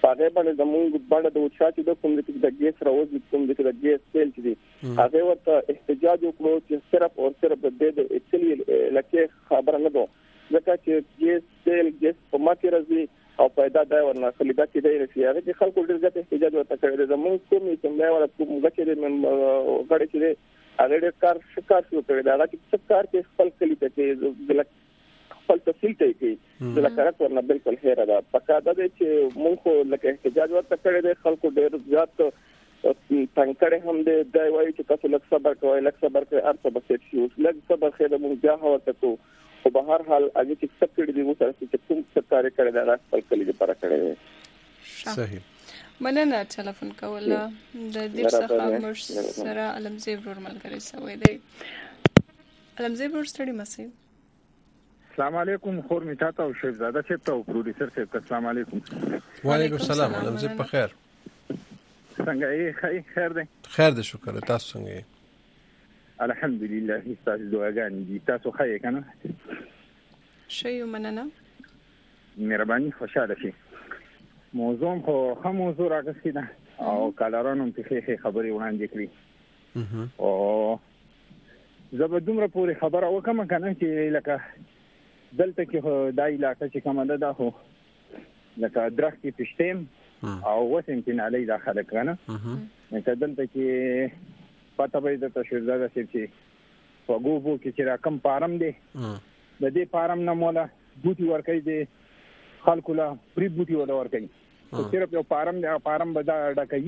S12: هغه باندې زموږ باندې د وچا چې د کوم د ګیس راوځي کوم د ګیس تیل چې هغه ورته احتجاج وکړو چې صرف او صرف د اکچولی لکه خبره نه ده ځکه چې ګیس تیل ګیس په ماته راځي او پیدا دا ورنه خلیدا کې دی رسي هغه چې خلکو ډېر ځکه احتجاج ورته کړی زموږ کوم چې مې ورته کوم غچې د غړي چې هغه ډېر کار شو کړی دا چې څه کار کې خپل کلی ته کې خپل تفصیل ته کې د لکارت ورنه بالکل هیر ده پکا ده چې موږ خو لکه احتجاج ورته کړی دی خلکو ډېر زیات څنګه هم د وایي چې تاسو لږ صبر کوئ لږ صبر کوئ ارڅ به څه شي لږ صبر خیر موږ بیا هوته کو او په هر حال هغه چې څه کړی دی وسره چې کوم څه کار کړی دا خپل کلی لپاره کړی دی
S1: صحیح مننه ټلیفون کول د دې څخه مر سره علمزی ورور ملګری سوي دی علمزی ورور ستړي مسئ
S18: السلام علیکم خور می تاسو او شهزاده چې تاسو پروډوسر صاحب السلام علیکم
S2: وعلیکم السلام علمزی په خیر
S18: څنګه یې خیر دی
S2: خیر دی شکر تاسو څنګه یې
S18: الحمدلله تاسو دعاګانې دي تاسو ښه کنه
S1: شي مننه
S18: مهرباني خوشاله شي موضوع خو هم موضوع راغلی ده او کالرانو ته خبري وړاندې کړې او زبردومره پوری خبره وکم کنه چې لکه دلته کې د علاقې چې کومه ده خو لکه درختي پښتم او وسنتین علی داخله کنه نو دلته کې پته به د تشریزاده چې وګوبو کې چې رقم پارم دی د دې پارم نه مولا بوټي ورکې دي خلکو لا پری بوټي ولا ورکې صرف یو پارم دی پارم به دا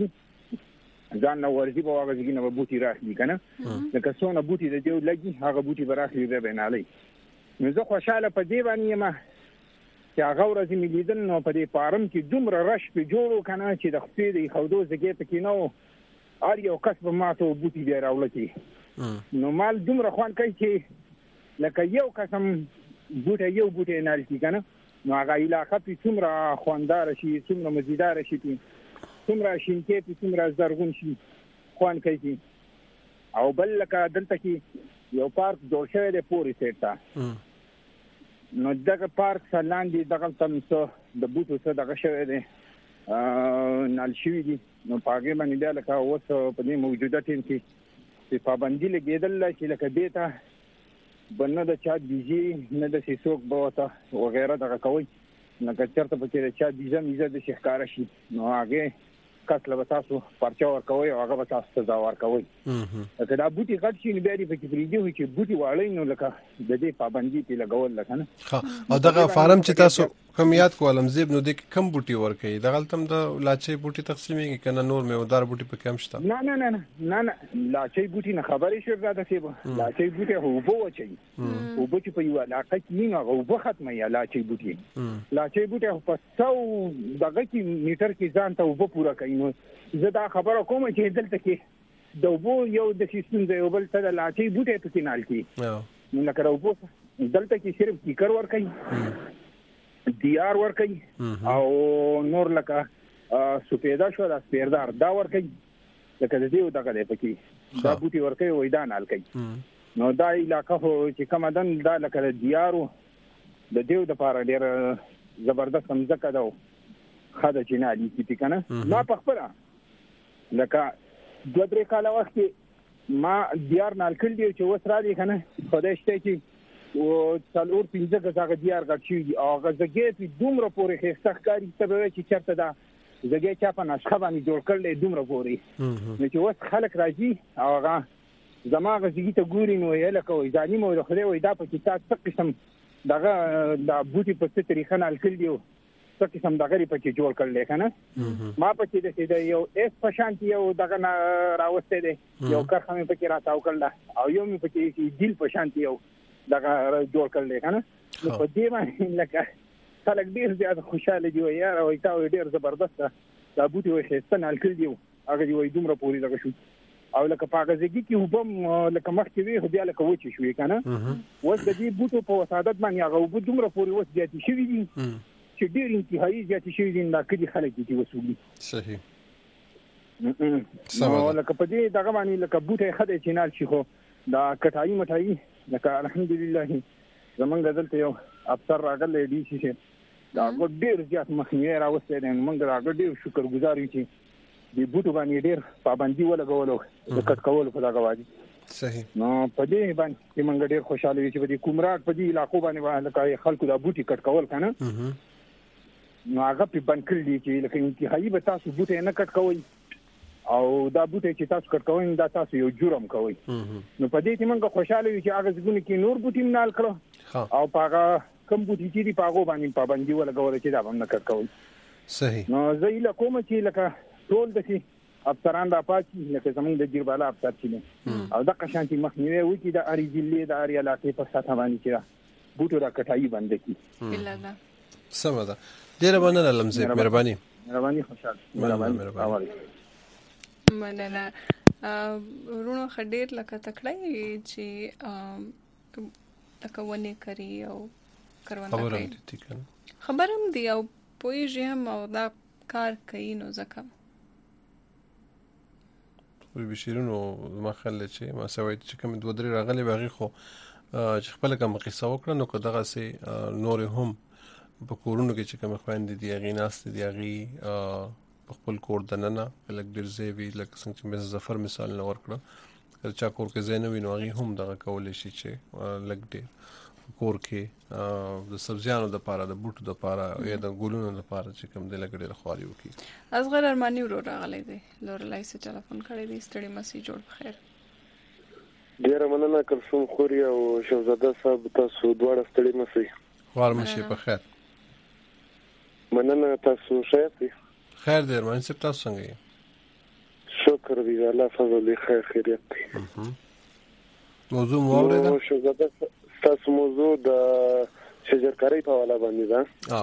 S18: ډکې ځان نو ورځي په واغ ځګینه به بوټي راخلي کنه لکه څونه بوټي د دیو لګي هغه بوټي براخلي به نه علي نو زه خوشاله په دی باندې ما چې هغه ورځ مې لیدل نو په دې پارم کې دومره رش په جوړو کنه چې د خپې د خودو زګې پکې نو ار یو کس به ماته بوټي دی راولتي نو مال دومره خوان کوي چې لکه یو قسم بوټي نه لتی کنه نو هغه علاقه په څومره خواندار شي څومره مزیدار شي څومره شینکې په څومره زرغون شي خوان کوي او بل لکه دلته کې یو پارک جوړ شوی دی پوری سیټه نو دغه پارک سلاندې دغه تمسه د بوټو څخه دغه شوی دی نال شوی دی نو پاګې باندې بیا لکه اوس په دې موجوده ټیم کې پابندي لګېدل چې لکه دیته بنه د چا دیجی نه د سیسوک بوته وغیرہ دغه کوي لکه چرته پکې چا دیجه د شهکار شي نو هغه کس له تاسو پرچا ور کوي او هغه تاسو سزا ور کوي دا بوټي غټ شي بیا دې پکې پریږي چې بوټي واړی نو لکه د دې پابندي په لګول لکه
S2: نه او دغه فارم چې تاسو کوم یاد کولم زیب نو د کم بوټي ور کوي دغه تم د لاچې بوټي تقسیمېږي کنه نور میوهدار بوټي په کم شته
S18: نه لاچې بوټي نه خبرې شو زیاده سی لاچې بوټي هو بو چي او بوټي په یو علاقه کې نه او بو ختمه یا لاچې بوټي په 100 دغه کې میټر کې ځان ته وب پورا کوي نو زه دا خبره کوم چې دلته کې د وبو یو د سیستم دی بل څه د لاچې بوټي په کې نال کې نو لکه وبو دلته کې صرف کیکر ور کوي دیار ور کوي او نور لکه سپیدا شو د سپیردار دا ور کوي لکه د دې دغه دی پکې دا بوټي ور کوي وای دا نال کوي نو دا علاقه چې کوم دن دا لکه د دیارو د دیو د پاره ډیر زبردست مزکه ده خاله چې نه دي چې کنه ما په خبره لکه 2-3 کال وخت ما دیار نال کړی دی چې وسره دي کنه خدای شته چې او څلور 15 غزا دیار غټ شي او غزګې په دومره پورې خسته کاری ته به چې چرته دا زګې چا په نشخه باندې جوړ کړل دومره پورې نو چې وس خلک راځي او هغه زماغه زګې ته ګوري نو یې لکه وای ځاني مو خدای وای دا په کې تاسو قسم دغه د بوټي په څه طریقه نال کړل دی څه قسم دغه په کې جوړ کړل کنه ما په کې د یو اس په شانتي یو دغه راوسته دی یو کارخانه په کې راتاو کړل او یو په کې دل په شانتي یو دغه جوړ کړل کنه په دې باندې لکه خلک ډیر زیات خوشاله دي یاره وای تا ډیر زبردست دا بوټي وای خسته نال کړل دی هغه دی وای دومره پوری دغه شو او لکه پاګزګي کې وبم لکه مخکې وی بیا لکه وچی شوې کنه وس د دې بوټو په وسادت باندې هغه وب دومره پوری وس زیات شوې دي چې ډیر انتهایی زیات شوې دي دا کدي خلک دي وسولي
S2: صحیح
S18: نو لکه په دې دغه باندې لکه بوټي خدای چې نال شي خو دا کټای مټای لکه الحمدلله زمونږ دلته یو افسر راغلی دی چې دا ډېر زیات مخنیوي راوستي دي. موږ دا ډېر شکرګزار یو چې د بوټو باندې ډېر پابندي ولګولو د کټ کولو په دغه وادي.
S2: صحیح.
S18: نو په دې باندې موږ ډېر خوشاله یو چې په دې کومراټ په دې علاقو باندې خلکو دا بوټي کټ کول کنه نو هغه په بند کړی دي چې لکه انتهایی به تاسو بوټي نه کټ کوئ او دا بوټي چې تاسو کټ کوئ دا تاسو یو جرم کوئ. نو په دې کې موږ خوشاله یو چې هغه ځګونه کې نور بوټي نه کړو او هغه کم بوټي چې دی په هغه باندې پابندي ولګول چې دا باندې نه کټ کوئ. صحیح. نو زه یې کوم چې لکه ټول د افسران د پاتې لکه زمونږ د جیربالا افسر چې او د قشانتي مخنیوي وکړي د اړې ضلع د اړې علاقې په ساته باندې چې بوټو را کټایي بند کړي.
S2: بالله سم ده. ډیره مننه لمزه مهرباني
S18: خوشاله مهرباني.
S1: مننه ورونو خډیر لکه تکړه چې لکه ونی کوي او کروندګر کوي خبرم دی او پوهیږي هم او دا کار کوي نو ځکه
S2: بشیرونو ما خل چې ما سوي چې کوم دوه درې راغلي باغی خو چې خپل کوم قصه وکړه نو کداغه سي نور هم په کورونو کې چې کوم خويندې دي غیناست دي غي خپل کور دننه لکه ډیرځي وی لکه څنګه چې مې ظفر مثال نه ورکړه چې کور کې زینوي نو غي هم دغه کول شي چې لګ کور کې د سبزیانو د پاره د بوټو د پاره یا د ګلونو د پاره چې کوم د لګړې لخواري وکي.
S1: اصغر ارمانی ورو راغلی دی لورلای سره ټلیفون کړی دی ستړي مسي جوړ بخیر.
S19: ډیره مننه کلثوم خوري او شهزاده صاحب تاسو دواړه ستړي مسي.
S2: خوار مشي په خیر.
S19: مننه تاسو ښه
S2: خیر دی ارمان صاحب تاسو څنګه یې؟
S19: شکر دی الله فضل خیر خیریت دی.
S2: موضوع مو اوریدل؟
S19: شهزاده تاسو موضوع د شجرکاری په حواله باندې ده.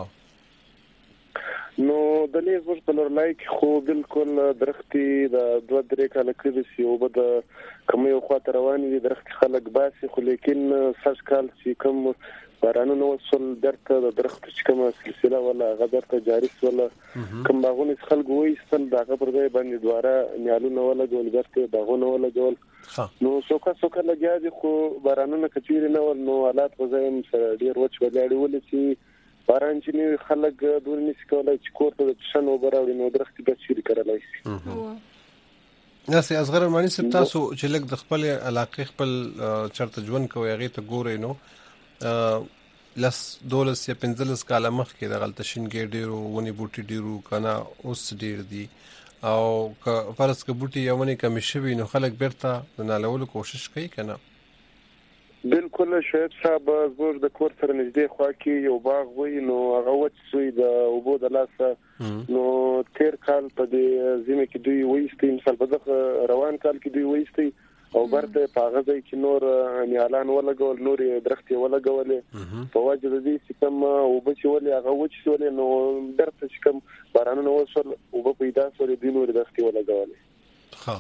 S19: نو د لیزور په لورلای کې خو بالکل درختي د 2-3 کال کې سی او بد کوم یو خاطر روان دي درخت خلک باسي خو لیکن ساس کال چې کوم بارانونه وصل درته د درخت چې کومه سلسله ولا غدرته جاری ولا کوم باغونه خلک وې ستل دغه پر ځای باندې دواره نیالونه ولا ګول درته باغونه ولا ګول نو څوکا لګیا دي خو بارانونه کچیر نه ول نو حالات غوځم سره ډیر وچ ولاړی ول چې باران چې خلک دور نس کولای چې کوړه د شنو براوړي نو درخت به چیرې کړلای شي.
S2: ناسي اصغر مانی سب تاسو چې لګ د خپل علاقې خپل چرته ژوند کوي هغه ته ګورې نو لس دولس یا 15 کال مخکې د غلط شینګې ډیرو ونی بوټي ډیرو کنه اوس ډیر دي او فرض ک بوټي یوونی کم شوی نو خلک بیرته د نالولو کوشش کوي کنه.
S19: بالکل شاید صاحب زور د کور سره نږدې خوا کې یو باغ وای نو هغه وڅ سوی د اوبو د لاسه نو تیر کال په دې زمي کې دوی وېستي مثال په دغه روان کال کې دوی وېستي او برته پاغه ځای کې نور نیالان ولګول نور درختي ولګولې په وجه د دې چې کوم او بچ ولې هغه وچ ولې نو درته چې کوم بارانونه وصل او په پیدا سره د نور درختي ولګولې.
S2: ها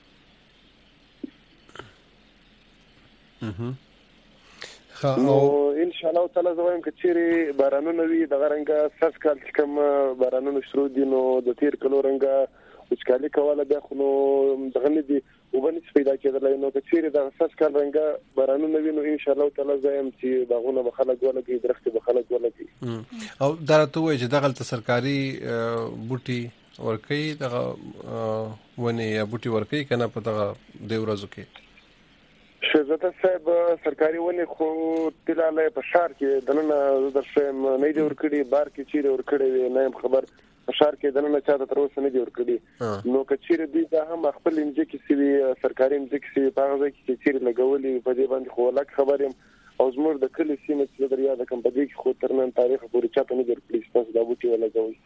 S19: نو ان شاء الله تعالی زوایم کچېری بارانونه وی د غرنګ ساس کال چې کوم بارانونه شروع دي نو د تیر کلو رنګ وچکالي کوله بیا خو نو دغه نه دي وبنځ پیدا کېدل نو کچېری د اساس کال رنګ بارانونه وینو ان شاء الله تعالی زایم چې دغونه به خلک ولګي درخت به خلک ولګي
S2: او درته وایي چې دغه سرکاري بوټي ورکي دغه ونی یا بوټي ورکي کنه په دغه د ورځو کې
S19: شهزاده صاحب سرکاري ونی خو تلاله په شهر کې دنه درشم نه دی ورکړي بار کې چیرې ورکړي نه خبر شهر کې دنه چاته تر اوسه نه دی ورکړي نو کچېره دوی دا هم خپل انځ کې سوي سرکاري انځ کې سوي په هغه کې چیرې لګولې په دې باندې خو لک خبرم او زموږ د کلی سیمه چې دریا د کمپنۍ کې خو تر نن تاریخ پورې چاته نه درکړي تاسو دا بوټي ولګوي.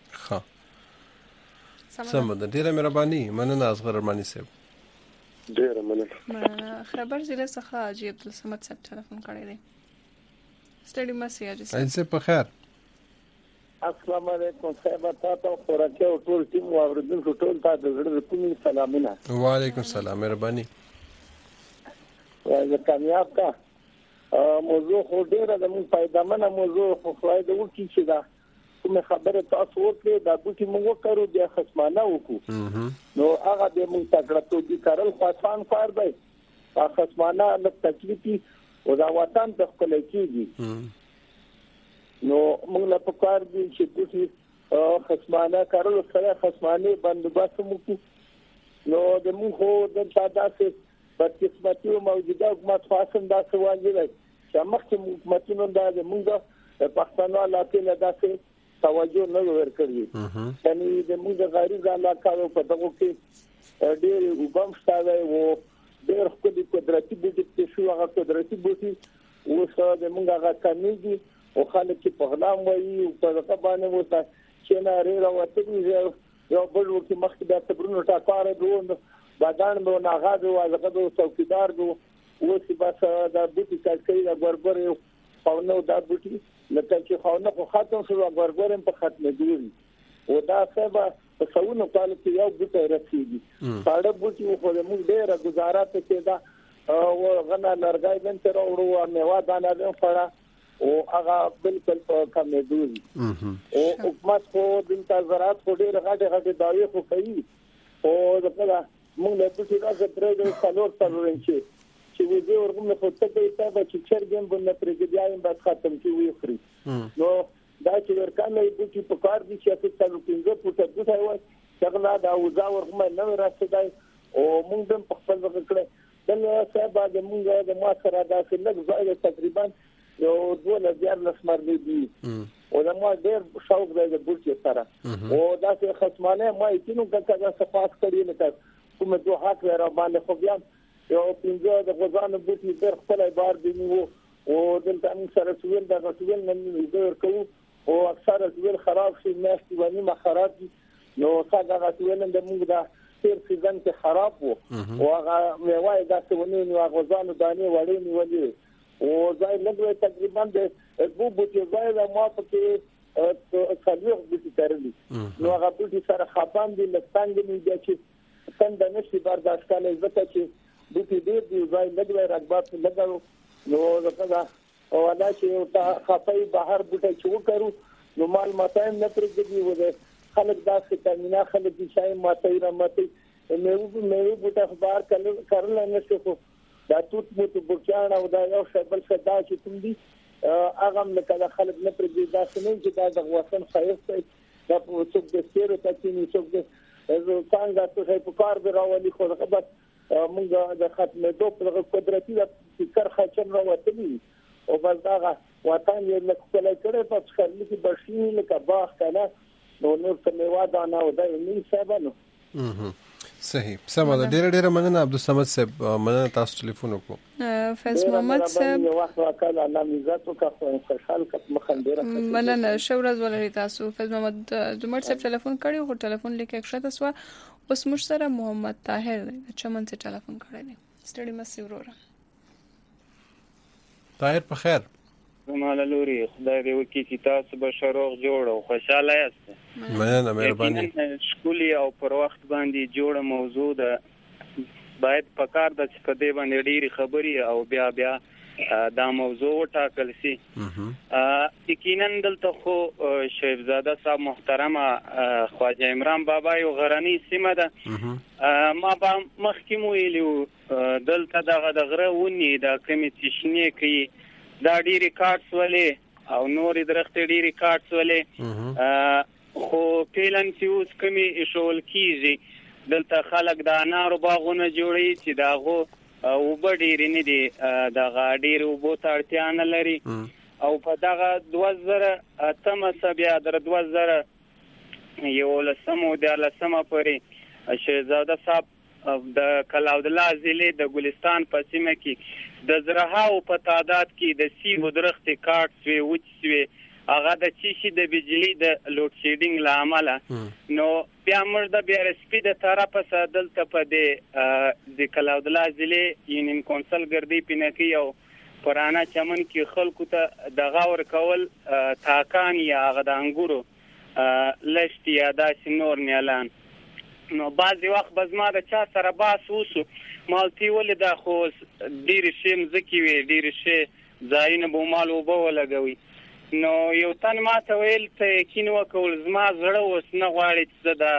S2: ها سم ده ډیره مهرباني مننه اصغر ارمانی صاحب
S19: ډیره مننه.
S1: خبر زیله څخه حاجی عبدالصمد صاحب ټلیفون کړی دی ستړي مسي حاجی
S2: صاحب انسه په خیر.
S20: السلام علیکم صاحب تاسو خوراکي او ټول ټیم واوریدونکو ټول ته د زړه کومې سلامونه.
S2: وعلیکم السلام مهرباني.
S20: زه کامیاب کا موضوع خو ډیره د مون پایدامنه موضوع خو خلای د وکی چې دا کومه خبره تاسو ورته دا بوټي موږ کارو بیا خصمانه وکړو نو هغه به موږ تکړه ته دي کارل خاصان کار دی خصمانه د تکلیفي او دا وطن د خپل کېږي نو موږ لا په کار دي چې بوټي خصمانه کارلو سره خصمانه بندوبست وکړو. نو د موږ د تاسو په قسمتي موجوده حکومت خاصم دا سوال دی چې مخکې حکومتونو دا موږ پښتانه علاقې له داسې توجه نه ورکړي. یعنی د موږ غریب علاقو په دغه کې ډېر وبم شته او ډېر خپل قدرتي بوټي چې شو هغه قدرتي بوټي اوس د موږ هغه کمیږي او خلک په غلام وایي او په هغه باندې وته چې نه لري راوته یو بل وکي مخکې د تبرونو ټاکاره دوه بادان به ناغاد او هغه د څوکیدار دو اوس بس د بوټي کټکې د بربر او نو د بوټي لکه چې خاونه خو ختم شو بربر په ختمه دی او دا سبا په څونو کال کې یو بوټي رسیدي ساده بوټي خو د موږ ډېر گزاره ته کېدا او غنا لرګای بن تر اورو میوه دانه نه فړه او هغه بالکل په کمې دوی او حکومت خو د زراعت خو ډېر غټه دایې خو کوي او دغه موږ له دې څخه درې څلور انچي چې وځي ورغم خو ته ته چې چرګم بل پرېږدایم بعد ختم کی وي خري نو دا چې ورکانه بوټي په کار دي چې تاسو څنګه پټه دته وای څنګه دا وځا ورغم نه راځي او موږ هم په خپل وخت کې دغه سبا د موږ د ما سره دا چې لږ ځای تقریبا یو 2000 لسمرلي دي او دا ما ډېر شوق دی د بوټي سره او دا چې خصمانه ما یې نو کله صفات کړی نه کومه دوه حق را باندې خو بیا یو پنځه د غوزانو بوټي ډېر خپل بار دی نو او دلته موږ سره سویل دا سویل نن زه کوم او اکثر سویل خراب شي مېشتي ونی ما خراب دي نو څنګه غوښتل د موږ دا تیر سیزن کې خراب وو او هغه میوه دا څه ونی نو غوزانو دانې وړې نیولې او ځای لږه تقریبا د بوټي ځای د ما په کې څلور بوټي کړلي نو هغه بوټي سره خپان دي لڅنګ نه دي چې څنګه نشي برداشت کولای ځکه چې بوټي ډېر دی ځای لږه رقبات لګاو نو دا او دا چې تا خپای بهر بوټي چې وکړو نو مال ماتایم نه پرېږدي و خلک دا څه کمینه خلک چې شای ماتای را ماتای مې بوټه بهر کړل نه شو دا توت موت بوچان او دا یو شبل صدا چې کوم دي هغه مکه خلک نه پرېږدي دا څنګه چې دا د وطن خیرت دا په څوک د سیرو تکینی څوک د څنګه تاسو په کار به راولي خو هغه بس موږ د ختمه دوه قدرتي د فکر خچن راوتلی او بس دا وطن یې لکه کله کړه په څخه کې بشي لکه باغ کنه نو نور څه میوه دا نه ودا یې سبانو
S2: صحیح سمه ده ډېر مننه عبدالصمد صاحب مننه تاسو ټلیفون وکړو
S1: فیض محمد صاحب
S20: یو وخت وکړه علامه عزت وکړو خوشحال کړم مخندره
S1: مننه شورز ولري تاسو فیض محمد جمعه صاحب ټلیفون کړی خو ټلیفون لیکه ښه تاسو اوس موږ سره محمد طاهر د چمن څخه ټلیفون کړی دی ستړي مې وروره
S2: طاهر په خیر
S9: زماله لوري خدای دې وکړي چې تاسو به شروع جوړ او خوشاله یاست
S2: مننه مهرباني
S9: شکولي او پر وخت باندې جوړه موضوع ده باید پکار د چې په دې باندې ډېری خبري او بیا دا موضوع ټاکل شي یقینا دلته خو شیخزاده صاحب محترمه خواجه عمران بابا یو غرنی سیمه ده ما با مخکې ویلو دلته دغه غره ونی د کمیټې شنې کوي دا ډېری کارټس ولې او نورې درختې ډېری کارټس ولې خو پیلن چې اوس کمی ایشول کیږي دلته خلک د انارو باغونه جوړي چې داغو او ډېری نه دي دغه ډېر وبو ته اړتیا نه لري او په دغه 2008 بیا در 2000 یو لسمو د لسمه پورې شهزاده صاحب د کلاود الله ضلع د ګلستان په سیمه کې د زرهاو په تعداد کې د سیبو درختې کاټ شوی وچ شوی هغه د چیشي د بجلی د لوډ شیډینګ لامل نو بیا موږ د BRSP د طرفه دلته په د کلاود الله ضلع یونین کونسل ګردی پینکی او پرانا چمن کې خلکو ته د غور کول تاکان یا هغه د انګورو لشتي یا داسې نور نیالان نو بعضی وخت بزما د چا سره باس وسو مالتي ولې دا خو ډېر شي مزکی وي ډېر شي ځایونه به مال وبو لګوي نو یو تن ما ته ویل ته کینو کول زما زړه وس نه غواړي چې د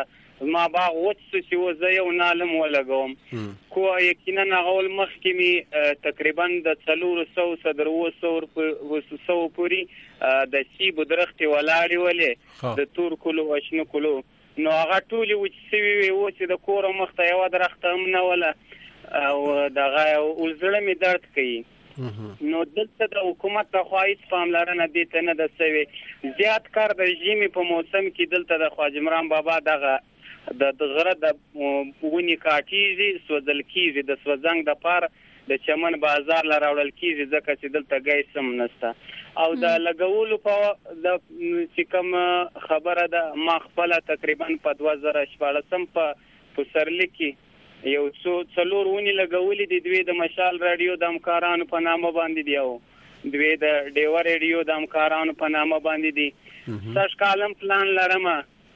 S9: ما باغ وڅ چې وزه یو نالم ولګوم خو یقینا هغه مخکې می تقریبا د 400 در 200 پورې د سیب درختي ولاړې ولې د تور کلو وشنو کلو نو هغه ټولې وچسوي وي او چې د کور مخته یو درخت هم نه ولا او دغه ولزړه می درد کوي نو دلته د حکومت د خواهش پاملرنه دي ته نه د سوي زیات کار د ژمي په موسم کې دلته د خواجه عمران بابا دغه د غره د ونی کاټیږي سوځل کیږي د سوځنګ د پار د چمن بازار لراوړل کیږي ځکه چې دلته ګیس هم نشته او د لګولو په د چې کوم خبره ده ما خپل تقریبا په 2014 په سرلی کې یو څلور ونی لګولې دي دوی د مشال رادیو د همکارانو په نامه باندې دی او دوی د ډیو رادیو د همکارانو په نامه باندې دي سش کالم پلان لرم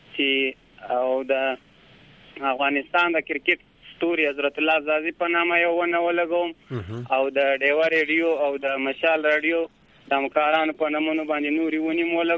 S9: چې او د افغانستان د کرکټ ستوري حضرت الله زازي په نامه یو ونه ولګوم او د ډیو رادیو او د مشال رادیو د همکارانو په نامه باندې نوري ونی مو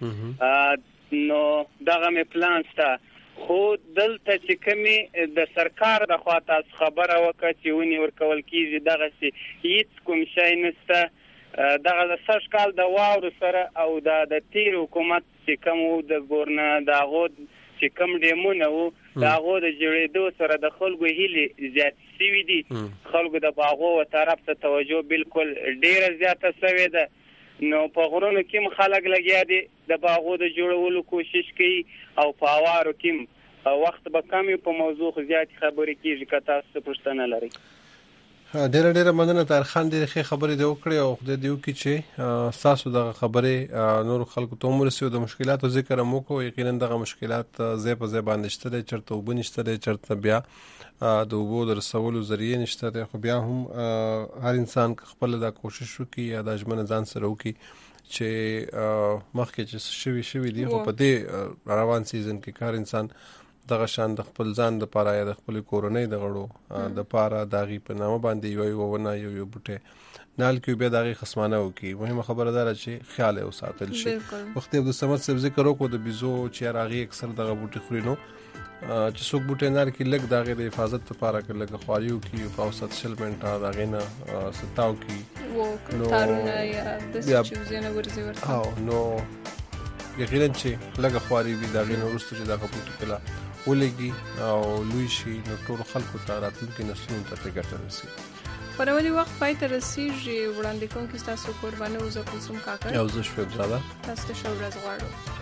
S9: لګوم نو دغه می پلان شته خو دلته چې کمی د سرکار د خواته خبره وکړه چې ونی ورکول کیږي دغه سي هیڅ کوم شی نشته دغه د سش کال د واورو سره او د تیر حکومت چې کوم د ګورنه دغه چې کوم ډیمونه وو دغه د جوړېدو سره د خلکو هیلې زیات شوي دي خلکو د باغو او طرف ته توجه بالکل ډیره زیاته شوې ده نو په غرونو کې خلک لګیا دي د باغو د جوړولو کوشش کوي او په اوارو کې وخت به کم په موضوع زیات خبرې کیږي که تاسو پوښتنه لرئ
S2: ډیره مننه طاهر خان ډیره ښه خبرې دی وکړې او خدای دې وکړي چې تاسو دغه خبرې نور خلکو ته ورسوي د مشکلاتو ذکر هم وکړو یقینا دغه مشکلات ځای په ځای باندې شته دی چېرته اوبه نشته دی چېرته بیا د اوبو د رسولو ذریعې نشته دی خو بیا هم هر انسان خپل دا کوشش وکړي یا د ژمنه ځان سره وکړي چې مخکې چې شوي دي خو په دې روان سیزن کې هر انسان دغه شان د خپل ځان د پاره یا د خپل کورنۍ د غړو د پاره داغي په نامه باندې یو ونه یو بوټه نال کې بیا داغي خصمانه وکي مهمه خبره ده چې خیال او ساتل شي وخت د سمت سب ذکر وکړو د بيزو چې راغي اکثر دغه بوټي خوري نو چې څوک بوټه نار کې لګ داغي د حفاظت لپاره کې لګ خواریو کې په اوسط سلمنټا داغي نه ستاو کې
S1: وو تارونه یا د چوزینه ورزي ورته
S2: او نو یقینا چې لګ خواري وي داغي نو ورسته چې دغه بوټي کلا ولګي او لوی شي نو ټول خلکو ته راتلونکي نسلونو ته ګټه رسي
S1: پرولي وخت پای ته رسیږي وړاندې کوم کې تاسو قربانه وزه کوم کاکا
S2: یو زه شپه زړه
S1: تاسو ته شو ورځ غواړم